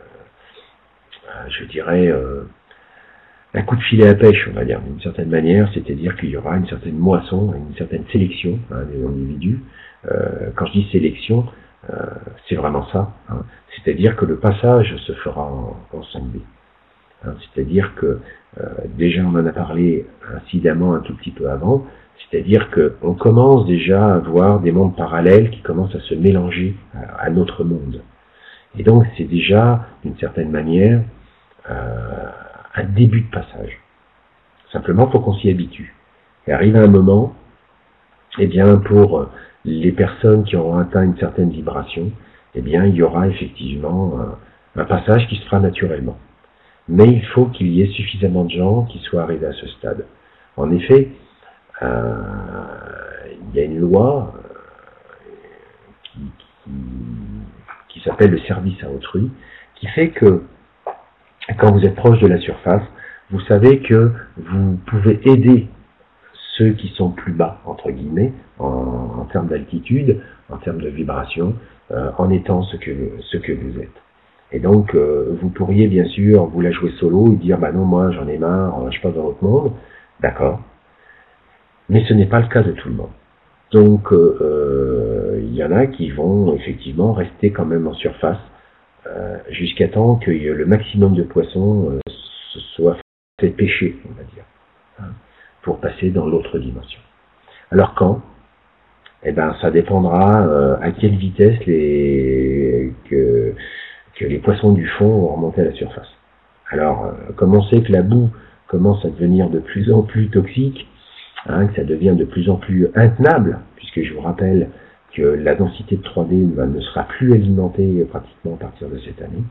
je dirais, euh, un coup de filet à pêche, on va dire, d'une certaine manière, c'est-à-dire qu'il y aura une certaine moisson, une certaine sélection hein, des individus. Euh, quand je dis sélection, euh, c'est vraiment ça. Hein. C'est-à-dire que le passage se fera en, en cinq D. Hein. C'est-à-dire que, euh, déjà on en a parlé incidemment un tout petit peu avant, c'est-à-dire qu'on commence déjà à voir des mondes parallèles qui commencent à se mélanger à, à notre monde. Et donc c'est déjà, d'une certaine manière, euh, un début de passage. Simplement, il faut qu'on s'y habitue. Et arrive un moment, eh bien, pour les personnes qui auront atteint une certaine vibration, eh bien, il y aura effectivement un, un passage qui se fera naturellement. Mais il faut qu'il y ait suffisamment de gens qui soient arrivés à ce stade. En effet, euh, il y a une loi qui, qui, qui s'appelle le service à autrui, qui fait que quand vous êtes proche de la surface, vous savez que vous pouvez aider ceux qui sont plus bas, entre guillemets, en, en termes d'altitude, en termes de vibration, euh, en étant ce que, ce que vous êtes. Et donc, euh, vous pourriez bien sûr vous la jouer solo et dire, bah non, moi j'en ai marre, je passe dans l'autre monde, d'accord. Mais ce n'est pas le cas de tout le monde. Donc, euh, il y en a qui vont effectivement rester quand même en surface, euh, jusqu'à temps que le maximum de poissons euh, se soit fait pêcher, on va dire, hein, pour passer dans l'autre dimension. Alors quand? Eh ben, ça dépendra euh, à quelle vitesse les que, que les poissons du fond vont remonter à la surface. Alors, euh, comme on sait que la boue commence à devenir de plus en plus toxique, hein, que ça devient de plus en plus intenable, puisque je vous rappelle que la densité de trois D ne sera plus alimentée pratiquement à partir de cette année,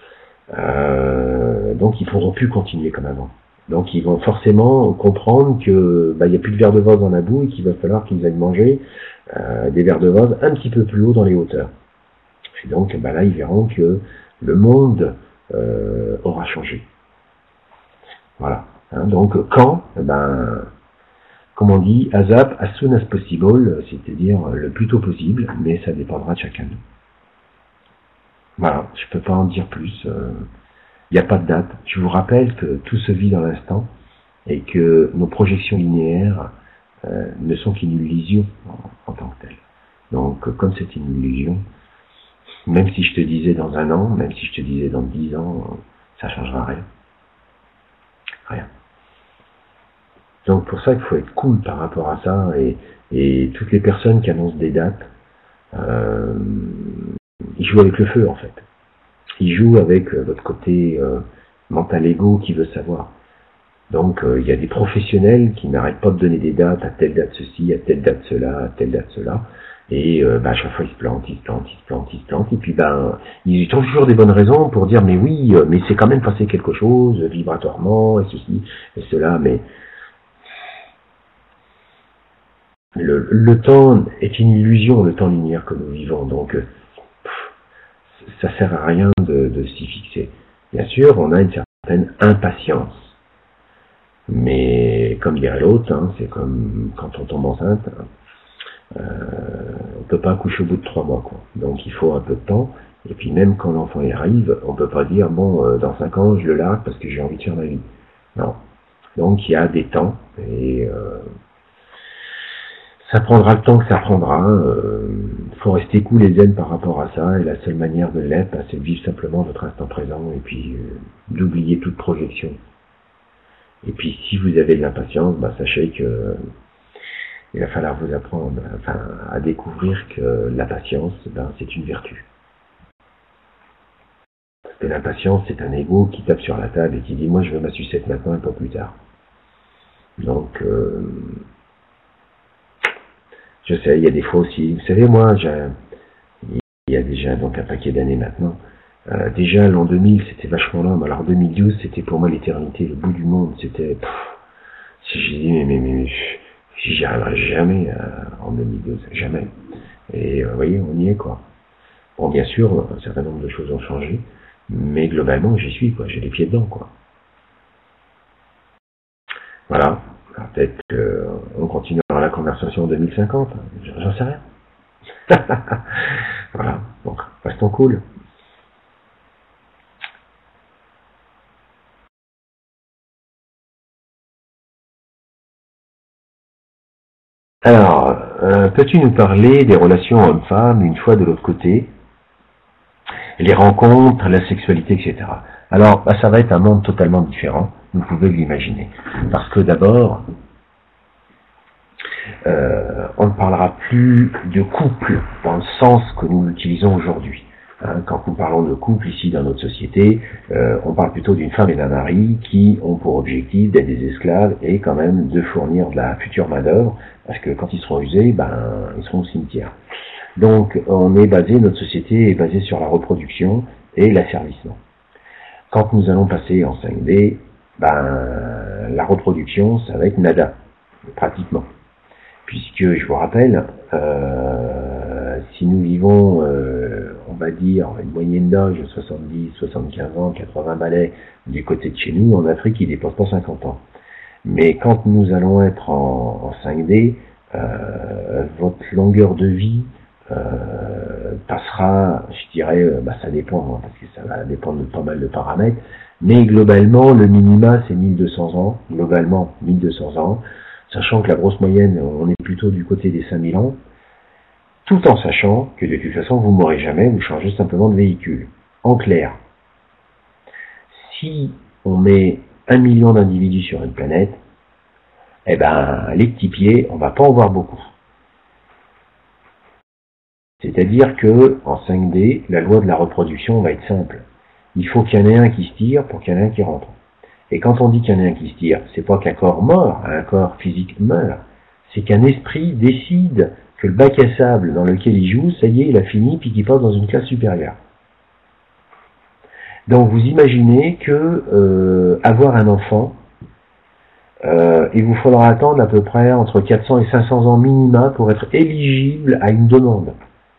euh, donc ils ne pourront plus continuer comme avant. Donc ils vont forcément comprendre que bah, il n'y a plus de vers de vase dans la boue et qu'il va falloir qu'ils aillent manger euh, des vers de vase un petit peu plus haut dans les hauteurs. Et donc bah, là ils verront que le monde euh, aura changé. Voilà. Hein, donc quand eh ben, comme on dit, ASAP, as soon as possible, c'est-à-dire le plus tôt possible, mais ça dépendra de chacun de nous. Voilà, je peux pas en dire plus. Il euh, n'y a pas de date. Je vous rappelle que tout se vit dans l'instant et que nos projections linéaires euh, ne sont qu'une illusion en, en tant que telle. Donc, comme c'est une illusion, même si je te disais dans un an, même si je te disais dans dix ans, ça changera rien. Rien. Donc pour ça qu'il faut être cool par rapport à ça, et, et toutes les personnes qui annoncent des dates, euh, ils jouent avec le feu en fait. Ils jouent avec euh, votre côté euh, mental égo qui veut savoir. Donc euh, il y a des professionnels qui n'arrêtent pas de donner des dates, à telle date ceci, à telle date cela, à telle date cela, et euh, bah, à chaque fois ils se plantent, ils se plantent, ils se plantent, ils se plantent, et puis ben ils trouvent toujours des bonnes raisons pour dire mais oui, mais c'est quand même passé quelque chose, vibratoirement, et ceci, et cela, mais Le, le temps est une illusion, le temps linéaire que nous vivons, donc pff, ça sert à rien de, de s'y fixer. Bien sûr, on a une certaine impatience, mais comme dirait l'autre, hein, c'est comme quand on tombe enceinte, hein, euh, on peut pas accoucher au bout de trois mois, quoi. Donc il faut un peu de temps, et puis même quand l'enfant y arrive, on peut pas dire bon, euh, dans cinq ans je le largue parce que j'ai envie de faire ma vie. Non. Donc il y a des temps, et euh, ça prendra le temps que ça prendra. Il euh, faut rester cool et zen par rapport à ça. Et la seule manière de l'être, bah, c'est de vivre simplement votre instant présent et puis euh, d'oublier toute projection. Et puis si vous avez de l'impatience, bah, sachez que euh, il va falloir vous apprendre enfin, à découvrir que la patience, ben, c'est une vertu. Parce que l'impatience, c'est un ego qui tape sur la table et qui dit moi je veux ma sucette maintenant et pas plus tard. Donc euh, je sais, il y a des fois aussi, vous savez, moi, j'ai, il y a déjà donc un paquet d'années maintenant, euh, déjà l'an deux mille, c'était vachement long, mais alors deux mille douze, c'était pour moi l'éternité, le bout du monde, c'était, pff, si j'ai dit, mais, mais, mais, j'y arriverai jamais euh, en deux mille douze, jamais. Et euh, vous voyez, on y est, quoi. Bon, bien sûr, un certain nombre de choses ont changé, mais globalement, j'y suis, quoi, j'ai les pieds dedans, quoi. Voilà. Alors, peut-être qu'on continuera la conversation en deux mille cinquante, j'en sais rien. Voilà, donc restons cool. Alors, euh, peux-tu nous parler des relations hommes-femmes une fois de l'autre côté, les rencontres, la sexualité, et cetera. Alors, bah, ça va être un monde totalement différent, vous pouvez l'imaginer. Parce que d'abord, euh, on ne parlera plus de couple dans le sens que nous l'utilisons aujourd'hui. Hein, quand nous parlons de couple ici dans notre société, euh, on parle plutôt d'une femme et d'un mari qui ont pour objectif d'être des esclaves et quand même de fournir de la future main-d'œuvre, parce que quand ils seront usés, ben, ils seront au cimetière. Donc on est basé, notre société est basée sur la reproduction et l'asservissement. Quand nous allons passer en cinq D, ben, la reproduction, ça va être nada, pratiquement. Puisque, je vous rappelle, euh, si nous vivons, euh, on va dire, une moyenne d'âge de soixante-dix, soixante-quinze ans, quatre-vingts balais du côté de chez nous, en Afrique, il ne dépasse pas cinquante ans. Mais quand nous allons être en, en cinq D, euh, votre longueur de vie euh, passera, je dirais, euh, bah, ça dépend, hein, parce que ça va dépendre de pas mal de paramètres, mais globalement, le minima, c'est mille deux cents ans, globalement, mille deux cents ans, sachant que la grosse moyenne, on est plutôt du côté des cinq mille ans, tout en sachant que de toute façon, vous ne mourrez jamais, vous changez simplement de véhicule. En clair, si on met un million d'individus sur une planète, eh ben, les petits pieds, on va pas en voir beaucoup. C'est-à-dire que, en cinq D, la loi de la reproduction va être simple. Il faut qu'il y en ait un qui se tire pour qu'il y en ait un qui rentre. Et quand on dit qu'il y en a un qui se tire, c'est pas qu'un corps mort, un corps physique meurt, c'est qu'un esprit décide que le bac à sable dans lequel il joue, ça y est, il a fini, puis qu'il passe dans une classe supérieure. Donc vous imaginez que euh, avoir un enfant, euh, il vous faudra attendre à peu près entre quatre cents et cinq cents ans minima pour être éligible à une demande.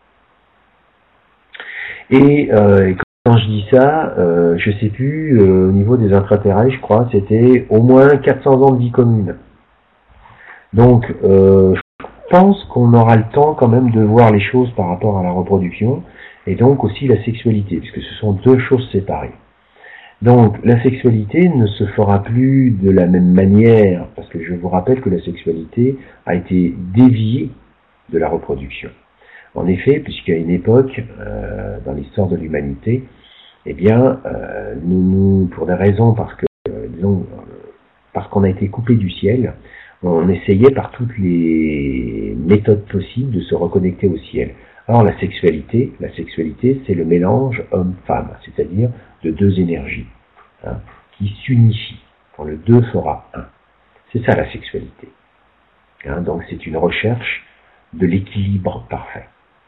Et, euh, et quand je dis ça, euh, je sais plus, euh, au niveau des intraterrestres, je crois, c'était au moins quatre cents ans de vie commune. Donc, euh, je pense qu'on aura le temps quand même de voir les choses par rapport à la reproduction, et donc aussi la sexualité, puisque ce sont deux choses séparées. Donc, la sexualité ne se fera plus de la même manière, parce que je vous rappelle que la sexualité a été déviée de la reproduction. En effet, puisqu'à une époque, euh, dans l'histoire de l'humanité, eh bien, euh, nous, nous, pour des raisons, parce que, euh, disons, parce qu'on a été coupé du ciel, on essayait par toutes les méthodes possibles de se reconnecter au ciel. Alors la sexualité, la sexualité, c'est le mélange homme-femme, c'est-à-dire de deux énergies, hein, qui s'unifient. Quand le deux fera un. C'est ça la sexualité. Hein, donc c'est une recherche de l'équilibre parfait.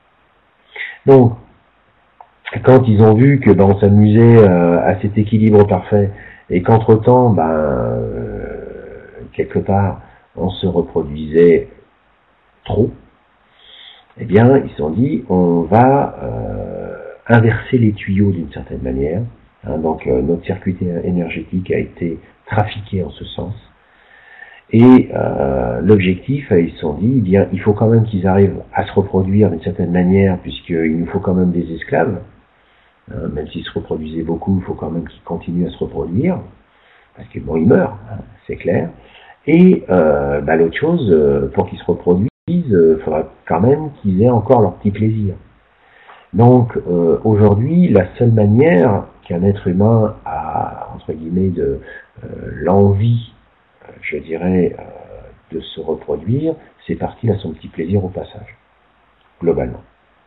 Donc, quand ils ont vu que ben, on s'amusait euh, à cet équilibre parfait et qu'entre-temps, ben, euh, quelque part, on se reproduisait trop, eh bien, ils se sont dit, on va euh, inverser les tuyaux d'une certaine manière. Hein, donc, euh, notre circuit énergétique a été trafiqué en ce sens. Et euh, l'objectif, ils se sont dit, eh bien, il faut quand même qu'ils arrivent à se reproduire d'une certaine manière, puisqu'il nous faut quand même des esclaves. Hein, même s'ils se reproduisaient beaucoup, il faut quand même qu'ils continuent à se reproduire, parce que bon, ils meurent, hein, c'est clair. Et euh, bah, l'autre chose, euh, pour qu'ils se reproduisent, il euh, faudra quand même qu'ils aient encore leur petit plaisir. Donc euh, aujourd'hui, la seule manière qu'un être humain a, entre guillemets, de euh, l'envie, je dirais, euh, de se reproduire, c'est parti à son petit plaisir au passage, globalement.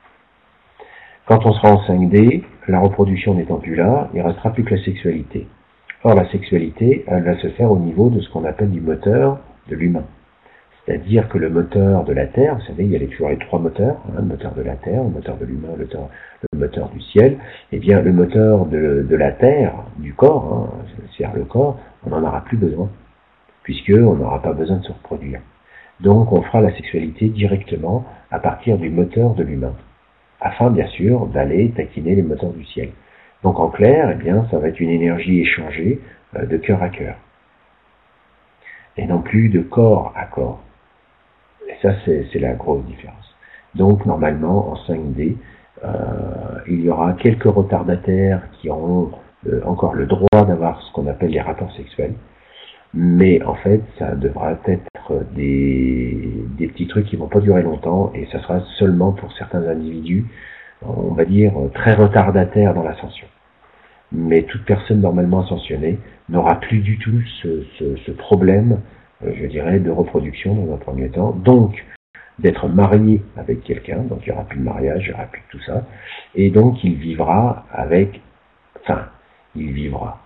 Quand on sera en cinq D, la reproduction n'étant plus là, il ne restera plus que la sexualité. Or, la sexualité, elle va se faire au niveau de ce qu'on appelle du moteur de l'humain. C'est-à-dire que le moteur de la Terre, vous savez, il y a toujours les trois moteurs, hein, le moteur de la Terre, le moteur de l'humain, le, le moteur du ciel. Eh bien, le moteur de, de la Terre, du corps, hein, c'est-à-dire le corps, on n'en aura plus besoin, puisqu'on n'aura pas besoin de se reproduire. Donc, on fera la sexualité directement à partir du moteur de l'humain, afin, bien sûr, d'aller taquiner les moteurs du ciel. Donc, en clair, eh bien, ça va être une énergie échangée euh, de cœur à cœur, et non plus de corps à corps. Et ça, c'est la grosse différence. Donc, normalement, en cinq D, euh, il y aura quelques retardataires qui auront euh, encore le droit d'avoir ce qu'on appelle les rapports sexuels, mais en fait, ça devra être des, des petits trucs qui vont pas durer longtemps, et ça sera seulement pour certains individus, on va dire, très retardataires dans l'ascension. Mais toute personne normalement ascensionnée n'aura plus du tout ce, ce, ce problème, euh, je dirais, de reproduction dans un premier temps. Donc, d'être marié avec quelqu'un, donc il n'y aura plus de mariage, il n'y aura plus de tout ça, et donc il vivra avec, enfin, il vivra.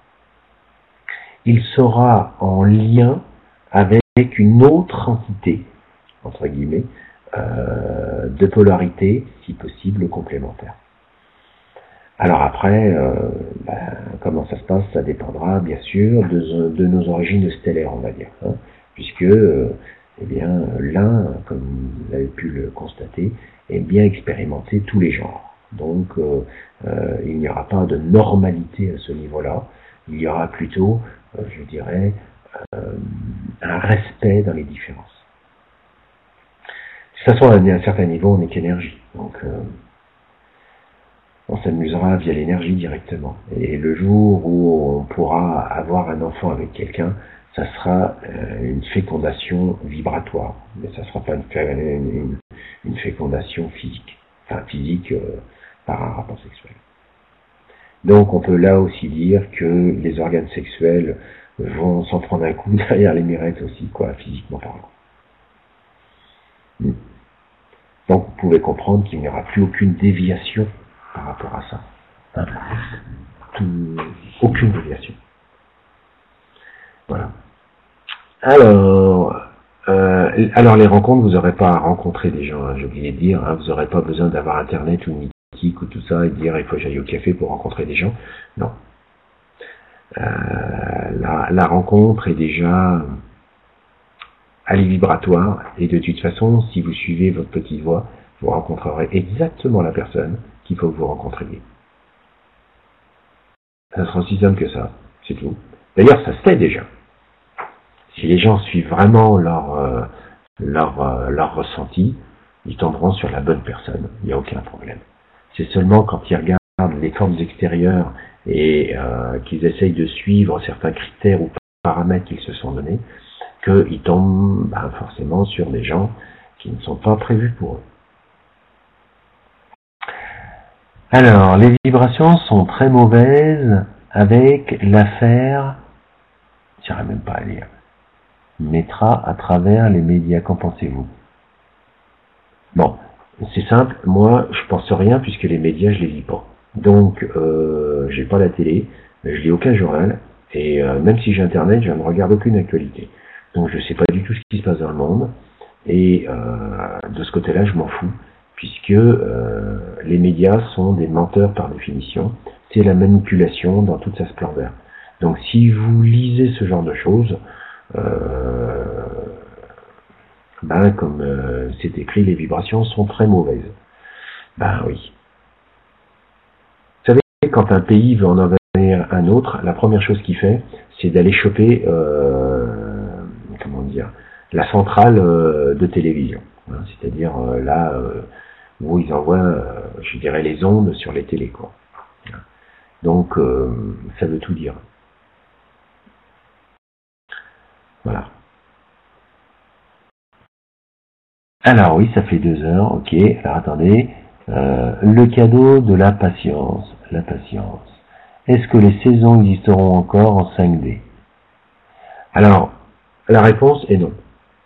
Il sera en lien avec une autre entité, entre guillemets, euh, de polarité, si possible, complémentaires. Alors après, euh, ben, comment ça se passe, ça dépendra bien sûr de, de nos origines stellaires, on va dire, hein, puisque euh, eh bien l'un, comme vous avez pu le constater, aime bien expérimenter tous les genres. Donc euh, euh, il n'y aura pas de normalité à ce niveau-là, il y aura plutôt, euh, je dirais, euh, un respect dans les différences. De toute façon, à un certain niveau, on n'est qu'énergie, donc euh, on s'amusera via l'énergie directement. Et le jour où on pourra avoir un enfant avec quelqu'un, ça sera euh, une fécondation vibratoire, mais ça ne sera pas une, une, une fécondation physique, enfin physique euh, par un rapport sexuel. Donc on peut là aussi dire que les organes sexuels vont s'en prendre un coup derrière les mirettes aussi, quoi, physiquement parlant. Donc vous pouvez comprendre qu'il n'y aura plus aucune déviation par rapport à ça. Hein. Tout, aucune déviation. Voilà. Alors, euh, alors les rencontres, vous n'aurez pas à rencontrer des gens, hein, j'ai oublié de dire, hein, vous n'aurez pas besoin d'avoir internet ou mythique ou tout ça et de dire il faut que j'aille au café pour rencontrer des gens. Non. Euh, la, la rencontre est déjà allée vibratoire et de toute façon, si vous suivez votre petite voie, vous rencontrerez exactement la personne qu'il faut que vous rencontriez. Ça sera aussi simple que ça, c'est tout. D'ailleurs, ça se fait déjà. Si les gens suivent vraiment leur, euh, leur, euh, leur ressenti, ils tomberont sur la bonne personne, il n'y a aucun problème. C'est seulement quand ils regardent les formes extérieures et euh, qu'ils essayent de suivre certains critères ou paramètres qu'ils se sont donnés, qu'ils tombent ben, forcément sur des gens qui ne sont pas prévus pour eux. Alors, les vibrations sont très mauvaises avec l'affaire, je n'irai même pas à lire, mettra à travers les médias, qu'en pensez-vous? Bon, c'est simple, moi je pense rien puisque les médias je les lis pas. Donc, euh, j'ai pas la télé, je lis aucun journal, et euh, même si j'ai internet, je ne regarde aucune actualité. Donc je sais pas du tout ce qui se passe dans le monde, et euh, de ce côté-là je m'en fous. Puisque euh, les médias sont des menteurs par définition, c'est la manipulation dans toute sa splendeur. Donc si vous lisez ce genre de choses, euh, ben comme euh, c'est écrit, les vibrations sont très mauvaises. Ben oui. Vous savez, quand un pays veut en envahir un autre, la première chose qu'il fait, c'est d'aller choper, euh, comment dire, la centrale euh, de télévision. Hein, c'est-à-dire euh, là. Euh, où ils envoient, euh, je dirais, les ondes sur les télés, quoi. Donc, euh, ça veut tout dire. Voilà. Alors oui, ça fait deux heures, ok. Alors attendez, euh, le cadeau de la patience, la patience. Est-ce que les saisons existeront encore en cinq D? Alors, la réponse est non.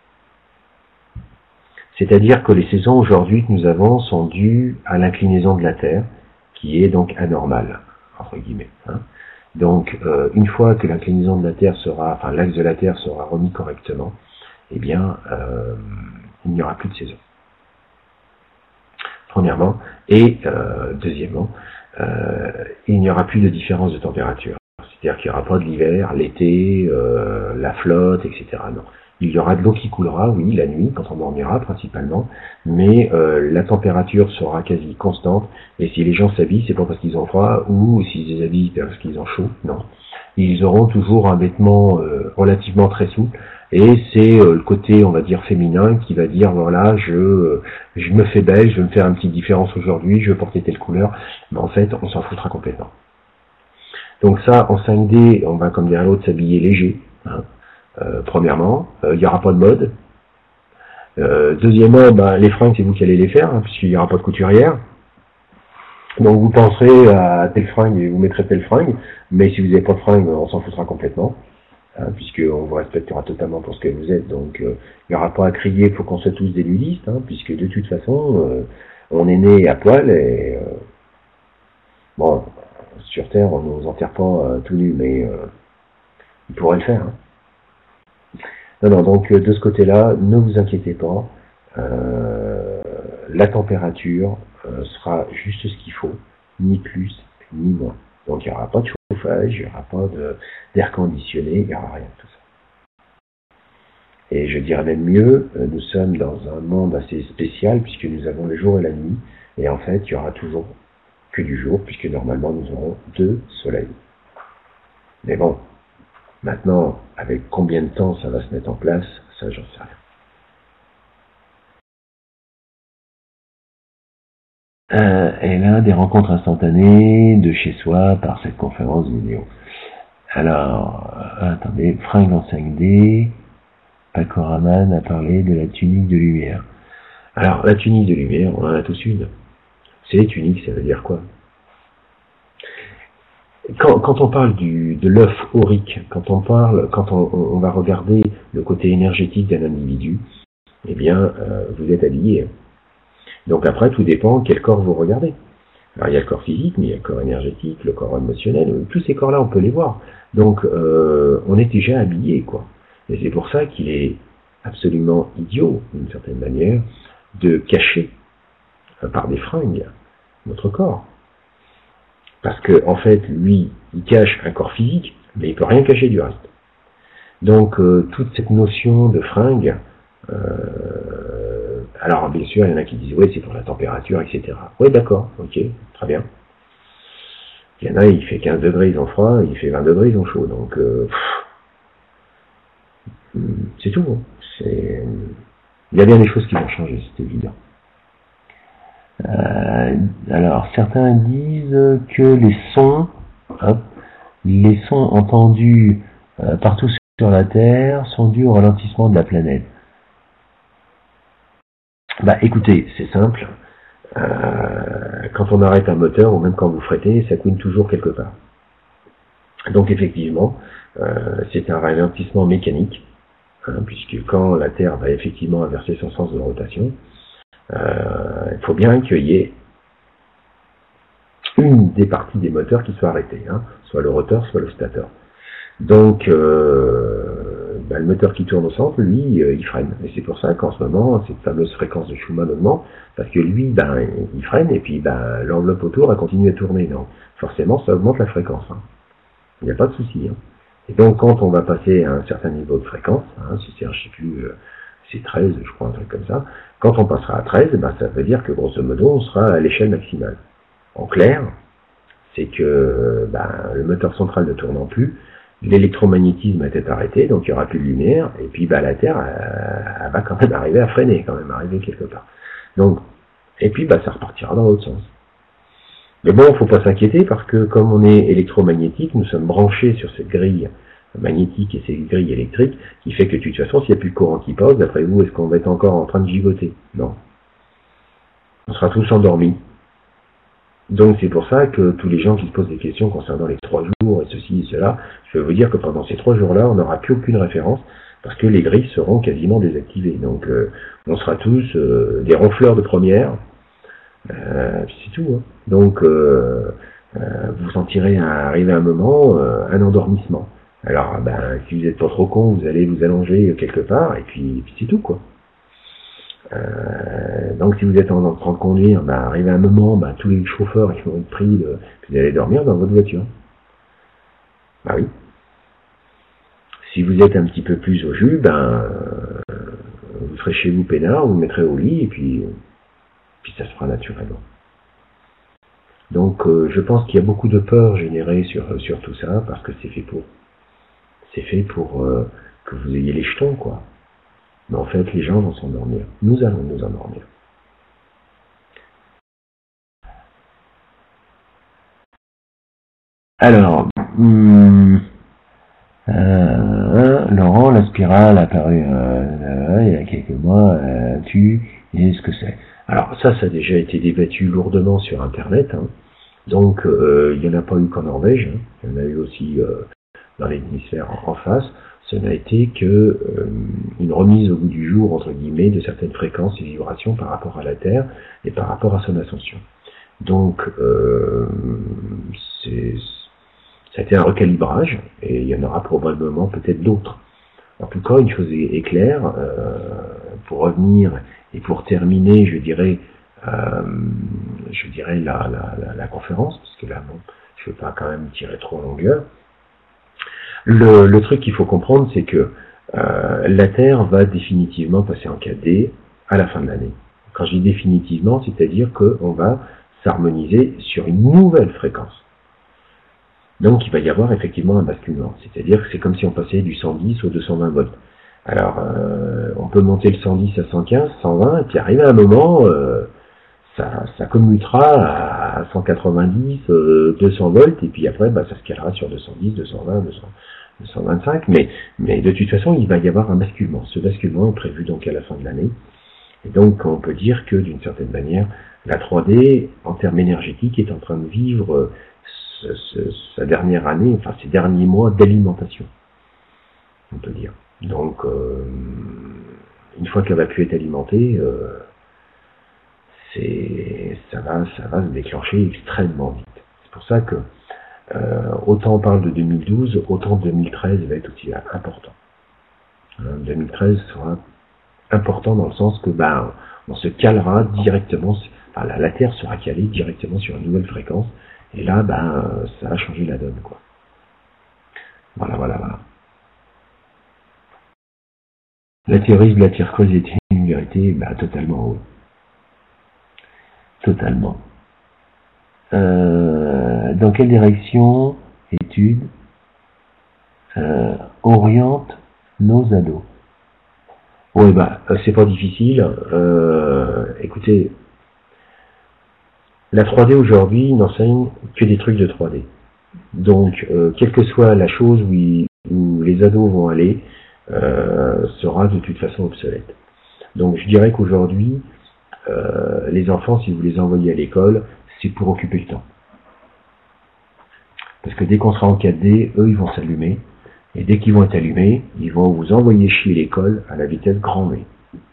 C'est-à-dire que les saisons aujourd'hui que nous avons sont dues à l'inclinaison de la Terre, qui est donc anormale, entre guillemets. Hein. Donc, euh, une fois que l'inclinaison de la Terre sera, enfin l'axe de la Terre sera remis correctement, eh bien, euh, il n'y aura plus de saison. Premièrement, et euh, deuxièmement, euh, il n'y aura plus de différence de température. C'est-à-dire qu'il n'y aura pas de l'hiver, l'été, euh, la flotte, et cetera. Non. Il y aura de l'eau qui coulera, oui, la nuit, quand on dormira principalement, mais euh, la température sera quasi constante, et si les gens s'habillent, c'est pas parce qu'ils ont froid, ou s'ils se déshabillent parce qu'ils ont chaud, non. Ils auront toujours un vêtement euh, relativement très souple, et c'est euh, le côté, on va dire, féminin qui va dire, voilà, je, euh, je me fais belle, je vais me faire une petite différence aujourd'hui, je vais porter telle couleur, mais en fait, on s'en foutra complètement. Donc ça, en cinq D, on va, comme dirait l'autre, s'habiller léger, hein. Euh, premièrement, il euh, n'y aura pas de mode. Euh, deuxièmement, ben, les fringues, c'est vous qui allez les faire, hein, puisqu'il n'y aura pas de couturière. Donc vous penserez à telle fringue et vous mettrez telle fringue, mais si vous n'avez pas de fringue, on s'en foutra complètement, hein, puisqu'on vous respectera totalement pour ce que vous êtes. Donc il euh, n'y aura pas à crier, il faut qu'on soit tous des nudistes, hein, puisque de toute façon, euh, on est né à poil et euh, bon, sur Terre, on ne nous enterre pas euh, tout nus, mais euh, il pourrait le faire. Hein. Non, non, donc de ce côté-là, ne vous inquiétez pas. Euh, la température euh, sera juste ce qu'il faut, ni plus ni moins. Donc il n'y aura pas de chauffage, il n'y aura pas de, d'air conditionné, il n'y aura rien de tout ça. Et je dirais même mieux, euh, nous sommes dans un monde assez spécial puisque nous avons le jour et la nuit, et en fait il n'y aura toujours que du jour puisque normalement nous aurons deux soleils. Mais bon, maintenant, avec combien de temps ça va se mettre en place, ça j'en sais rien. Euh, et là, des rencontres instantanées de chez soi par cette conférence vidéo. Alors, euh, attendez, Fringue en cinq D, Paco Raman a parlé de la tunique de lumière. Alors, la tunique de lumière, on en a tous une. C'est les tuniques, ça veut dire quoi? Quand, quand on parle du, de l'œuf aurique, quand on parle, quand on, on va regarder le côté énergétique d'un individu, eh bien, euh, vous êtes habillé. Donc après, tout dépend quel corps vous regardez. Alors il y a le corps physique, mais il y a le corps énergétique, le corps émotionnel, tous ces corps-là, on peut les voir. Donc euh, on est déjà habillé, quoi. Et c'est pour ça qu'il est absolument idiot, d'une certaine manière, de cacher euh, par des fringues notre corps. Parce que en fait, lui, il cache un corps physique, mais il peut rien cacher du reste. Donc euh, toute cette notion de fringue, euh, alors bien sûr, il y en a qui disent oui, c'est pour la température, et cetera. Oui, d'accord, ok, très bien. Il y en a, il fait quinze degrés, ils ont froid, il fait vingt degrés, ils ont chaud. Donc euh, pff, c'est tout. Hein. C'est... Il y a bien des choses qui vont changer, c'est évident. Euh, alors, certains disent que les sons, hop, les sons entendus euh, partout sur la Terre sont dus au ralentissement de la planète. Bah, écoutez, c'est simple. Euh, quand on arrête un moteur, ou même quand vous frettez, ça couine toujours quelque part. Donc, effectivement, euh, c'est un ralentissement mécanique, hein, puisque quand la Terre va effectivement inverser son sens de rotation, Euh, il faut bien qu'il y ait une des parties des moteurs qui soit arrêtée, hein, soit le rotor, soit le stateur. Donc, euh, ben, le moteur qui tourne au centre, lui, euh, il freine. Et c'est pour ça qu'en ce moment, cette fameuse fréquence de Schumann augmente, parce que lui, ben, il freine, et puis ben, l'enveloppe autour, elle continue à tourner. Donc, forcément, ça augmente la fréquence. Hein. Il n'y a pas de souci. Hein. Et donc, quand on va passer à un certain niveau de fréquence, hein, si c'est, je sais plus, euh, c'est treize, je crois, un truc comme ça, quand on passera à treize, ben, ça veut dire que grosso modo, on sera à l'échelle maximale. En clair, c'est que ben, le moteur central ne tournant plus, l'électromagnétisme était arrêté, donc il n'y aura plus de lumière, et puis ben, la Terre, elle, elle va quand même arriver à freiner, quand même arriver quelque part. Donc, et puis ben, ça repartira dans l'autre sens. Mais bon, il ne faut pas s'inquiéter, parce que comme on est électromagnétique, nous sommes branchés sur cette grille magnétique et ces grilles électriques, qui fait que de toute façon, s'il n'y a plus de courant qui passe, d'après vous, est-ce qu'on va être encore en train de gigoter? Non. On sera tous endormis. Donc c'est pour ça que tous les gens qui se posent des questions concernant les trois jours et ceci et cela, je vais vous dire que pendant ces trois jours-là, on n'aura plus aucune référence, parce que les grilles seront quasiment désactivées. Donc euh, on sera tous euh, des ronfleurs de première, euh, c'est tout. Hein. Donc euh, euh, vous sentirez arriver un moment, euh, un endormissement. Alors, ben, si vous n'êtes pas trop con, vous allez vous allonger quelque part, et puis, puis c'est tout, quoi. Euh, donc, si vous êtes en train de conduire, ben, arrivé à un moment, ben, tous les chauffeurs, ils vont être pris, de, puis vous allez dormir dans votre voiture. Ben oui. Si vous êtes un petit peu plus au jus, ben, euh, vous serez chez vous peinard, vous vous mettrez au lit, et puis, puis ça se fera naturellement. Donc, euh, je pense qu'il y a beaucoup de peur générée sur, sur tout ça, parce que c'est fait pour. C'est fait pour euh, que vous ayez les jetons, quoi. Mais en fait, les gens vont s'endormir. Nous allons nous endormir. Alors, hum, euh, Laurent, la spirale apparue euh, il y a quelques mois, euh, tu sais ce que c'est. Alors ça, ça a déjà été débattu lourdement sur Internet. Hein. Donc, euh, il n'y en a pas eu qu'en Norvège. Hein. Il y en a eu aussi... Euh, dans l'hémisphère en face, ce n'a été que euh, une remise au goût du jour, entre guillemets, de certaines fréquences et vibrations par rapport à la Terre et par rapport à son ascension. Donc, euh, c'est, ça a été un recalibrage, et il y en aura probablement peut-être d'autres. En tout cas, une chose est, est claire, euh, pour revenir et pour terminer, je dirais, euh, je dirais, la, la, la, la conférence, parce que là, bon, je ne veux pas quand même tirer trop en longueur. Le, le truc qu'il faut comprendre, c'est que euh, la Terre va définitivement passer en quatre D à la fin de l'année. Quand je dis définitivement, c'est-à-dire qu'on va s'harmoniser sur une nouvelle fréquence. Donc il va y avoir effectivement un basculement, c'est-à-dire que c'est comme si on passait du cent dix au deux cent vingt volts. Alors euh, on peut monter le cent dix à cent quinze, cent vingt, et puis arrivé à un moment, euh, ça, ça commutera à cent quatre-vingt-dix, euh, deux cents volts, et puis après bah, ça se calera sur deux cent dix, deux cent vingt, deux cents, deux cent vingt-cinq, mais, mais de toute façon il va y avoir un basculement. Ce basculement est prévu donc à la fin de l'année, et donc on peut dire que d'une certaine manière, la trois D, en termes énergétiques, est en train de vivre euh, Ce, ce, sa dernière année, enfin ses derniers mois d'alimentation, on peut dire. Donc, euh, une fois qu'elle va plus être alimentée, euh, c'est, ça va, ça va se déclencher extrêmement vite. C'est pour ça que euh, autant on parle de deux mille douze, autant deux mille treize va être aussi important. Hein, deux mille treize sera important dans le sens que ben, on se calera directement, enfin, la, la Terre sera calée directement sur une nouvelle fréquence. Et là, ben, ça a changé la donne, quoi. Voilà, voilà, voilà. La théorie de la turquoise est une vérité, ben, totalement, oui. Totalement. Euh, dans quelle direction étude euh, oriente nos ados? Ouais, bah, c'est pas difficile. Euh, écoutez, la trois D aujourd'hui n'enseigne que des trucs de trois D. Donc, euh, quelle que soit la chose où, ils, où les ados vont aller, euh, sera de toute façon obsolète. Donc, je dirais qu'aujourd'hui, euh, les enfants, si vous les envoyez à l'école, c'est pour occuper le temps. Parce que dès qu'on sera en quatre D, eux, ils vont s'allumer. Et dès qu'ils vont être allumés, ils vont vous envoyer chier l'école à la vitesse grand V.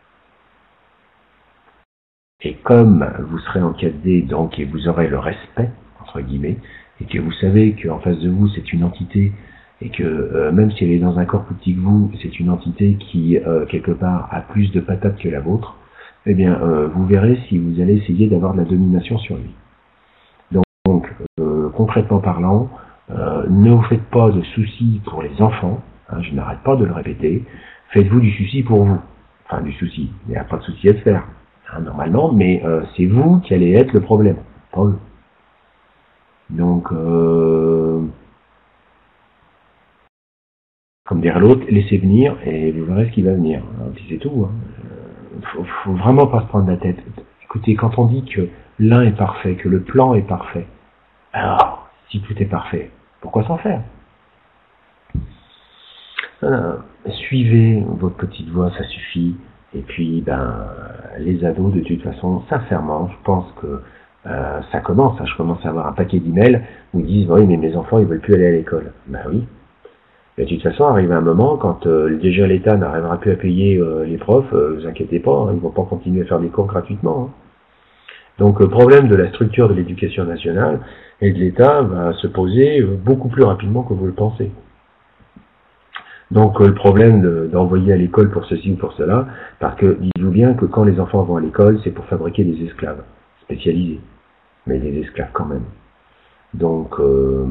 Et comme vous serez en quatre D, donc, et vous aurez le respect, entre guillemets, et que vous savez qu'en face de vous, c'est une entité, et que euh, même si elle est dans un corps plus petit que vous, c'est une entité qui, euh, quelque part, a plus de patates que la vôtre, eh bien, euh, vous verrez si vous allez essayer d'avoir de la domination sur lui. Donc, donc euh, concrètement parlant, euh, ne vous faites pas de soucis pour les enfants, hein, je n'arrête pas de le répéter, faites-vous du souci pour vous. Enfin, du souci, il n'y a pas de souci à se faire, hein, normalement, mais euh, c'est vous qui allez être le problème, pas eux. Donc, euh, comme dirait l'autre, laissez venir et vous verrez ce qui va venir. Puis c'est tout. Hein. Faut, faut vraiment pas se prendre la tête. Écoutez, quand on dit que l'un est parfait, que le plan est parfait, alors, si tout est parfait, pourquoi s'en faire? euh, Suivez votre petite voix, ça suffit. Et puis, ben, les ados, de toute façon, sincèrement, je pense que euh, ça commence. Hein, je commence à avoir un paquet d'emails où ils disent, oui, mais mes enfants, ils veulent plus aller à l'école. Ben oui. Mais de toute façon, arrive un moment, quand euh, déjà l'État n'arrivera plus à payer euh, les profs, euh, vous inquiétez pas, hein, ils vont pas continuer à faire des cours gratuitement. Hein. Donc le problème de la structure de l'éducation nationale et de l'État va se poser euh, beaucoup plus rapidement que vous le pensez. Donc euh, le problème de, d'envoyer à l'école pour ceci ou pour cela, parce que dites-vous bien que quand les enfants vont à l'école, c'est pour fabriquer des esclaves spécialisés, mais des esclaves quand même. Donc... Euh,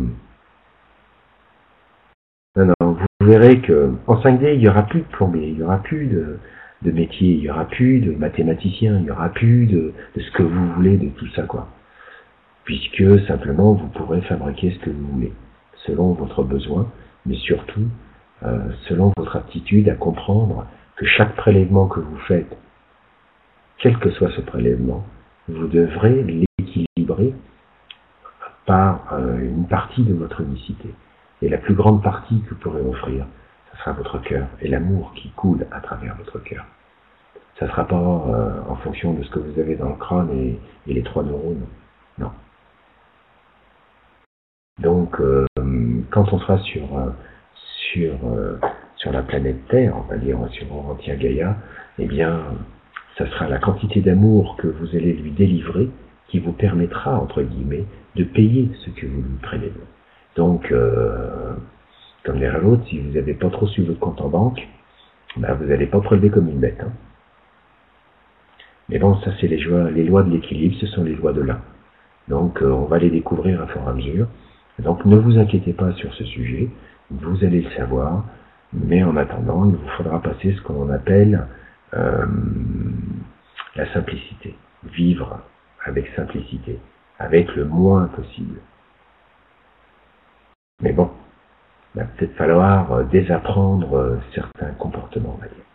Non, non, vous verrez que en cinq D, il n'y aura plus de plombier, il n'y aura plus de, de métier, il n'y aura plus de mathématiciens, il n'y aura plus de, de ce que vous voulez, de tout ça, quoi. Puisque simplement, vous pourrez fabriquer ce que vous voulez, selon votre besoin, mais surtout, euh, selon votre aptitude à comprendre que chaque prélèvement que vous faites, quel que soit ce prélèvement, vous devrez l'équilibrer par euh, une partie de votre unicité. Et la plus grande partie que vous pourrez offrir, ce sera votre cœur et l'amour qui coule à travers votre cœur. Ça ne sera pas euh, en fonction de ce que vous avez dans le crâne et, et les trois neurones. Non. Donc, euh, quand on sera sur euh, sur euh, sur la planète Terre, on va dire sur Orantia Gaïa, eh bien, ça sera la quantité d'amour que vous allez lui délivrer qui vous permettra, entre guillemets, de payer ce que vous lui prélevez. Donc, euh, comme dirait l'autre, si vous n'avez pas trop su votre compte en banque, ben vous n'allez pas prélever comme une bête. Hein. Mais bon, ça c'est les lois, les lois de l'équilibre, ce sont les lois de l'un. Donc euh, on va les découvrir à fur et à mesure. Donc ne vous inquiétez pas sur ce sujet, vous allez le savoir, mais en attendant, il vous faudra passer ce qu'on appelle euh, la simplicité. Vivre avec simplicité, avec le moins possible. Mais bon, il va peut-être falloir euh, désapprendre euh, certains comportements, on va dire.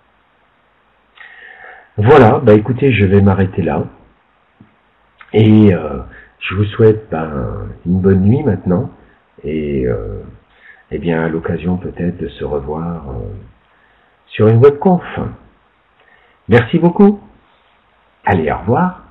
Voilà, bah écoutez, je vais m'arrêter là. Et euh, je vous souhaite ben, une bonne nuit maintenant. Et euh, eh bien à l'occasion peut-être de se revoir euh, sur une webconf. Merci beaucoup. Allez, au revoir.